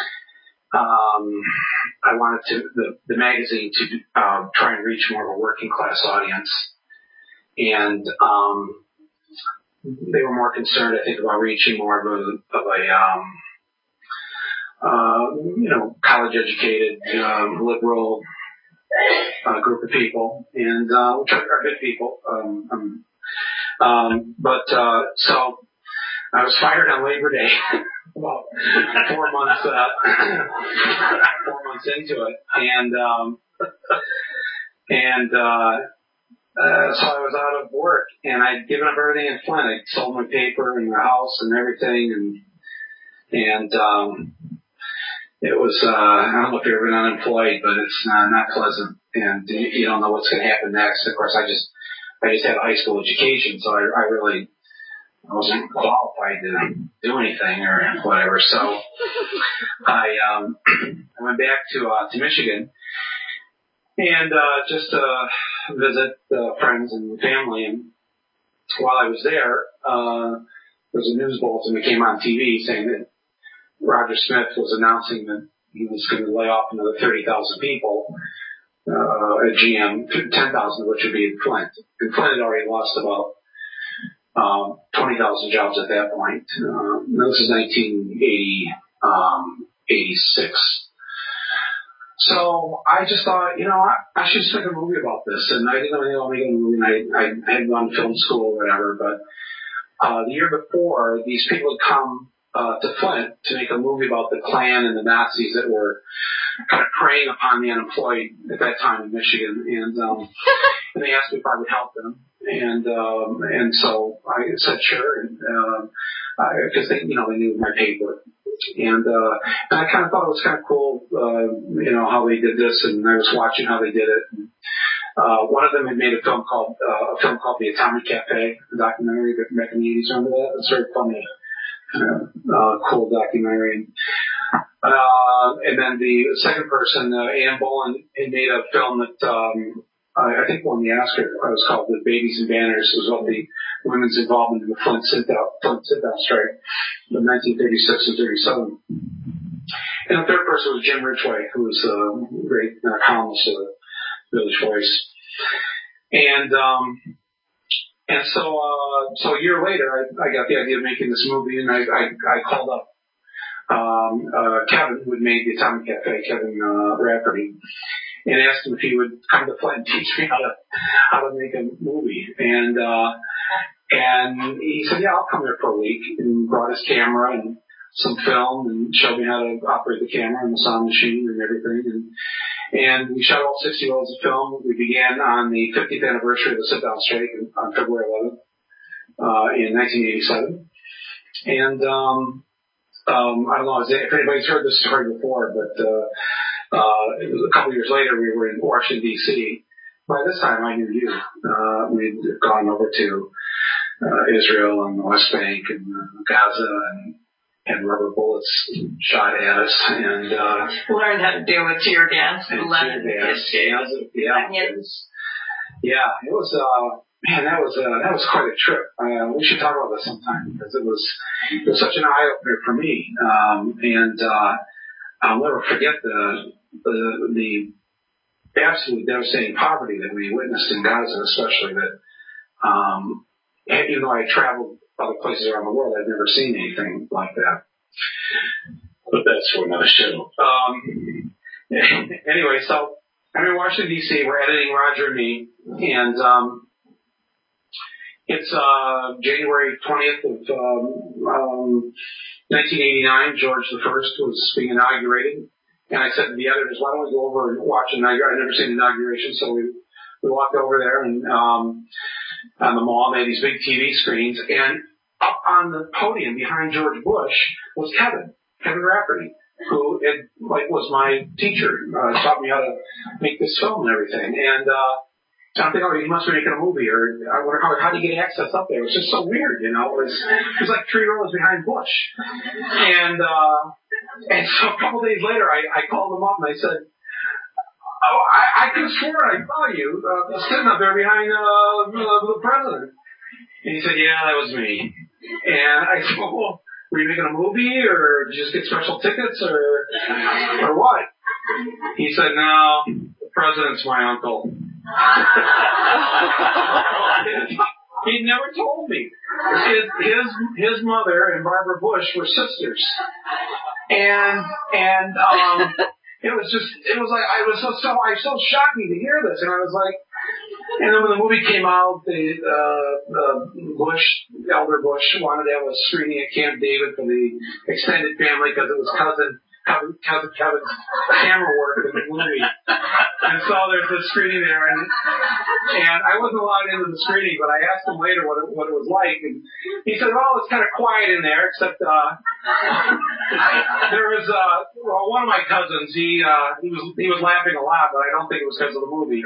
I wanted the magazine to try and reach more of a working class audience, and they were more concerned, I think, about reaching more of a college-educated, liberal group of people, and which are good people. So I was fired on Labor Day, about 4 months into it, so I was out of work, and I'd given up everything in Flint. I'd sold my paper and my house and everything, and it was, I don't know if you've ever been unemployed, but it's not pleasant, and you don't know what's going to happen next. Of course, I just had a high school education, so I wasn't qualified to do anything or whatever. So I went back to Michigan, and just visit friends and family. And while I was there was a news bulletin that came on TV saying that Roger Smith was announcing that he was going to lay off another 30,000 people at GM, 10,000 of which would be in Flint. And Flint had already lost about 20,000 jobs at that point. This is 1986. So I just thought, I should just make a movie about this. And I didn't know anything about making a movie, and I hadn't gone to film school or whatever. But the year before, these people had come to Flint to make a movie about the Klan and the Nazis that were kind of preying upon the unemployed at that time in Michigan, and they asked me if I would help them, and so I said sure, and because they knew my paper, and I kind of thought it was kind of cool, how they did this, and I was watching how they did it. And, one of them had made a film called The Atomic Cafe, a documentary back in the 80s. Remember that? It's very funny, cool documentary. And then the second person, Ann Boland, had made a film that I think won the Oscar. It was called The Babies and Banners. It was about the women's involvement in the Flint sit-down strike of 1936 and 37. And the third person was Jim Ridgway, who was a great columnist of the Village Voice. And so a year later, I got the idea of making this movie, and I called up Kevin, who had made The Atomic Cafe, Kevin Rafferty, and asked him if he would come to Flint and teach me how to make a movie. And he said, yeah, I'll come there for a week, and brought his camera and some film and showed me how to operate the camera and the sound machine and everything. And we shot all 60 rolls of film. We began on the 50th anniversary of the sit-down strike on February 11th in 1987. And I don't know if anybody's heard this story before, but a couple of years later we were in Washington, D.C. By this time I knew you. We'd gone over to Israel and the West Bank and Gaza and rubber bullets shot at us, and learned how to do a tear gas, lemon biscuits, it was that was quite a trip. We should talk about this sometime because it was such an eye opener for me, and I'll never forget the absolutely devastating poverty that we witnessed in Gaza, especially that even though I traveled other places around the world, I'd never seen anything like that. But that's for another show. Anyway, so I'm in Washington, D.C. We're editing Roger and me, and it's January 20th of 1989. George I was being inaugurated, and I said to the editors, why don't we go over and watch an inauguration? I'd never seen an inauguration, so we walked over there, and on the mall, they had these big TV screens, and up on the podium behind George Bush was Kevin Rafferty, who was my teacher, taught me how to make this film and everything. And I'm thinking, he must be making a movie, or I wonder how do you get access up there? It was just so weird, It was like 3 rows behind Bush. And so a couple days later, I called them up and I said, I could have sworn I saw you sitting up there behind the president. And he said, yeah, that was me. And I said, well, were you making a movie, or did you just get special tickets, or what? He said, no, the president's my uncle. He never told me. His mother and Barbara Bush were sisters. And it was so shocking to hear this, and I was like, and then when the movie came out, Elder Bush wanted to have a screening at Camp David for the extended family because it was cousin Kevin's camera work in the movie. And so there's this screening there, and I wasn't allowed into the screening, but I asked him later what it was like, and he said, well, it's kind of quiet in there, except there was one of my cousins. He was laughing a lot, but I don't think it was because of the movie.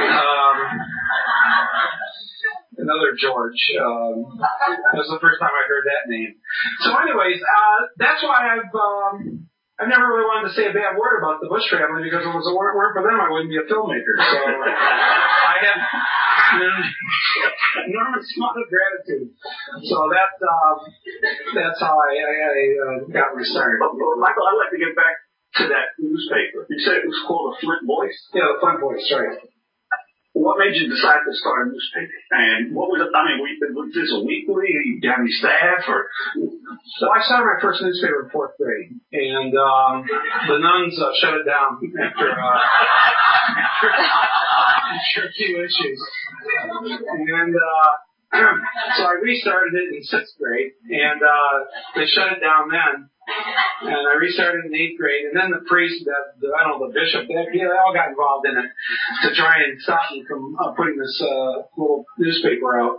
Another George. That was the first time I heard that name. So anyways, that's why I've never really wanted to say a bad word about the Bush family, because if it weren't for them, I wouldn't be a filmmaker. So I have an enormous amount of gratitude. So that's how I got my start. Michael, I'd like to get back to that newspaper. You said it was called the Flint Voice? Yeah, the Flint Voice, right. What made you decide to start a newspaper? And what was it? I mean, was this a weekly? Did you have any staff? Well, I started my first newspaper in 4th grade, and the nuns shut it down after a few issues. And So I restarted it in 6th grade, and they shut it down then. And I restarted in 8th grade, and then the priest, the bishop, they all got involved in it to try and stop me from putting this little newspaper out.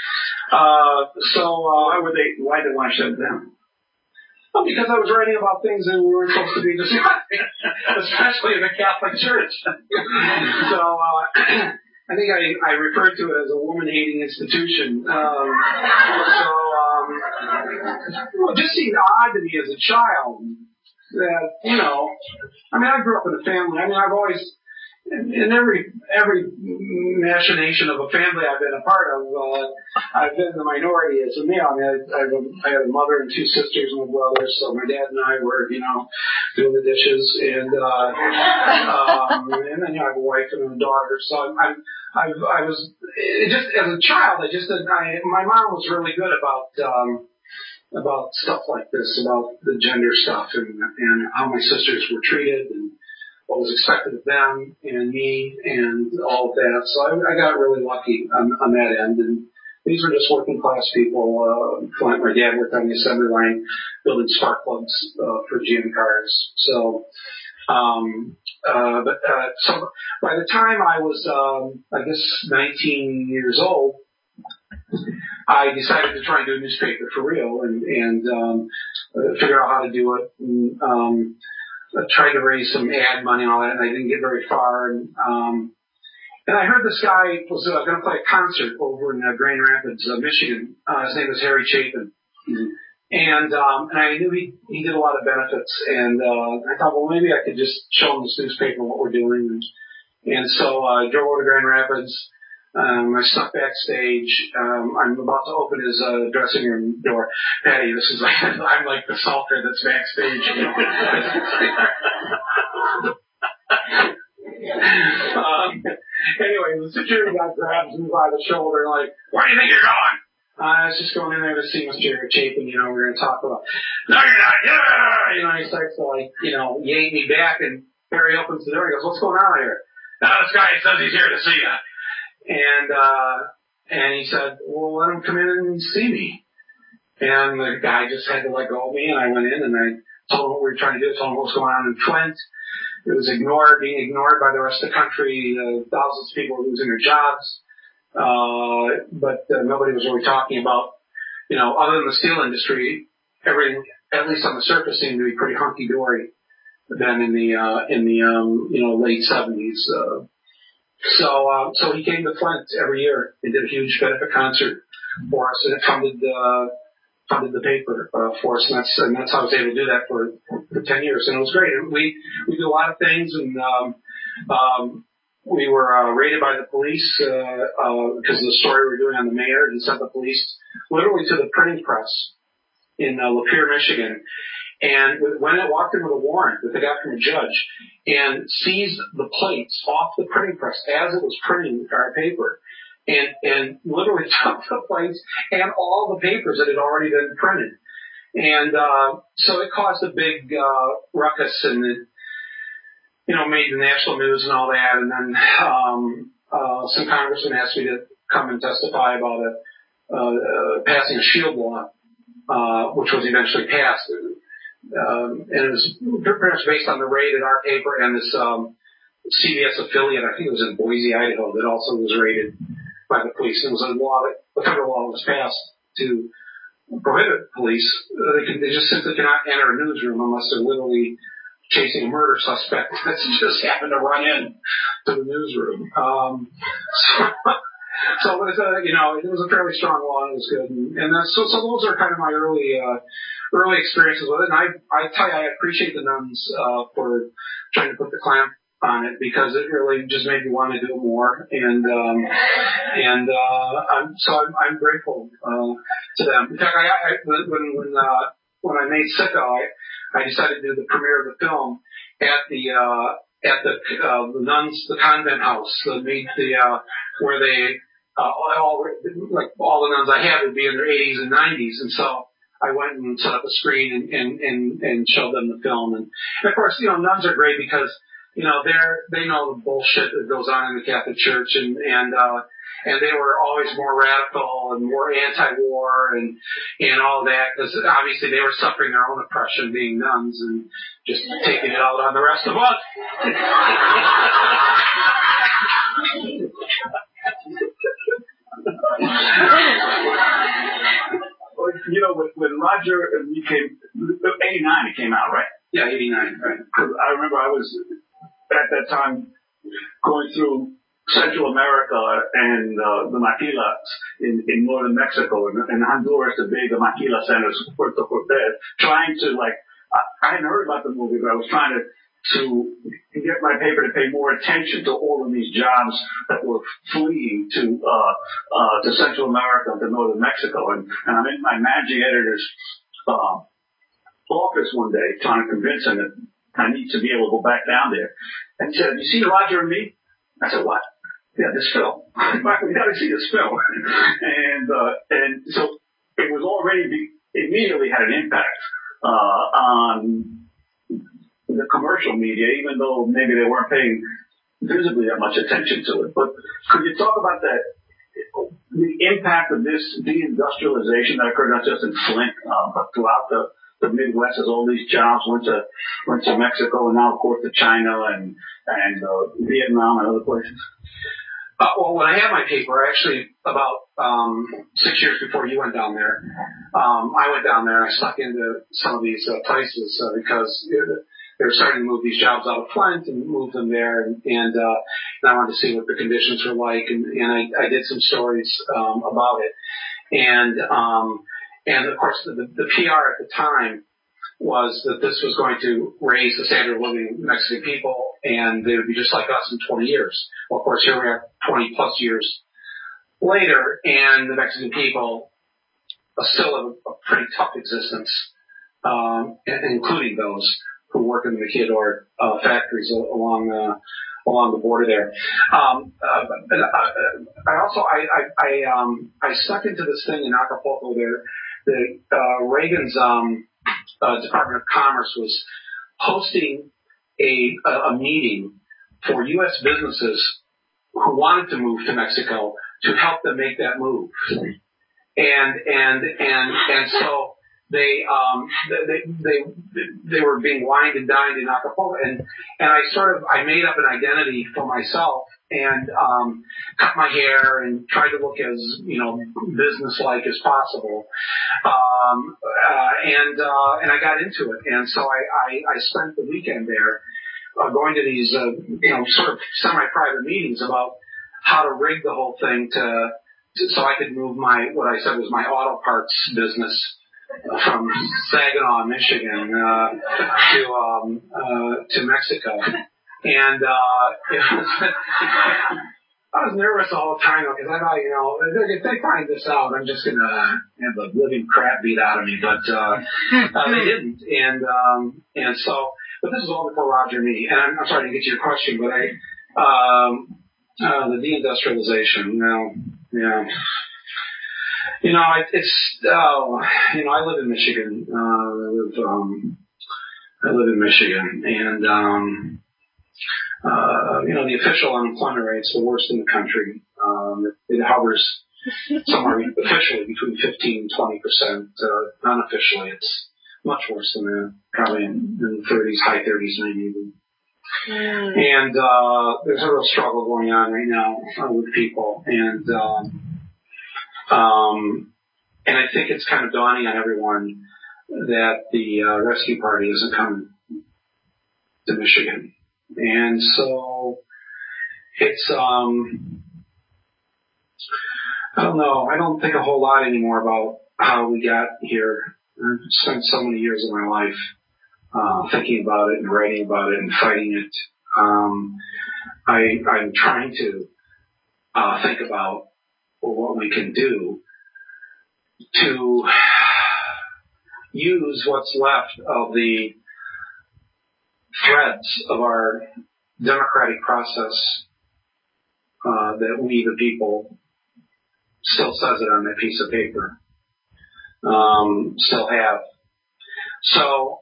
Why did they want to shut it down? Well, because I was writing about things that we weren't supposed to be discussing, especially in the Catholic Church. So I think I referred to it as a woman-hating institution. It just seemed odd to me as a child that, I grew up in a family. I've always, in every machination of a family I've been a part of, I've been the minority as a male. I had a mother and 2 sisters and a brother, so my dad and I were, doing the dishes, and then I have a wife and a daughter. So I was just as a child. My mom was really good about stuff like this, about the gender stuff and how my sisters were treated and what was expected of them and me and all of that. So I got really lucky on that end. And these were just working class people. My dad worked on the assembly line building spark plugs for GM cars. So, so by the time I was, 19 years old, I decided to try and do a newspaper for real and figure out how to do it. And, I tried to raise some ad money and all that, and I didn't get very far. And I heard this guy was going to play a concert over in Grand Rapids, Michigan. His name was Harry Chapin. And I knew he did a lot of benefits. And I thought, well, maybe I could just show him this newspaper and what we're doing. And so I drove over to Grand Rapids. I snuck backstage. I'm about to open his dressing room door. Patty, this is I'm like the salter that's backstage. Anyway, the security guy grabs me by the shoulder, like, "Where do you think you're going?" I was just going in there to see Mr. Chapin. We're going to talk about. "No, you're not." Yeah. He starts to yank me back, and Harry opens the door. He goes, "What's going on here?" "Now this guy says he's here to see you." And he said, "Well, let him come in and see me." And the guy just had to let go of me, and I went in and I told him what we were trying to do, told him what was going on in Flint. It was being ignored by the rest of the country. Thousands of people were losing their jobs. But nobody was really talking about, other than the steel industry, everything, at least on the surface, seemed to be pretty hunky-dory then in the late 70s. So he came to Flint every year and did a huge benefit concert for us, and it funded the paper for us, and that's how I was able to do that for 10 years, and it was great. And we did a lot of things, and we were raided by the police because of the story we were doing on the mayor. He sent the police literally to the printing press in Lapeer, Michigan. And when it walked in with a warrant that they got from a judge and seized the plates off the printing press as it was printing our paper and literally took the plates and all the papers that had already been printed. And so it caused a big ruckus and it, made the national news and all that. And then some congressman asked me to come and testify about passing a shield law, which was eventually passed. And it was pretty much based on the raid at our paper and this CBS affiliate, I think it was in Boise, Idaho, that also was raided by the police. And it was a law the federal law was passed to prohibit police. They just simply cannot enter a newsroom unless they're literally chasing a murder suspect that's just happened to run in to the newsroom. So it was it was a fairly strong law and it was good. And so those are kind of my early experiences with it. And I tell you, I appreciate the nuns for trying to put the clamp on it because it really just made me want to do more. And I'm grateful to them. In fact, when I made Sicko, I decided to do the premiere of the film at the nuns, the convent house, where they all the nuns I had would be in their 80s and 90s, and so I went and set up a screen and showed them the film. And of course, nuns are great because they know the bullshit that goes on in the Catholic Church, and and they were always more radical and more anti-war and all that, because obviously they were suffering their own oppression being nuns and just taking it out on the rest of us. You know, when Roger and me came, 89 it came out, right? Yeah, 89, right. I remember I was at that time going through Central America and the maquilas in northern Mexico and Honduras, the big maquila centers, Puerto Cortez, trying to I hadn't heard about the movie, but I was trying to get my paper to pay more attention to all of these jobs that were fleeing to Central America and to northern Mexico. And I'm in my managing editor's office one day trying to convince him that I need to be able to go back down there. And he said, "Have you seen Roger and Me?" I said, "What?" "Yeah, this film." "We got to see this film." And so it was already immediately had an impact on the commercial media, even though maybe they weren't paying visibly that much attention to it. But could you talk about that, the impact of this deindustrialization that occurred not just in Flint, but throughout the Midwest, as all these jobs went to Mexico and now, of course, to China and Vietnam and other places? Well, when I had my paper, actually about 6 years before you went down there, I went down there and I snuck into some of these places because they were starting to move these jobs out of Flint and move them there, and I wanted to see what the conditions were like, and I did some stories about it, and of course the PR at the time was that this was going to raise the standard of living Mexican people, and they would be just like us in 20 years. Well, of course, here we are 20 plus years later, and the Mexican people still have a pretty tough existence, including those who work in the maquiladora factories along the border there. I stuck into this thing in Acapulco there. Reagan's Department of Commerce was hosting a meeting for U.S. businesses who wanted to move to Mexico to help them make that move, and so they were being wined and dined in Acapulco, and I made up an identity for myself and cut my hair and tried to look as business-like as possible, and I got into it, and so I spent the weekend there going to these sort of semi-private meetings about how to rig the whole thing so I could move what I said was my auto parts business from Saginaw, Michigan, to Mexico, and I was nervous the whole time because I thought, if they find this out, I'm just gonna have the living crap beat out of me. But they didn't, and so. But this is all before Roger and Me, and I'm sorry to get to your question, but the deindustrialization, yeah. I live in Michigan. I live in Michigan, and the official unemployment rate is the worst in the country. It hovers somewhere officially between 15 and 20%. Unofficially, it's much worse than that, probably in the 30s, high 30s, maybe even. And there's a real struggle going on right now with people, and I think it's kind of dawning on everyone that the rescue party isn't coming to Michigan, and so it's I don't know. I don't think a whole lot anymore about how we got here. I've spent so many years of my life thinking about it and writing about it and fighting it. I'm trying to think about what we can do to use what's left of the threads of our democratic process that we, the people, still says it on that piece of paper, still have. So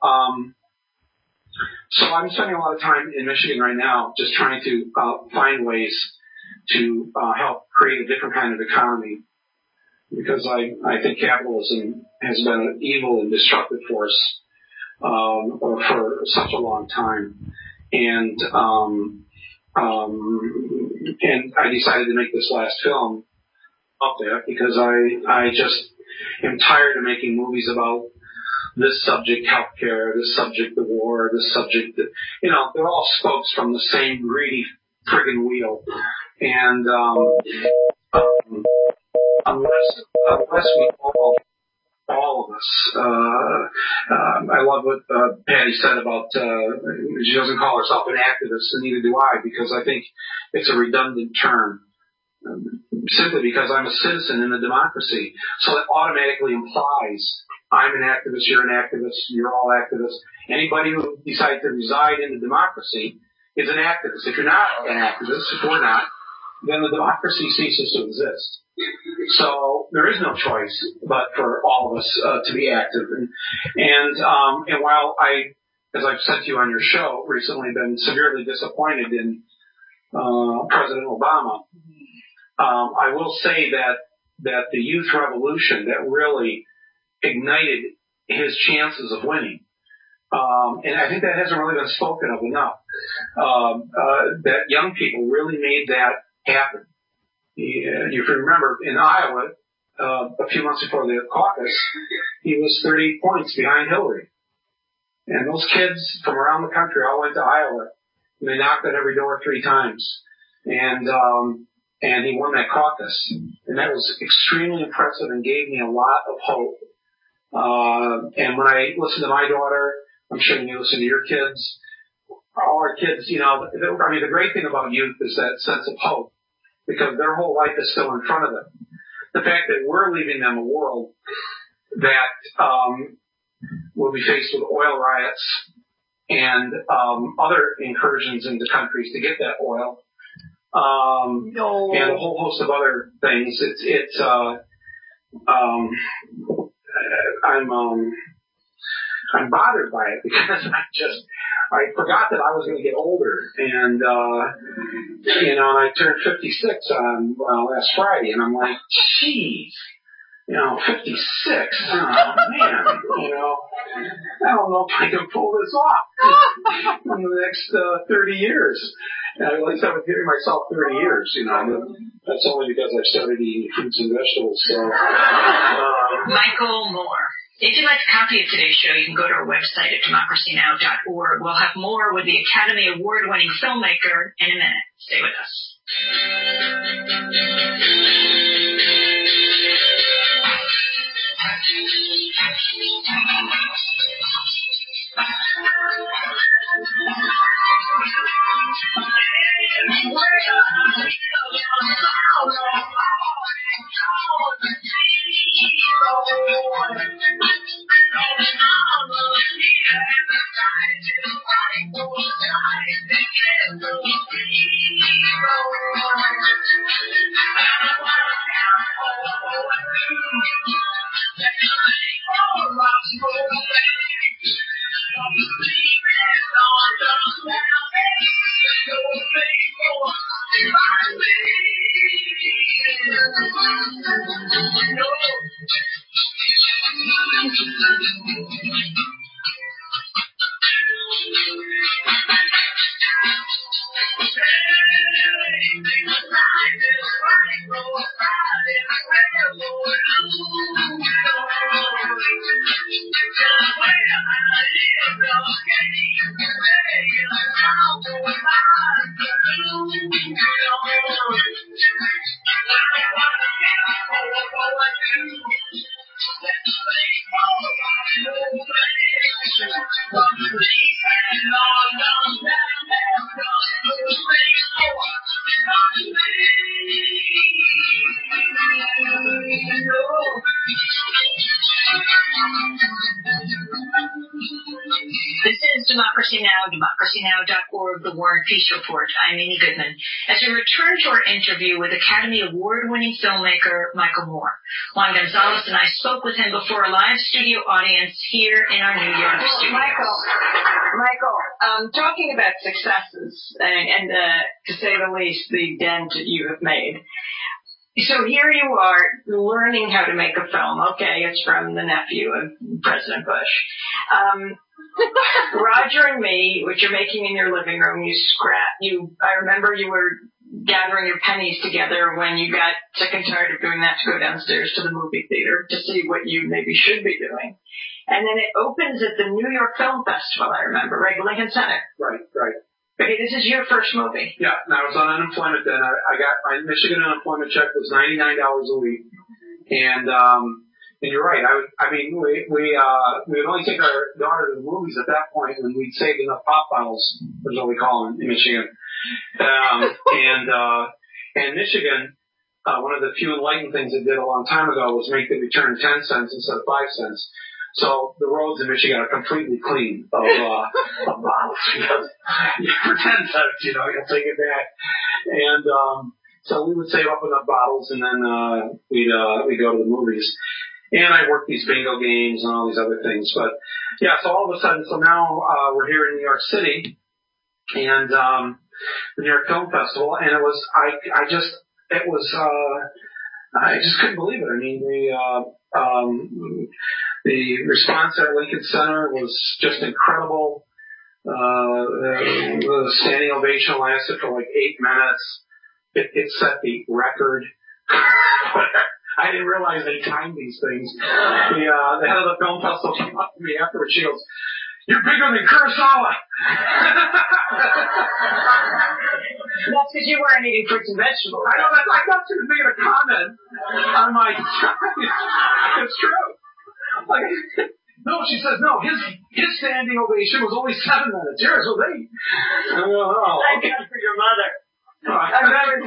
I'm spending a lot of time in Michigan right now just trying to find ways to help create a different kind of economy. Because I think capitalism has been an evil and destructive force for such a long time. And I decided to make this last film up there because I just am tired of making movies about this subject, healthcare, this subject, the war, this subject, they're all spokes from the same greedy friggin' wheel. And unless we all of us, I love what Patty said about she doesn't call herself an activist, and neither do I, because I think it's a redundant term. Simply because I'm a citizen in a democracy. So it automatically implies I'm an activist, you're an activist, you're all activists. Anybody who decides to reside in the democracy is an activist. If you're not an activist, if we're not, then the democracy ceases to exist. So there is no choice but for all of us to be active. And while I, as I've said to you on your show recently, been severely disappointed in President Obama, I will say that the youth revolution that really ignited his chances of winning, and I think that hasn't really been spoken of enough, that young people really made that happen. You can remember in Iowa, a few months before the caucus, he was 30 points behind Hillary. And those kids from around the country all went to Iowa, and they knocked on every door 3 times. And he won that caucus. And that was extremely impressive and gave me a lot of hope. And when I listen to my daughter, I'm sure when you listen to your kids, all our kids, the great thing about youth is that sense of hope, because their whole life is still in front of them. The fact that we're leaving them a world that will be faced with oil riots and other incursions into countries to get that oil, and a whole host of other things. I'm bothered by it because I forgot that I was going to get older, and and I turned 56 on last Friday, and I'm like, geez, 56, oh man, I don't know if I can pull this off in the next 30 years. At least I've been giving myself 30 years, that's only because I've started eating fruits and vegetables. So, Michael Moore. If you'd like a copy of today's show, you can go to our website at democracynow.org. We'll have more with the Academy Award-winning filmmaker in a minute. Stay with us. Democracy Now!, democracynow.org, The War and Peace Report. I'm Amy Goodman. As we return to our interview with Academy Award-winning filmmaker Michael Moore, Juan Gonzalez and I spoke with him before a live studio audience here in our New York studio. Michael, talking about successes and to say the least, the dent you have made. So here you are learning how to make a film. Okay, it's from the nephew of President Bush. Roger and Me, which you're making in your living room, I remember you were gathering your pennies together when you got sick and tired of doing that to go downstairs to the movie theater to see what you maybe should be doing. And then it opens at the New York Film Festival, I remember, right? Lincoln Center. Right. Okay, this is your first movie. Yeah, and I was on unemployment then. I got my Michigan unemployment check was $99 a week, and you're right. We would only take our daughter to the movies at that point when we'd saved enough pop bottles, is what we call them in Michigan. And Michigan, one of the few enlightened things it did a long time ago was make the return 10 cents instead of 5 cents. So the roads in Michigan are completely clean of bottles because for 10 cents, you'll take it back. And so we would save up enough bottles, and then we'd go to the movies. And I worked these bingo games and all these other things. But yeah, so all of a sudden, now we're here in New York City, and the New York Film Festival, and it was I just couldn't believe it. I mean, the response at Lincoln Center was just incredible. The standing ovation lasted for like 8 minutes. It set the record. I didn't realize they timed these things. The head of the film festival came up to me afterwards. She goes, "You're bigger than Kurosawa." That's because you weren't eating fruits and vegetables. I know that. I thought she was making a comment on my. It's true. No, she says no. His standing ovation was only 7 minutes. Yours was 8. Thank God for your mother. I remember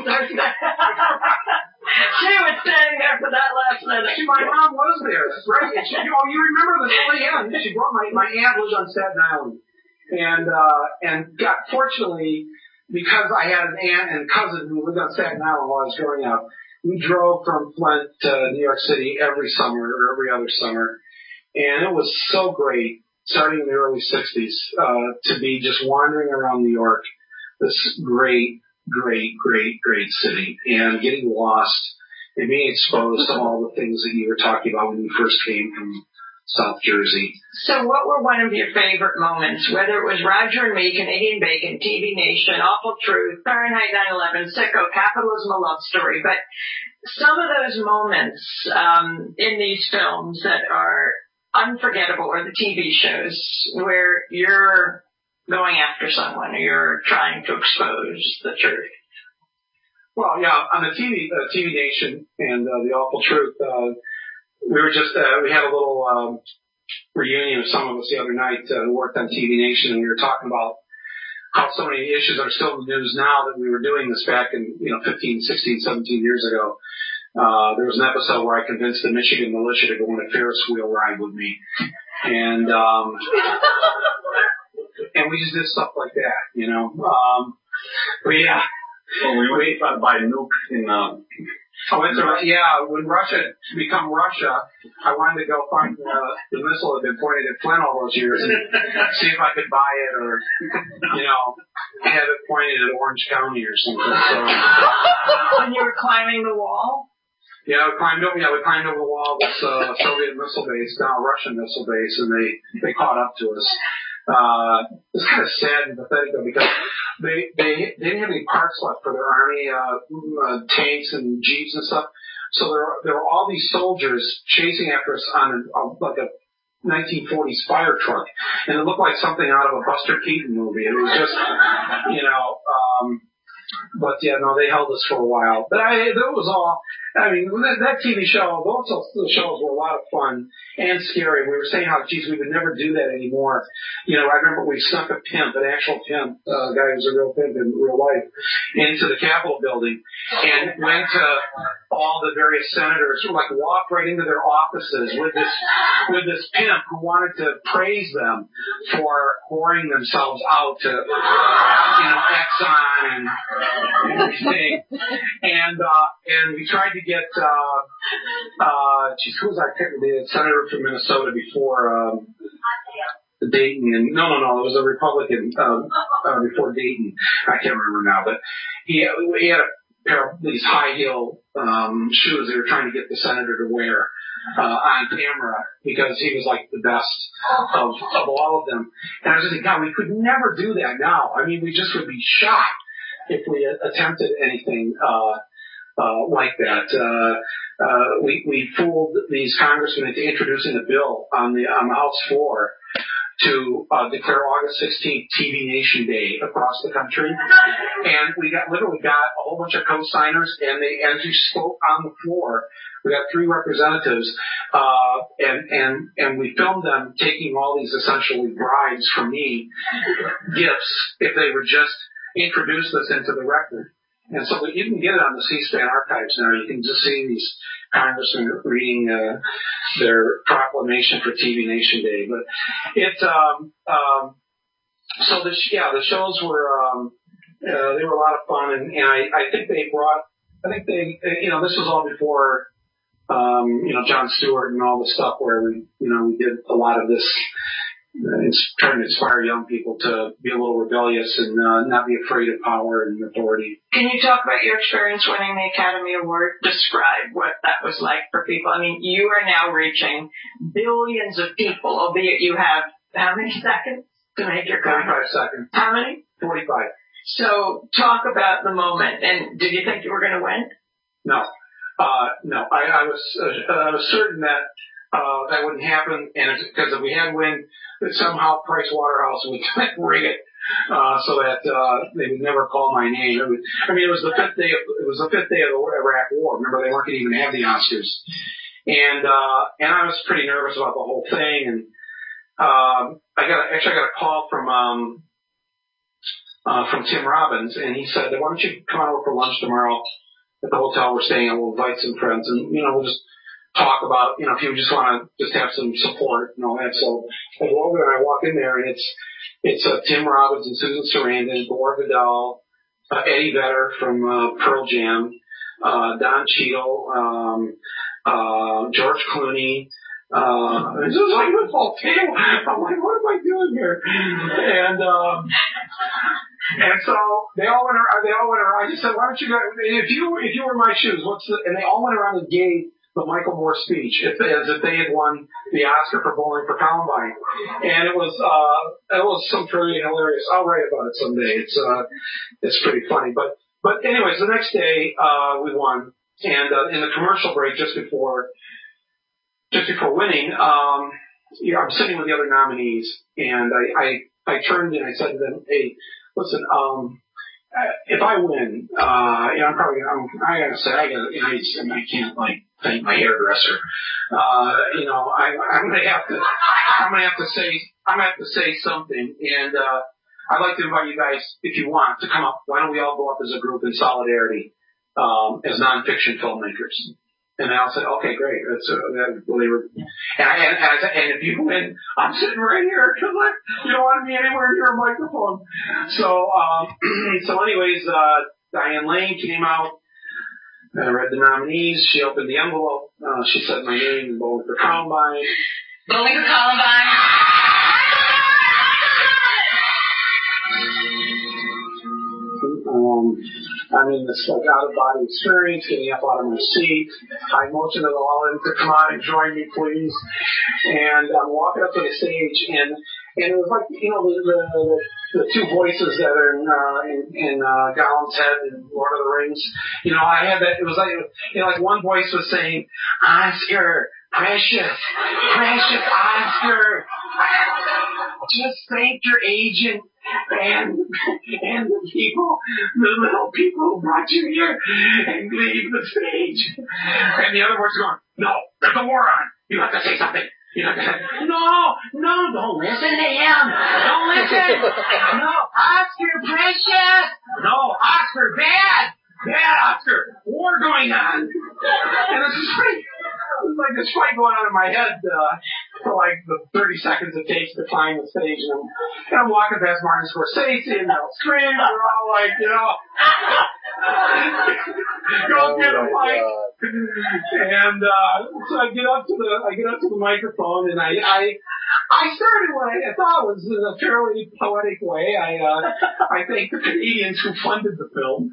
she was standing there for that last minute. My mom was there, right? You remember the really end. She brought my aunt was on Staten Island, and fortunately, because I had an aunt and cousin who lived on Staten Island while I was growing up, we drove from Flint to New York City every summer or every other summer, and it was so great, starting in the early 60s, to be just wandering around New York, this great city, and getting lost and being exposed to all the things that you were talking about when you first came from South Jersey. So what were one of your favorite moments, whether it was Roger and Me, Canadian Bacon, TV Nation, Awful Truth, Fahrenheit 9/11, Sicko, Capitalism, A Love Story, but some of those moments in these films that are unforgettable, or the TV shows where you're going after someone, or you're trying to expose the truth? Well, yeah, on the TV Nation and The Awful Truth, we had a little reunion of some of us the other night who worked on TV Nation, and we were talking about how so many issues are still in the news now that we were doing this back in 15, 16, 17 years ago. There was an episode where I convinced the Michigan militia to go on a Ferris wheel ride with me, and we just did stuff like that, but yeah. Well, we were trying to buy a nuke in. When Russia become Russia, I wanted to go find the missile that had been pointed at Flint all those years and see if I could buy it, or have it pointed at Orange County or something. So. When you were climbing the wall? Yeah, we climbed over the wall of this Soviet missile base, now Russian missile base, and they caught up to us. It's kind of sad and pathetic though, because they didn't have any parts left for their army tanks and jeeps and stuff. So there were all these soldiers chasing after us on like a 1940s fire truck, and it looked like something out of a Buster Keaton movie. It was just, but yeah, no, they held us for a while. But that was all. I mean, that TV show, those shows were a lot of fun and scary. We were saying how, geez, we would never do that anymore. You know, I remember we snuck a pimp, an actual pimp, a guy who was a real pimp in real life, into the Capitol building and went to all the various senators, like walked right into their offices with this pimp who wanted to praise them for whoring themselves out to, you know, Exxon and everything. And we tried to get, who was I picking? The senator from Minnesota before, Dayton, and no, it was a Republican, before Dayton. I can't remember now, but he had a pair of these high heel, shoes they were trying to get the senator to wear, on camera because he was like the best of all of them. And I was just thinking, God, we could never do that now. I mean, we just would be shot if we attempted anything, like that. We fooled these congressmen into introducing a bill on the House floor to declare August 16th TV Nation Day across the country, and we literally got a whole bunch of co-signers, and as we spoke on the floor, we got 3 representatives, and we filmed them taking all these essentially bribes from me, gifts, if they would just introduce us into the record. And so you can get it on the C-SPAN archives now. You can just see these congressmen reading their proclamation for TV Nation Day. But so the shows were they were a lot of fun, and I think they this was all before Jon Stewart and all the stuff where we did a lot of this. It's trying to inspire young people to be a little rebellious and not be afraid of power and authority. Can you talk about your experience winning the Academy Award? Describe what that was like for people. I mean, you are now reaching billions of people, albeit you have how many seconds to make your comment? 45 seconds. How many? 45. So talk about the moment. And did you think you were going to win? No. I was certain that that wouldn't happen, and because if we had win, somehow Price Waterhouse would rig it so that they would never call my name. It was the fifth day of the Iraq War. Remember, they weren't going to even have the Oscars, and I was pretty nervous about the whole thing. And I got a call from Tim Robbins, and he said, "Why don't you come on over for lunch tomorrow at the hotel we're staying at? We'll invite some friends, and we'll just talk about, if you just want to just have some support and all that." So I go over there and I walk in there, and it's Tim Robbins and Susan Sarandon, Gore Vidal, Eddie Vedder from Pearl Jam, Don Cheadle, George Clooney. This was like a football table. I'm like, what am I doing here? And so they all went around. I just said, why don't you guys, if you were in my shoes, and they all went around and gave the Michael Moore speech as if they had won the Oscar for Bowling for Columbine. And it was some pretty hilarious. I'll write about it someday. It's pretty funny. But anyways, the next day, we won. And, in the commercial break just before winning, I'm sitting with the other nominees, and I turned and I said to them, "Hey, listen, if I win, I can't thank my hairdresser. I'm gonna have to say something, and I'd like to invite you guys, if you want, to come up. Why don't we all go up as a group in solidarity as nonfiction filmmakers?" And they all said, "Okay, great." And if you win, I'm sitting right here because you don't want to be anywhere near a microphone. So anyways, Diane Lane came out. I read the nominees. She opened the envelope. She said my name, Bowling for Columbine. Bowling for Columbine. This out-of-body experience, getting up out of my seat. I motioned it all in to come out and join me, please. And I'm walking up to the stage, and it was like, the two voices that are in Gollum's head in Lord of the Rings. I had that. It was like one voice was saying, "Oscar, precious Oscar, just thank your agent and the little people who brought you here and leave the stage. And the other one's going, no, there's a war on. You have to say something. You have to say, no, don't listen to him. Don't listen. No, Oscar, precious. No, Oscar, bad. Bad, Oscar. War going on. And it's just like this fight going on in my head for like the 30 seconds it takes to climb the stage. And I'm walking past Martin Scorsese and they'll scream. They're all like, go get a mic. And so I get up to the microphone and I started what I thought was in a fairly poetic way. I thank the Canadians who funded the film.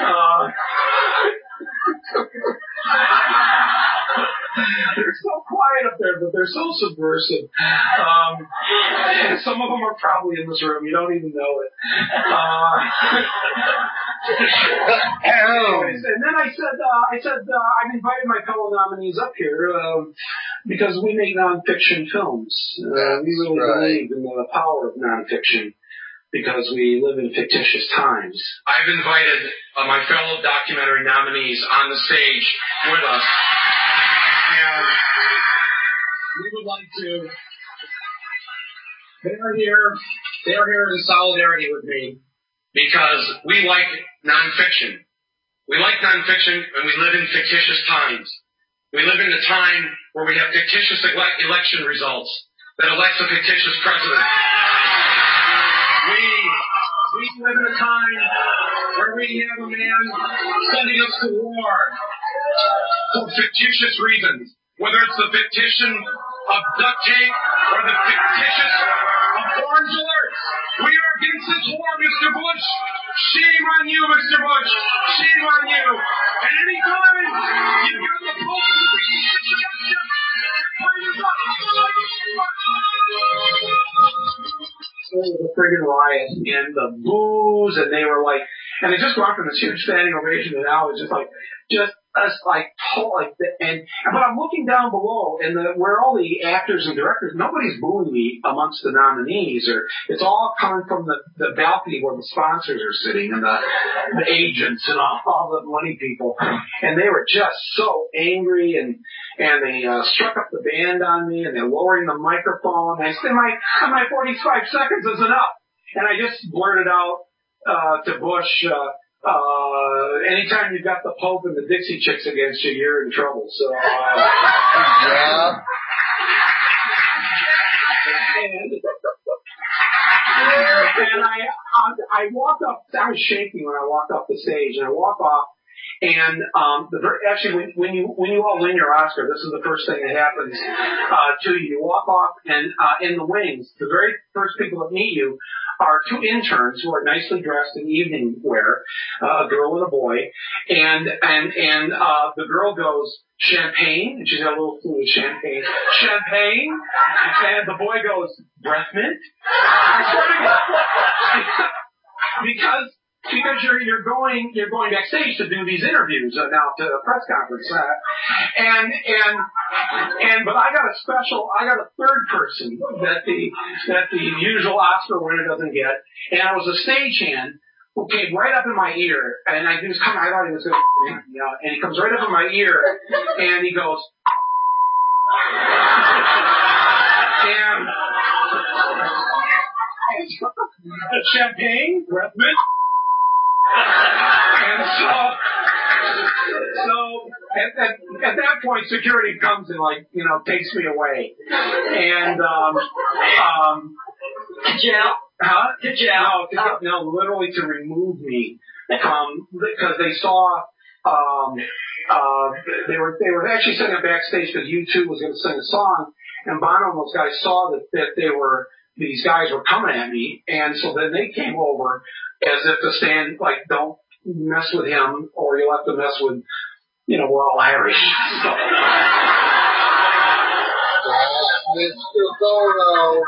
They're so quiet up there, but they're so subversive. And some of them are probably in this room. You don't even know it. Anyways, and then I said, I've invited my fellow nominees up here because we make nonfiction films. We really believe in the power of nonfiction because we live in fictitious times. I've invited my fellow documentary nominees on the stage with us. And we would like to, they're here in solidarity with me because we like nonfiction. We like nonfiction and we live in fictitious times. We live in a time where we have fictitious election results that elects a fictitious president. We live in a time where we have a man sending us to war for fictitious reasons, whether it's the fictitious of duct tape or the fictitious of orange alerts. We are against this war, Mr. Bush. Shame on you, Mr. Bush. Shame on you. And any time you've got the Pope and the so it was a friggin' riot and the boos and they were like, and it just went from this huge standing ovation and now it's just like but I'm looking down below and where all the actors and directors, nobody's booing me amongst the nominees, or it's all coming from the balcony where the sponsors are sitting and the agents and all the money people, and they were just so angry and they struck up the band on me and they're lowering the microphone. I said my 45 seconds is enough, and I just blurted out to Bush, anytime you've got the Pope and the Dixie Chicks against you, you're in trouble. So, yeah. And I walked up. I was shaking when I walked off the stage, and I walk off. And actually, when you all win your Oscar, this is the first thing that happens to you. You walk off, and in the wings, the very first people that meet you are two interns who are nicely dressed in evening wear, a girl and a boy, and the girl goes, champagne, and she's got a little food of champagne, and the boy goes, breath mint. I swear to God, because you're going backstage to do these interviews now to a press conference, but I got a third person that the usual Oscar winner doesn't get, and I was a stagehand who came right up in my ear, and I thought he was going to, and he comes right up in my ear, and he goes, and champagne, breath mint. And so at that point, security comes and takes me away. And to jail? Huh? To jail? No, literally to remove me from, because they saw they were actually sitting up backstage because U2 was going to sing a song, and Bono and those guys saw that these guys were coming at me, and so then they came over as if to stand, don't mess with him, or you'll have to mess with, we're all Irish. So. Mr. Bono.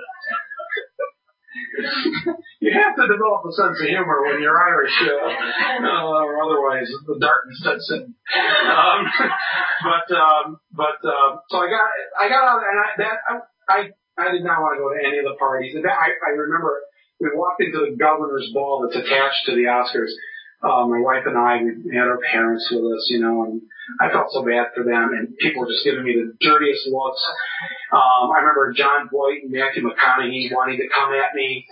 You have to develop a sense of humor when you're Irish, or otherwise the darkness sets in. So I got out, and I did not want to go to any of the parties. I remember we walked into the governor's ball that's attached to the Oscars. My wife and I, we had our parents with us, and I felt so bad for them, and people were just giving me the dirtiest looks. I remember John Boyd and Matthew McConaughey wanting to come at me.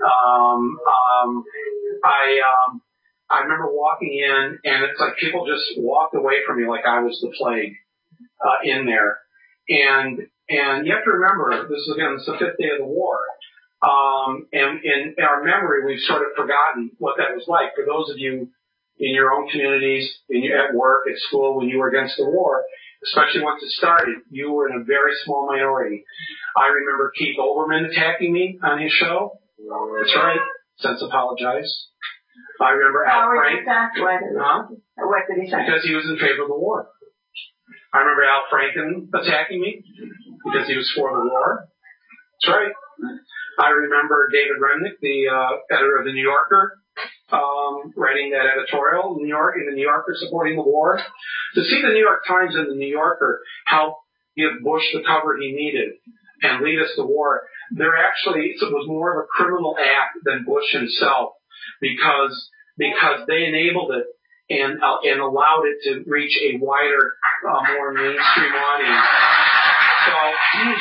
I remember walking in, and it's like people just walked away from me like I was the plague in there. And you have to remember, this is the 5th day of the war. And in our memory, we've sort of forgotten what that was like. For those of you in your own communities, at work, at school, when you were against the war, especially once it started, you were in a very small minority. I remember Keith Olbermann attacking me on his show. That's right. Since apologize. I remember Al Franken. What did he say? Because he was in favor of the war. I remember Al Franken attacking me because he was for the war. That's right. I remember David Remnick, the editor of the New Yorker, writing that editorial in the New Yorker supporting the war. To see the New York Times and the New Yorker help give Bush the cover he needed and lead us to war, it was more of a criminal act than Bush himself because they enabled it and allowed it to reach a wider, more mainstream audience. So.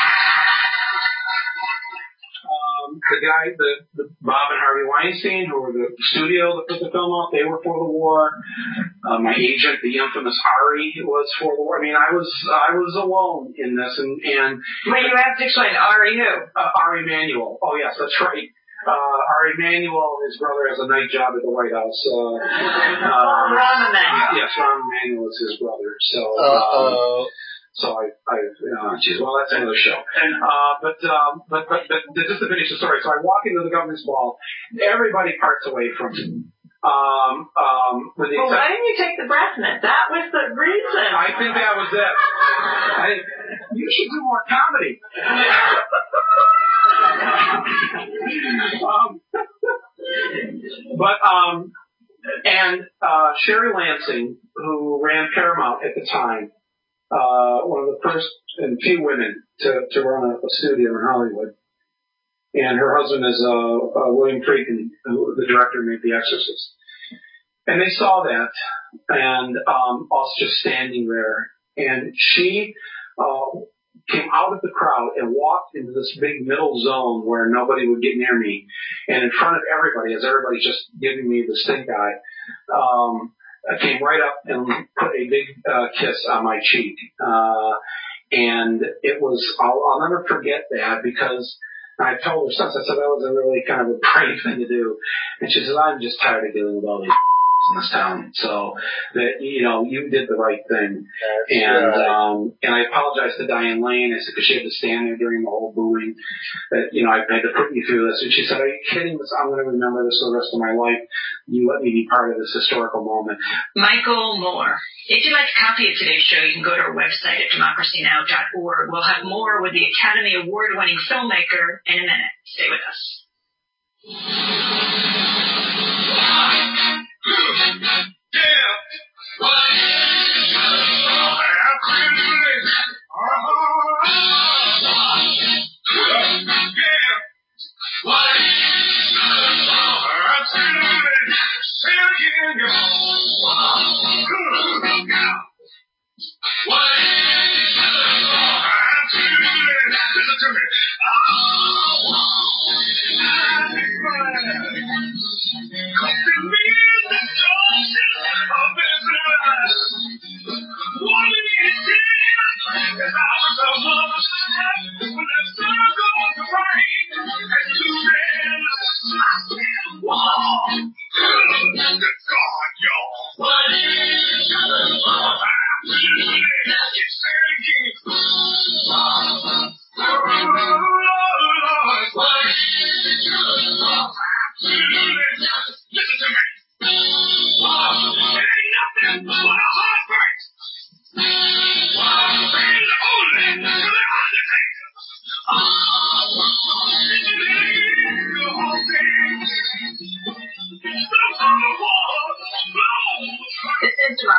The Bob and Harvey Weinstein, who were the studio that put the film out, they were for the war. My agent, the infamous Ari, was for the war. I mean, I was alone in this, and Wait, you have to explain Ari who? Ari Emanuel. Oh yes, that's right. Ari Emanuel, his brother, has a night job at the White House. Rahm Emanuel. Yes, Rahm Emanuel is his brother. So well, that's another show. But just to finish the story, so I walk into the governor's ball, everybody parts away from me. Well, why didn't you take the breath mint? That was the reason. I think that was it. You should do more comedy. And Sherry Lansing, who ran Paramount at the time, one of the first and few women to run a studio in Hollywood. And her husband is William Friedkin, who the director made The Exorcist. And they saw that, and us just standing there. And she came out of the crowd and walked into this big middle zone where nobody would get near me. And in front of everybody, as everybody's just giving me the stink eye, I came right up and put a big kiss on my cheek. And it was, I'll never forget that because I told her since, I said that was a really kind of a brave thing to do. And she said, I'm just tired of dealing with all these in this town. So that, you did the right thing. And I apologized to Diane Lane. I said, because she had to stand there during the whole booing that, I had to put you through this. And she said, are you kidding? I'm going to remember this for the rest of my life. You let me be part of this historical moment. Michael Moore. If you'd like a copy of today's show, you can go to our website at democracynow.org. We'll have more with the Academy Award-winning filmmaker in a minute. Stay with us.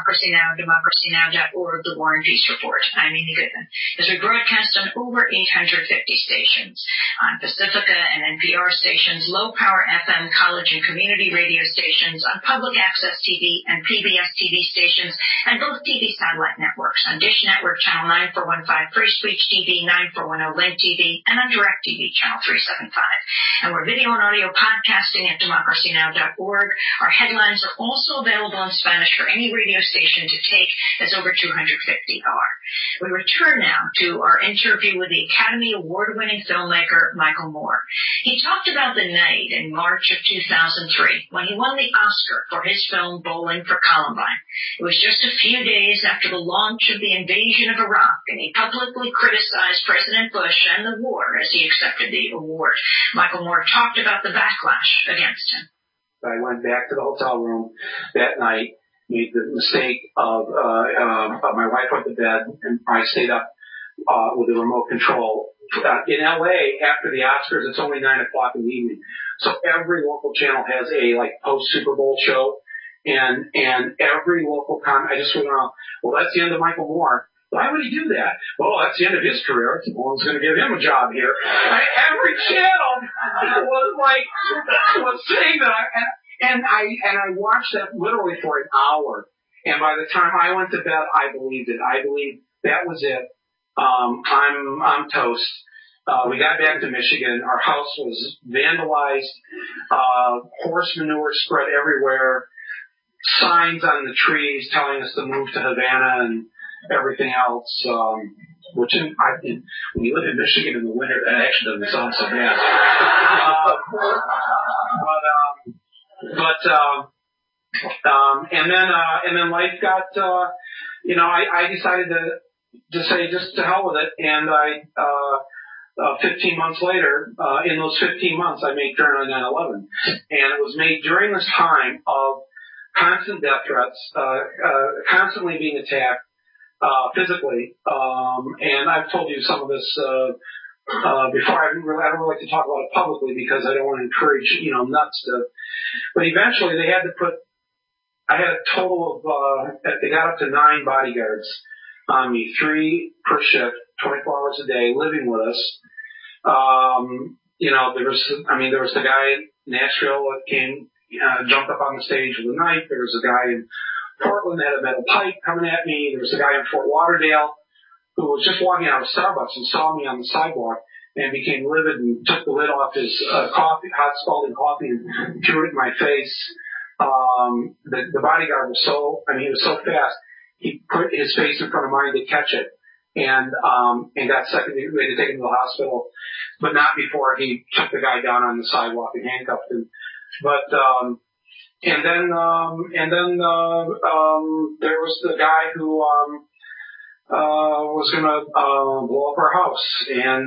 DemocracyNow.org, The War and Peace Report. I'm Amy Goodman. As we broadcast on over 850 stations, on Pacifica and NPR stations, low-power FM, college and community radio stations, on public access TV and PBS TV stations, and both TV satellite networks, on Dish Network Channel 9415, Free Speech TV, 9410 Link TV, and on DirecTV Channel 375. And we're video and audio podcasting at DemocracyNow.org. Our headlines are also available in Spanish for any radio station to take, as over 250 are. We return now to our interview with the Academy Award-winning filmmaker Michael Moore. He talked about the night in March of 2003 when he won the Oscar for his film Bowling for Columbine. It was just a few days after the launch of the invasion of Iraq, and he publicly criticized President Bush and the war as he accepted the award. Michael Moore talked about the backlash against him. I went back to the hotel room that night, made the mistake of my wife went to bed, and I stayed up with the remote control. In LA, after the Oscars, it's only 9 o'clock in the evening, so every local channel has a post Super Bowl show, and every local I just went around. Well, that's the end of Michael Moore. Why would he do that? Well, that's the end of his career. Someone's going to give him a job here. Every channel was saying that, and I watched that literally for an hour. And by the time I went to bed, I believed it. I believed that was it. I'm toast. We got back to Michigan. Our house was vandalized. Horse manure spread everywhere. Signs on the trees telling us to move to Havana and everything else. When you live in Michigan in the winter, that actually doesn't sound so bad. And then life got. I decided to say just to hell with it, and 15 months later, in those 15 months, I made Turn on 9/11, and it was made during this time of constant death threats, constantly being attacked physically, and I've told you some of this before. I don't really like to talk about it publicly because I don't want to encourage nuts stuff. But eventually, they had to put. I had a total of. They got up to 9 bodyguards on me, 3 per shift, 24 hours a day, living with us. There was the guy in Nashville that came, jumped up on the stage with a knife. There was a guy in Portland that had a metal pipe coming at me. There was a guy in Fort Lauderdale who was just walking out of Starbucks and saw me on the sidewalk and became livid and took the lid off his coffee, hot scalding coffee, and threw it in my face. The bodyguard was he was so fast, he put his face in front of mine to catch it, and got second. We had to take him to the hospital, but not before he took the guy down on the sidewalk and handcuffed him. But then there was the guy who was going to blow up our house, and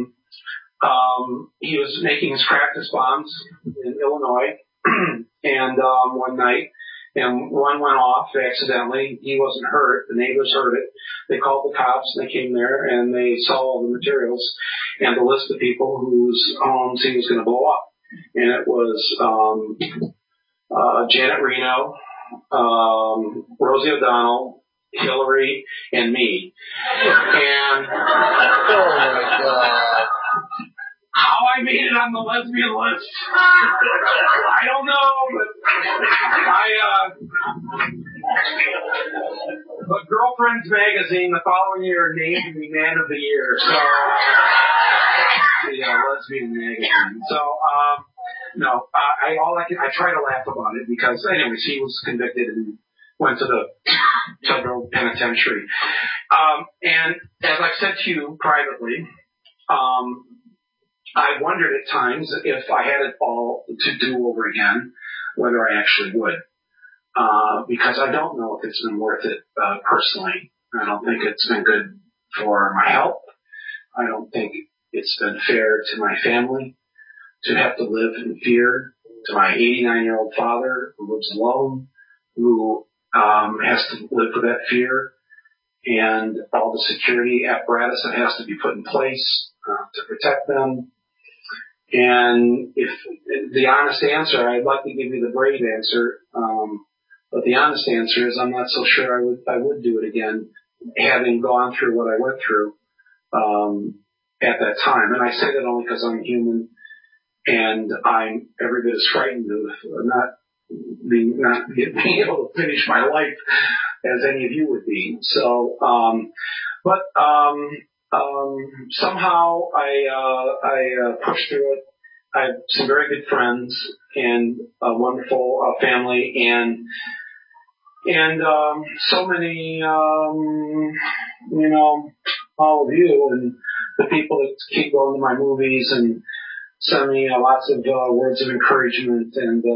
he was making his practice bombs in Illinois, and one night. And one went off accidentally. He wasn't hurt. The neighbors heard it. They called the cops, and they came there, and they saw all the materials and the list of people whose homes he was going to blow up. And it was Janet Reno, Rosie O'Donnell, Hillary, and me. And oh my God. How I made it on the lesbian list, I don't know, but Girlfriends Magazine the following year named me Man of the Year, so the lesbian magazine. So I try to laugh about it because anyways, he was convicted and went to the federal penitentiary. And as I've said to you privately, I wondered at times if I had it all to do over again, whether I actually would. Because I don't know if it's been worth it personally. I don't think it's been good for my health. I don't think it's been fair to my family to have to live in fear, to my 89-year-old father who lives alone, who has to live with that fear, and all the security apparatus that has to be put in place to protect them. And if the honest answer, I'd like to give you the brave answer. But the honest answer is I'm not so sure I would do it again, having gone through what I went through at that time. And I say that only because I'm human and I'm every bit as frightened of not being able to finish my life as any of you would be. So, somehow I pushed through it. I have some very good friends and a wonderful family and so many, all of you and the people that keep going to my movies and send me lots of words of encouragement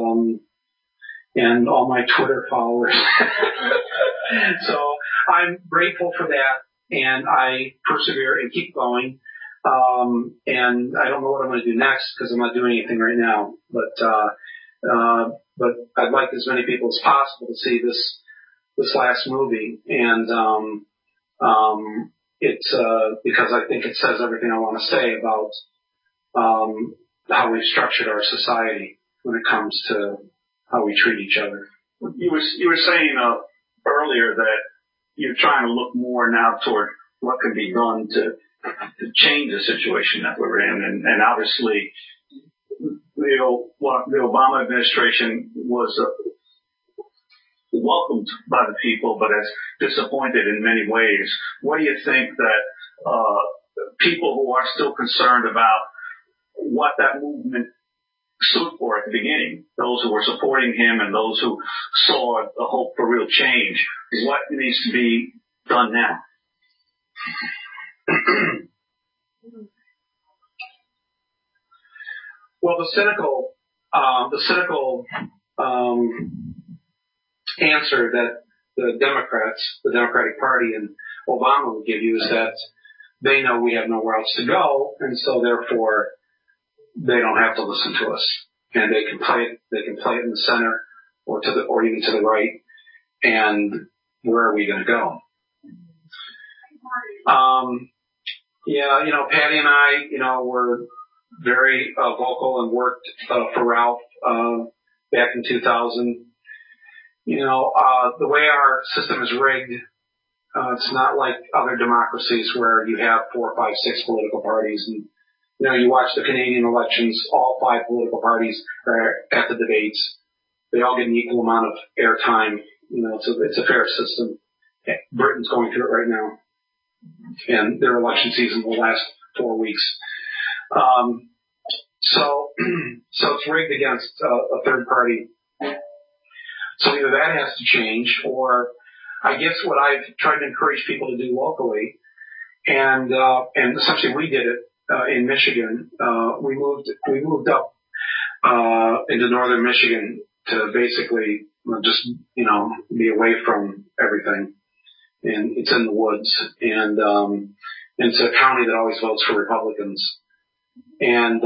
and all my Twitter followers. So I'm grateful for that, and I persevere and keep going. And I don't know what I'm going to do next because I'm not doing anything right now. But I'd like as many people as possible to see this last movie, and it's because I think it says everything I want to say about how we've structured our society when it comes to how we treat each other. You were saying earlier that you're trying to look more now toward what can be done to change the situation that we're in, and obviously the Obama administration was welcomed by the people, but as disappointed in many ways. What do you think that people who are still concerned about what that movement stood for at the beginning, those who were supporting him and those who saw the hope for real change, what needs to be done now? Well, the cynical answer that the Democrats, the Democratic Party and Obama would give you is that they know we have nowhere else to go, and so therefore they don't have to listen to us, and they can play it in the center or even to the right, and where are we going to go? Patty and I, were very vocal and worked for Ralph back in 2000. The way our system is rigged, it's not like other democracies where you have 4, 5, 6 political parties. And, you watch the Canadian elections, all 5 political parties are at the debates. They all get an equal amount of airtime. It's a fair system. Britain's going through it right now. And their election season will last 4 weeks. So it's rigged against a third party. So either that has to change, or I guess what I've tried to encourage people to do locally, and essentially we did it in Michigan. We moved up into northern Michigan to basically just be away from everything, and it's in the woods, and it's a county that always votes for Republicans, and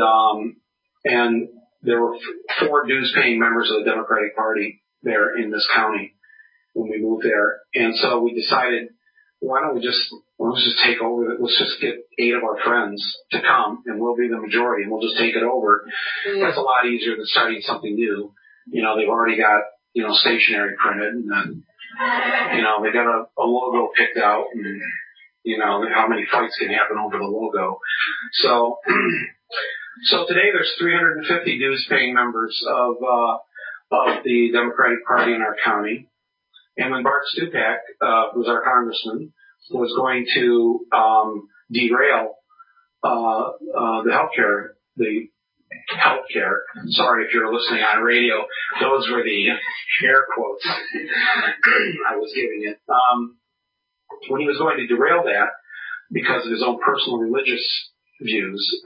there were 4 dues-paying members of the Democratic Party there in this county when we moved there. And so we decided, why don't we just take over it? Let's just get 8 of our friends to come and we'll be the majority and we'll just take it over. That's a lot easier than starting something new. They've already got, stationery printed and then, they got a logo picked out and, how many fights can happen over the logo. So today there's 350 dues-paying members of the Democratic Party in our county. And when Bart Stupak, who's our congressman, was going to derail the healthcare. Sorry if you're listening on radio. Those were the air quotes I was giving it. When he was going to derail that because of his own personal religious views,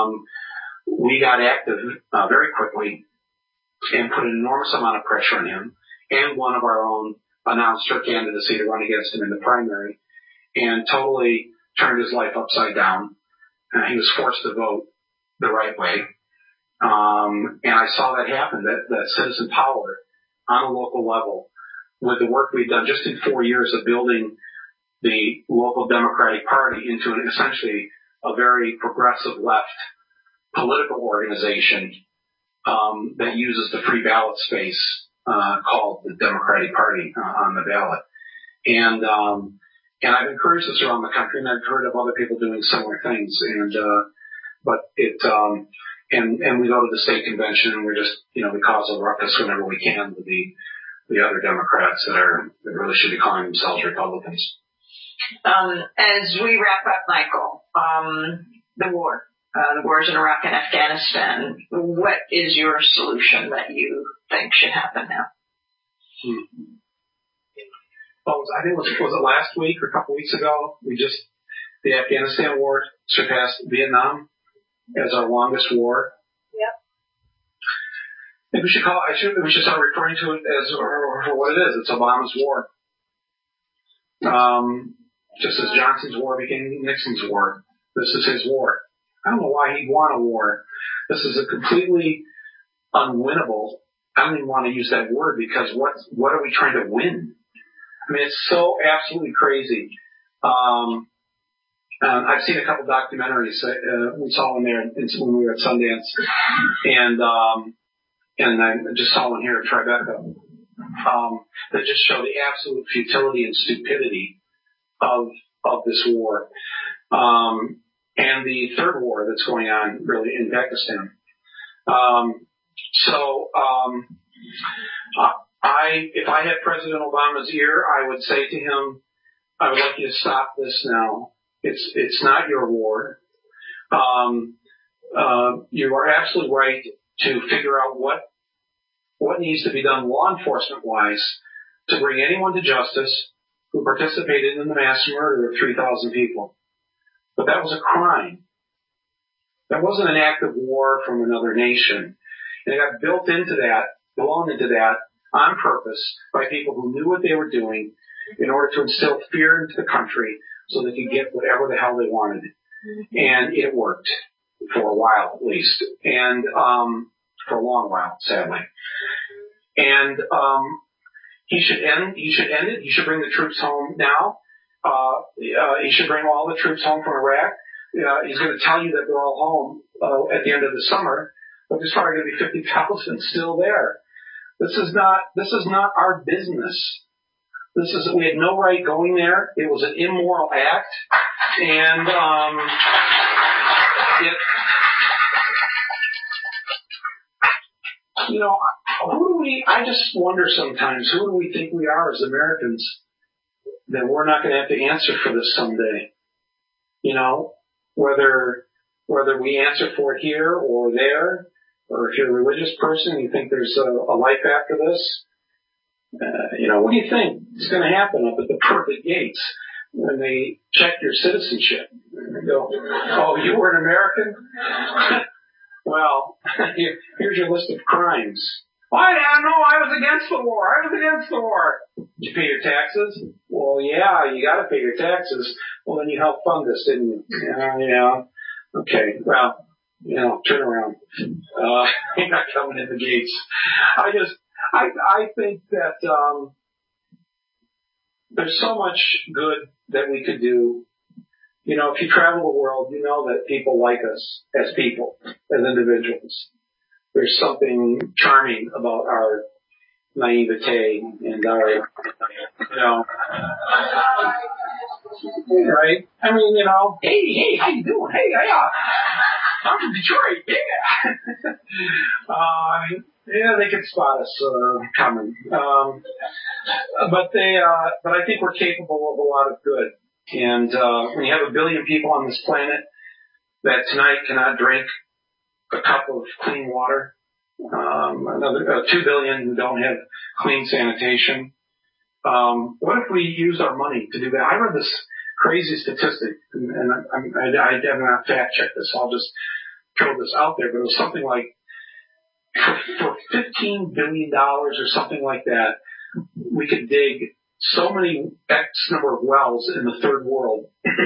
we got active very quickly and put an enormous amount of pressure on him, and one of our own announced her candidacy to run against him in the primary, and totally turned his life upside down. He was forced to vote the right way. And I saw that happen, that citizen power on a local level with the work we've done just in 4 years of building the local Democratic Party into essentially a very progressive left political organization that uses the free ballot space called the Democratic Party on the ballot. And I've encouraged this around the country, and I've heard of other people doing similar things. And we go to the state convention, and we're just, we cause a ruckus whenever we can with the other Democrats that really should be calling themselves Republicans. As we wrap up, Michael, the wars in Iraq and Afghanistan, what is your solution that you think should happen now? Well, I think was it last week or a couple weeks ago? The Afghanistan war surpassed Vietnam as our longest war. Yep. I think we should start referring to it as for what it is. It's Obama's war. Just as Johnson's war became Nixon's war. This is his war. I don't know why he'd want a war. This is a completely unwinnable. I don't even want to use that word because what are we trying to win? I mean, it's so absolutely crazy. I've seen a couple documentaries. We saw one there when we were at Sundance, and I just saw one here at Tribeca that just show the absolute futility and stupidity of this war, and the third war that's going on really in Pakistan. If I had President Obama's ear, I would say to him, I would like you to stop this now. It's not your war. You are absolutely right to figure out what needs to be done law enforcement wise to bring anyone to justice who participated in the mass murder of 3,000 people. But that was a crime. That wasn't an act of war from another nation. And it got blown into that on purpose by people who knew what they were doing in order to instill fear into the country so they could get whatever the hell they wanted. And it worked for a while at least. And for a long while, sadly. And he should end it. He should bring the troops home now. He should bring all the troops home from Iraq. He's going to tell you that they're all home at the end of the summer, but there's probably going to be 50,000 still there. This is not our business. We had no right going there. It was an immoral act, and I just wonder sometimes, who do we think we are as Americans that we're not going to have to answer for this someday? Whether we answer for it here or there, or if you're a religious person, you think there's a life after this. What do you think is going to happen up at the pearly gates when they check your citizenship? And they go, oh, you were an American? Well, here's your list of crimes. Well, no, I was against the war. Did you pay your taxes? Well, yeah, you got to pay your taxes. Well, then you helped fund this, didn't you? Yeah. Okay, well, turn around. You're not coming in the gates. I think that there's so much good that we could do. If you travel the world, you know that people like us as people, as individuals. There's something charming about our naivete and our, right? I mean, hey, how you doing? Hey, I'm from Detroit, yeah. Yeah, they could spot us coming. But I think we're capable of a lot of good. And when you have 1 billion people on this planet that tonight cannot drink a cup of clean water, another 2 billion who don't have clean sanitation, what if we used our money to do that? I read this crazy statistic, and I have not fact checked this. I'll just throw this out there, but it was something like for $15 billion or something like that, we could dig so many X number of wells in the third world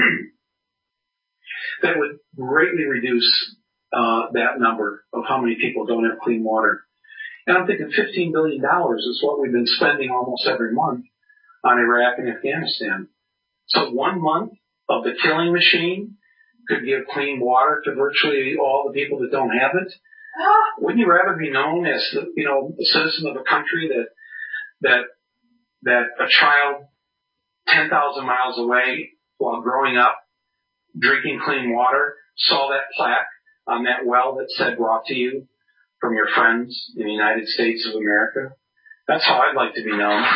that would greatly reduce that number of how many people don't have clean water. And I'm thinking $15 billion is what we've been spending almost every month on Iraq and Afghanistan. So 1 month of the killing machine could give clean water to virtually all the people that don't have it. Wouldn't you rather be known as the citizen of a country that a child 10,000 miles away while growing up, drinking clean water, saw that plaque on that well that said brought to you from your friends in the United States of America? That's how I'd like to be known.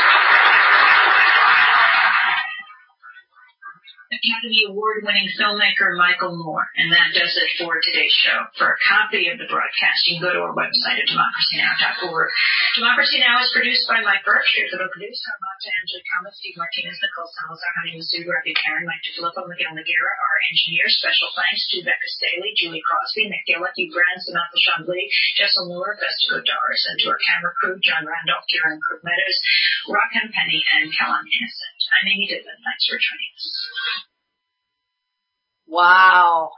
Academy Award-winning filmmaker Michael Moore, and that does it for today's show. For a copy of the broadcast, you can go to our website at democracynow.org. Democracy Now! Is produced by Mike Birch, here's the producer, Amata Angela Thomas, Steve Martinez, Nicole Salazar, Honey Masood, Rafi Karen, Mike DeFilippo, Miguel Noguera, our engineers. Special thanks to Becca Staley, Julie Crosby, Nick Gillett, Hugh Brand, Samantha Chambly, Jessel Miller, Vestigo Doris, and to our camera crew, John Randolph, Kieran Cook Meadows, Rockham Penny, and Kellen Innocent. I'm Amy Dittman. Thanks for joining us. Wow.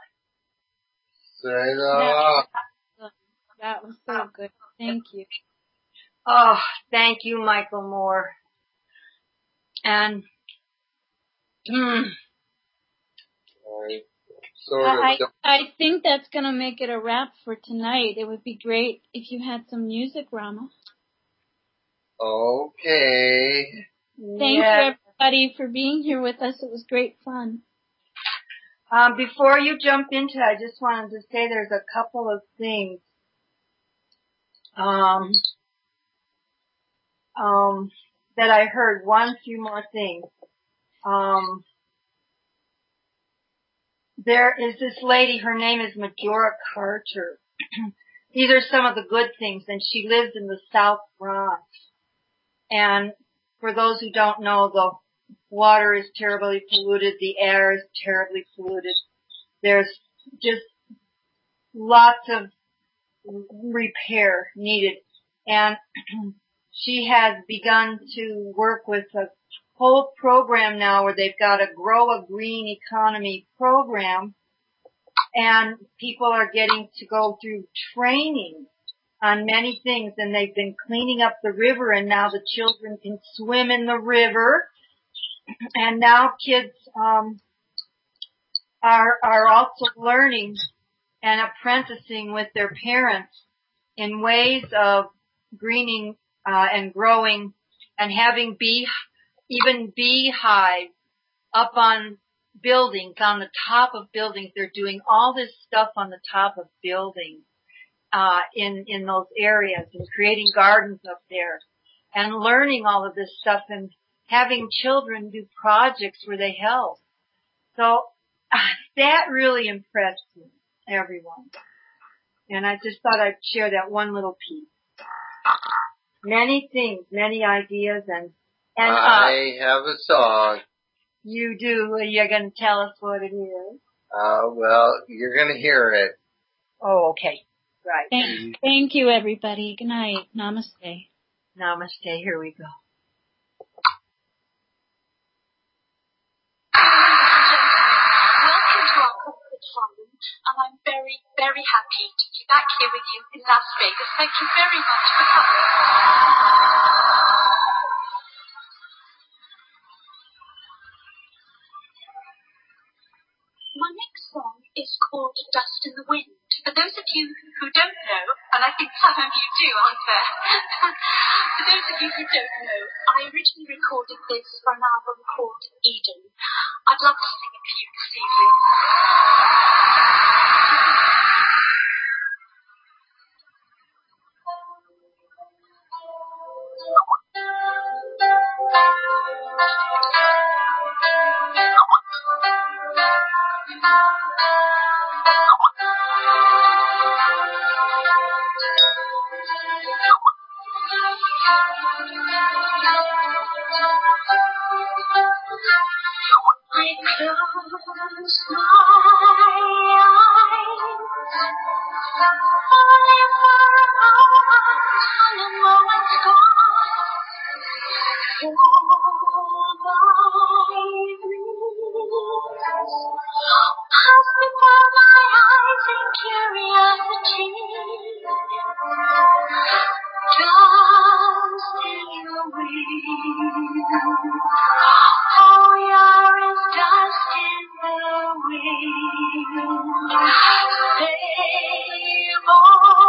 That was so good. Thank you. Oh, thank you, Michael Moore. And, I think that's going to make it a wrap for tonight. It would be great if you had some music, Rama. Okay. Thank you, everybody, for being here with us. It was great fun. Before you jump into it, I just wanted to say there's a couple of things that I heard. Few more things. There is this lady, her name is Majora Carter. These are some of the good things, and she lives in the South Bronx. And for those who don't know, the water is terribly polluted. The air is terribly polluted. There's just lots of repair needed. And she has begun to work with a whole program now where they've got a Grow a Green Economy program. And people are getting to go through training on many things. And they've been cleaning up the river, and now the children can swim in the river. And now kids are also learning and apprenticing with their parents in ways of greening and growing and having even beehives up on buildings, on the top of buildings. They're doing all this stuff on the top of buildings in those areas, and creating gardens up there and learning all of this stuff and having children do projects where they help. So that really impressed me, everyone. And I just thought I'd share that one little piece. Many things, many ideas, and I have a song. You do. You're going to tell us what it is. Well, you're going to hear it. Oh, okay. Right. Thank you, everybody. Good night. Namaste. Namaste. Here we go. Welcome to our corporate forum, and I'm very, very happy to be back here with you in Las Vegas. Thank you very much for coming. My next song is called Dust in the Wind. For those of you who don't know, and I think some of you do out there, for those of you who don't know, I originally recorded this for an album called Eden. I'd love to sing it for you this evening. I close my eyes, falling for and a moment's gone. All my dreams pass before my eyes in curiosity. Dust in the wind. Oh, you're as dust in the wind. Save all.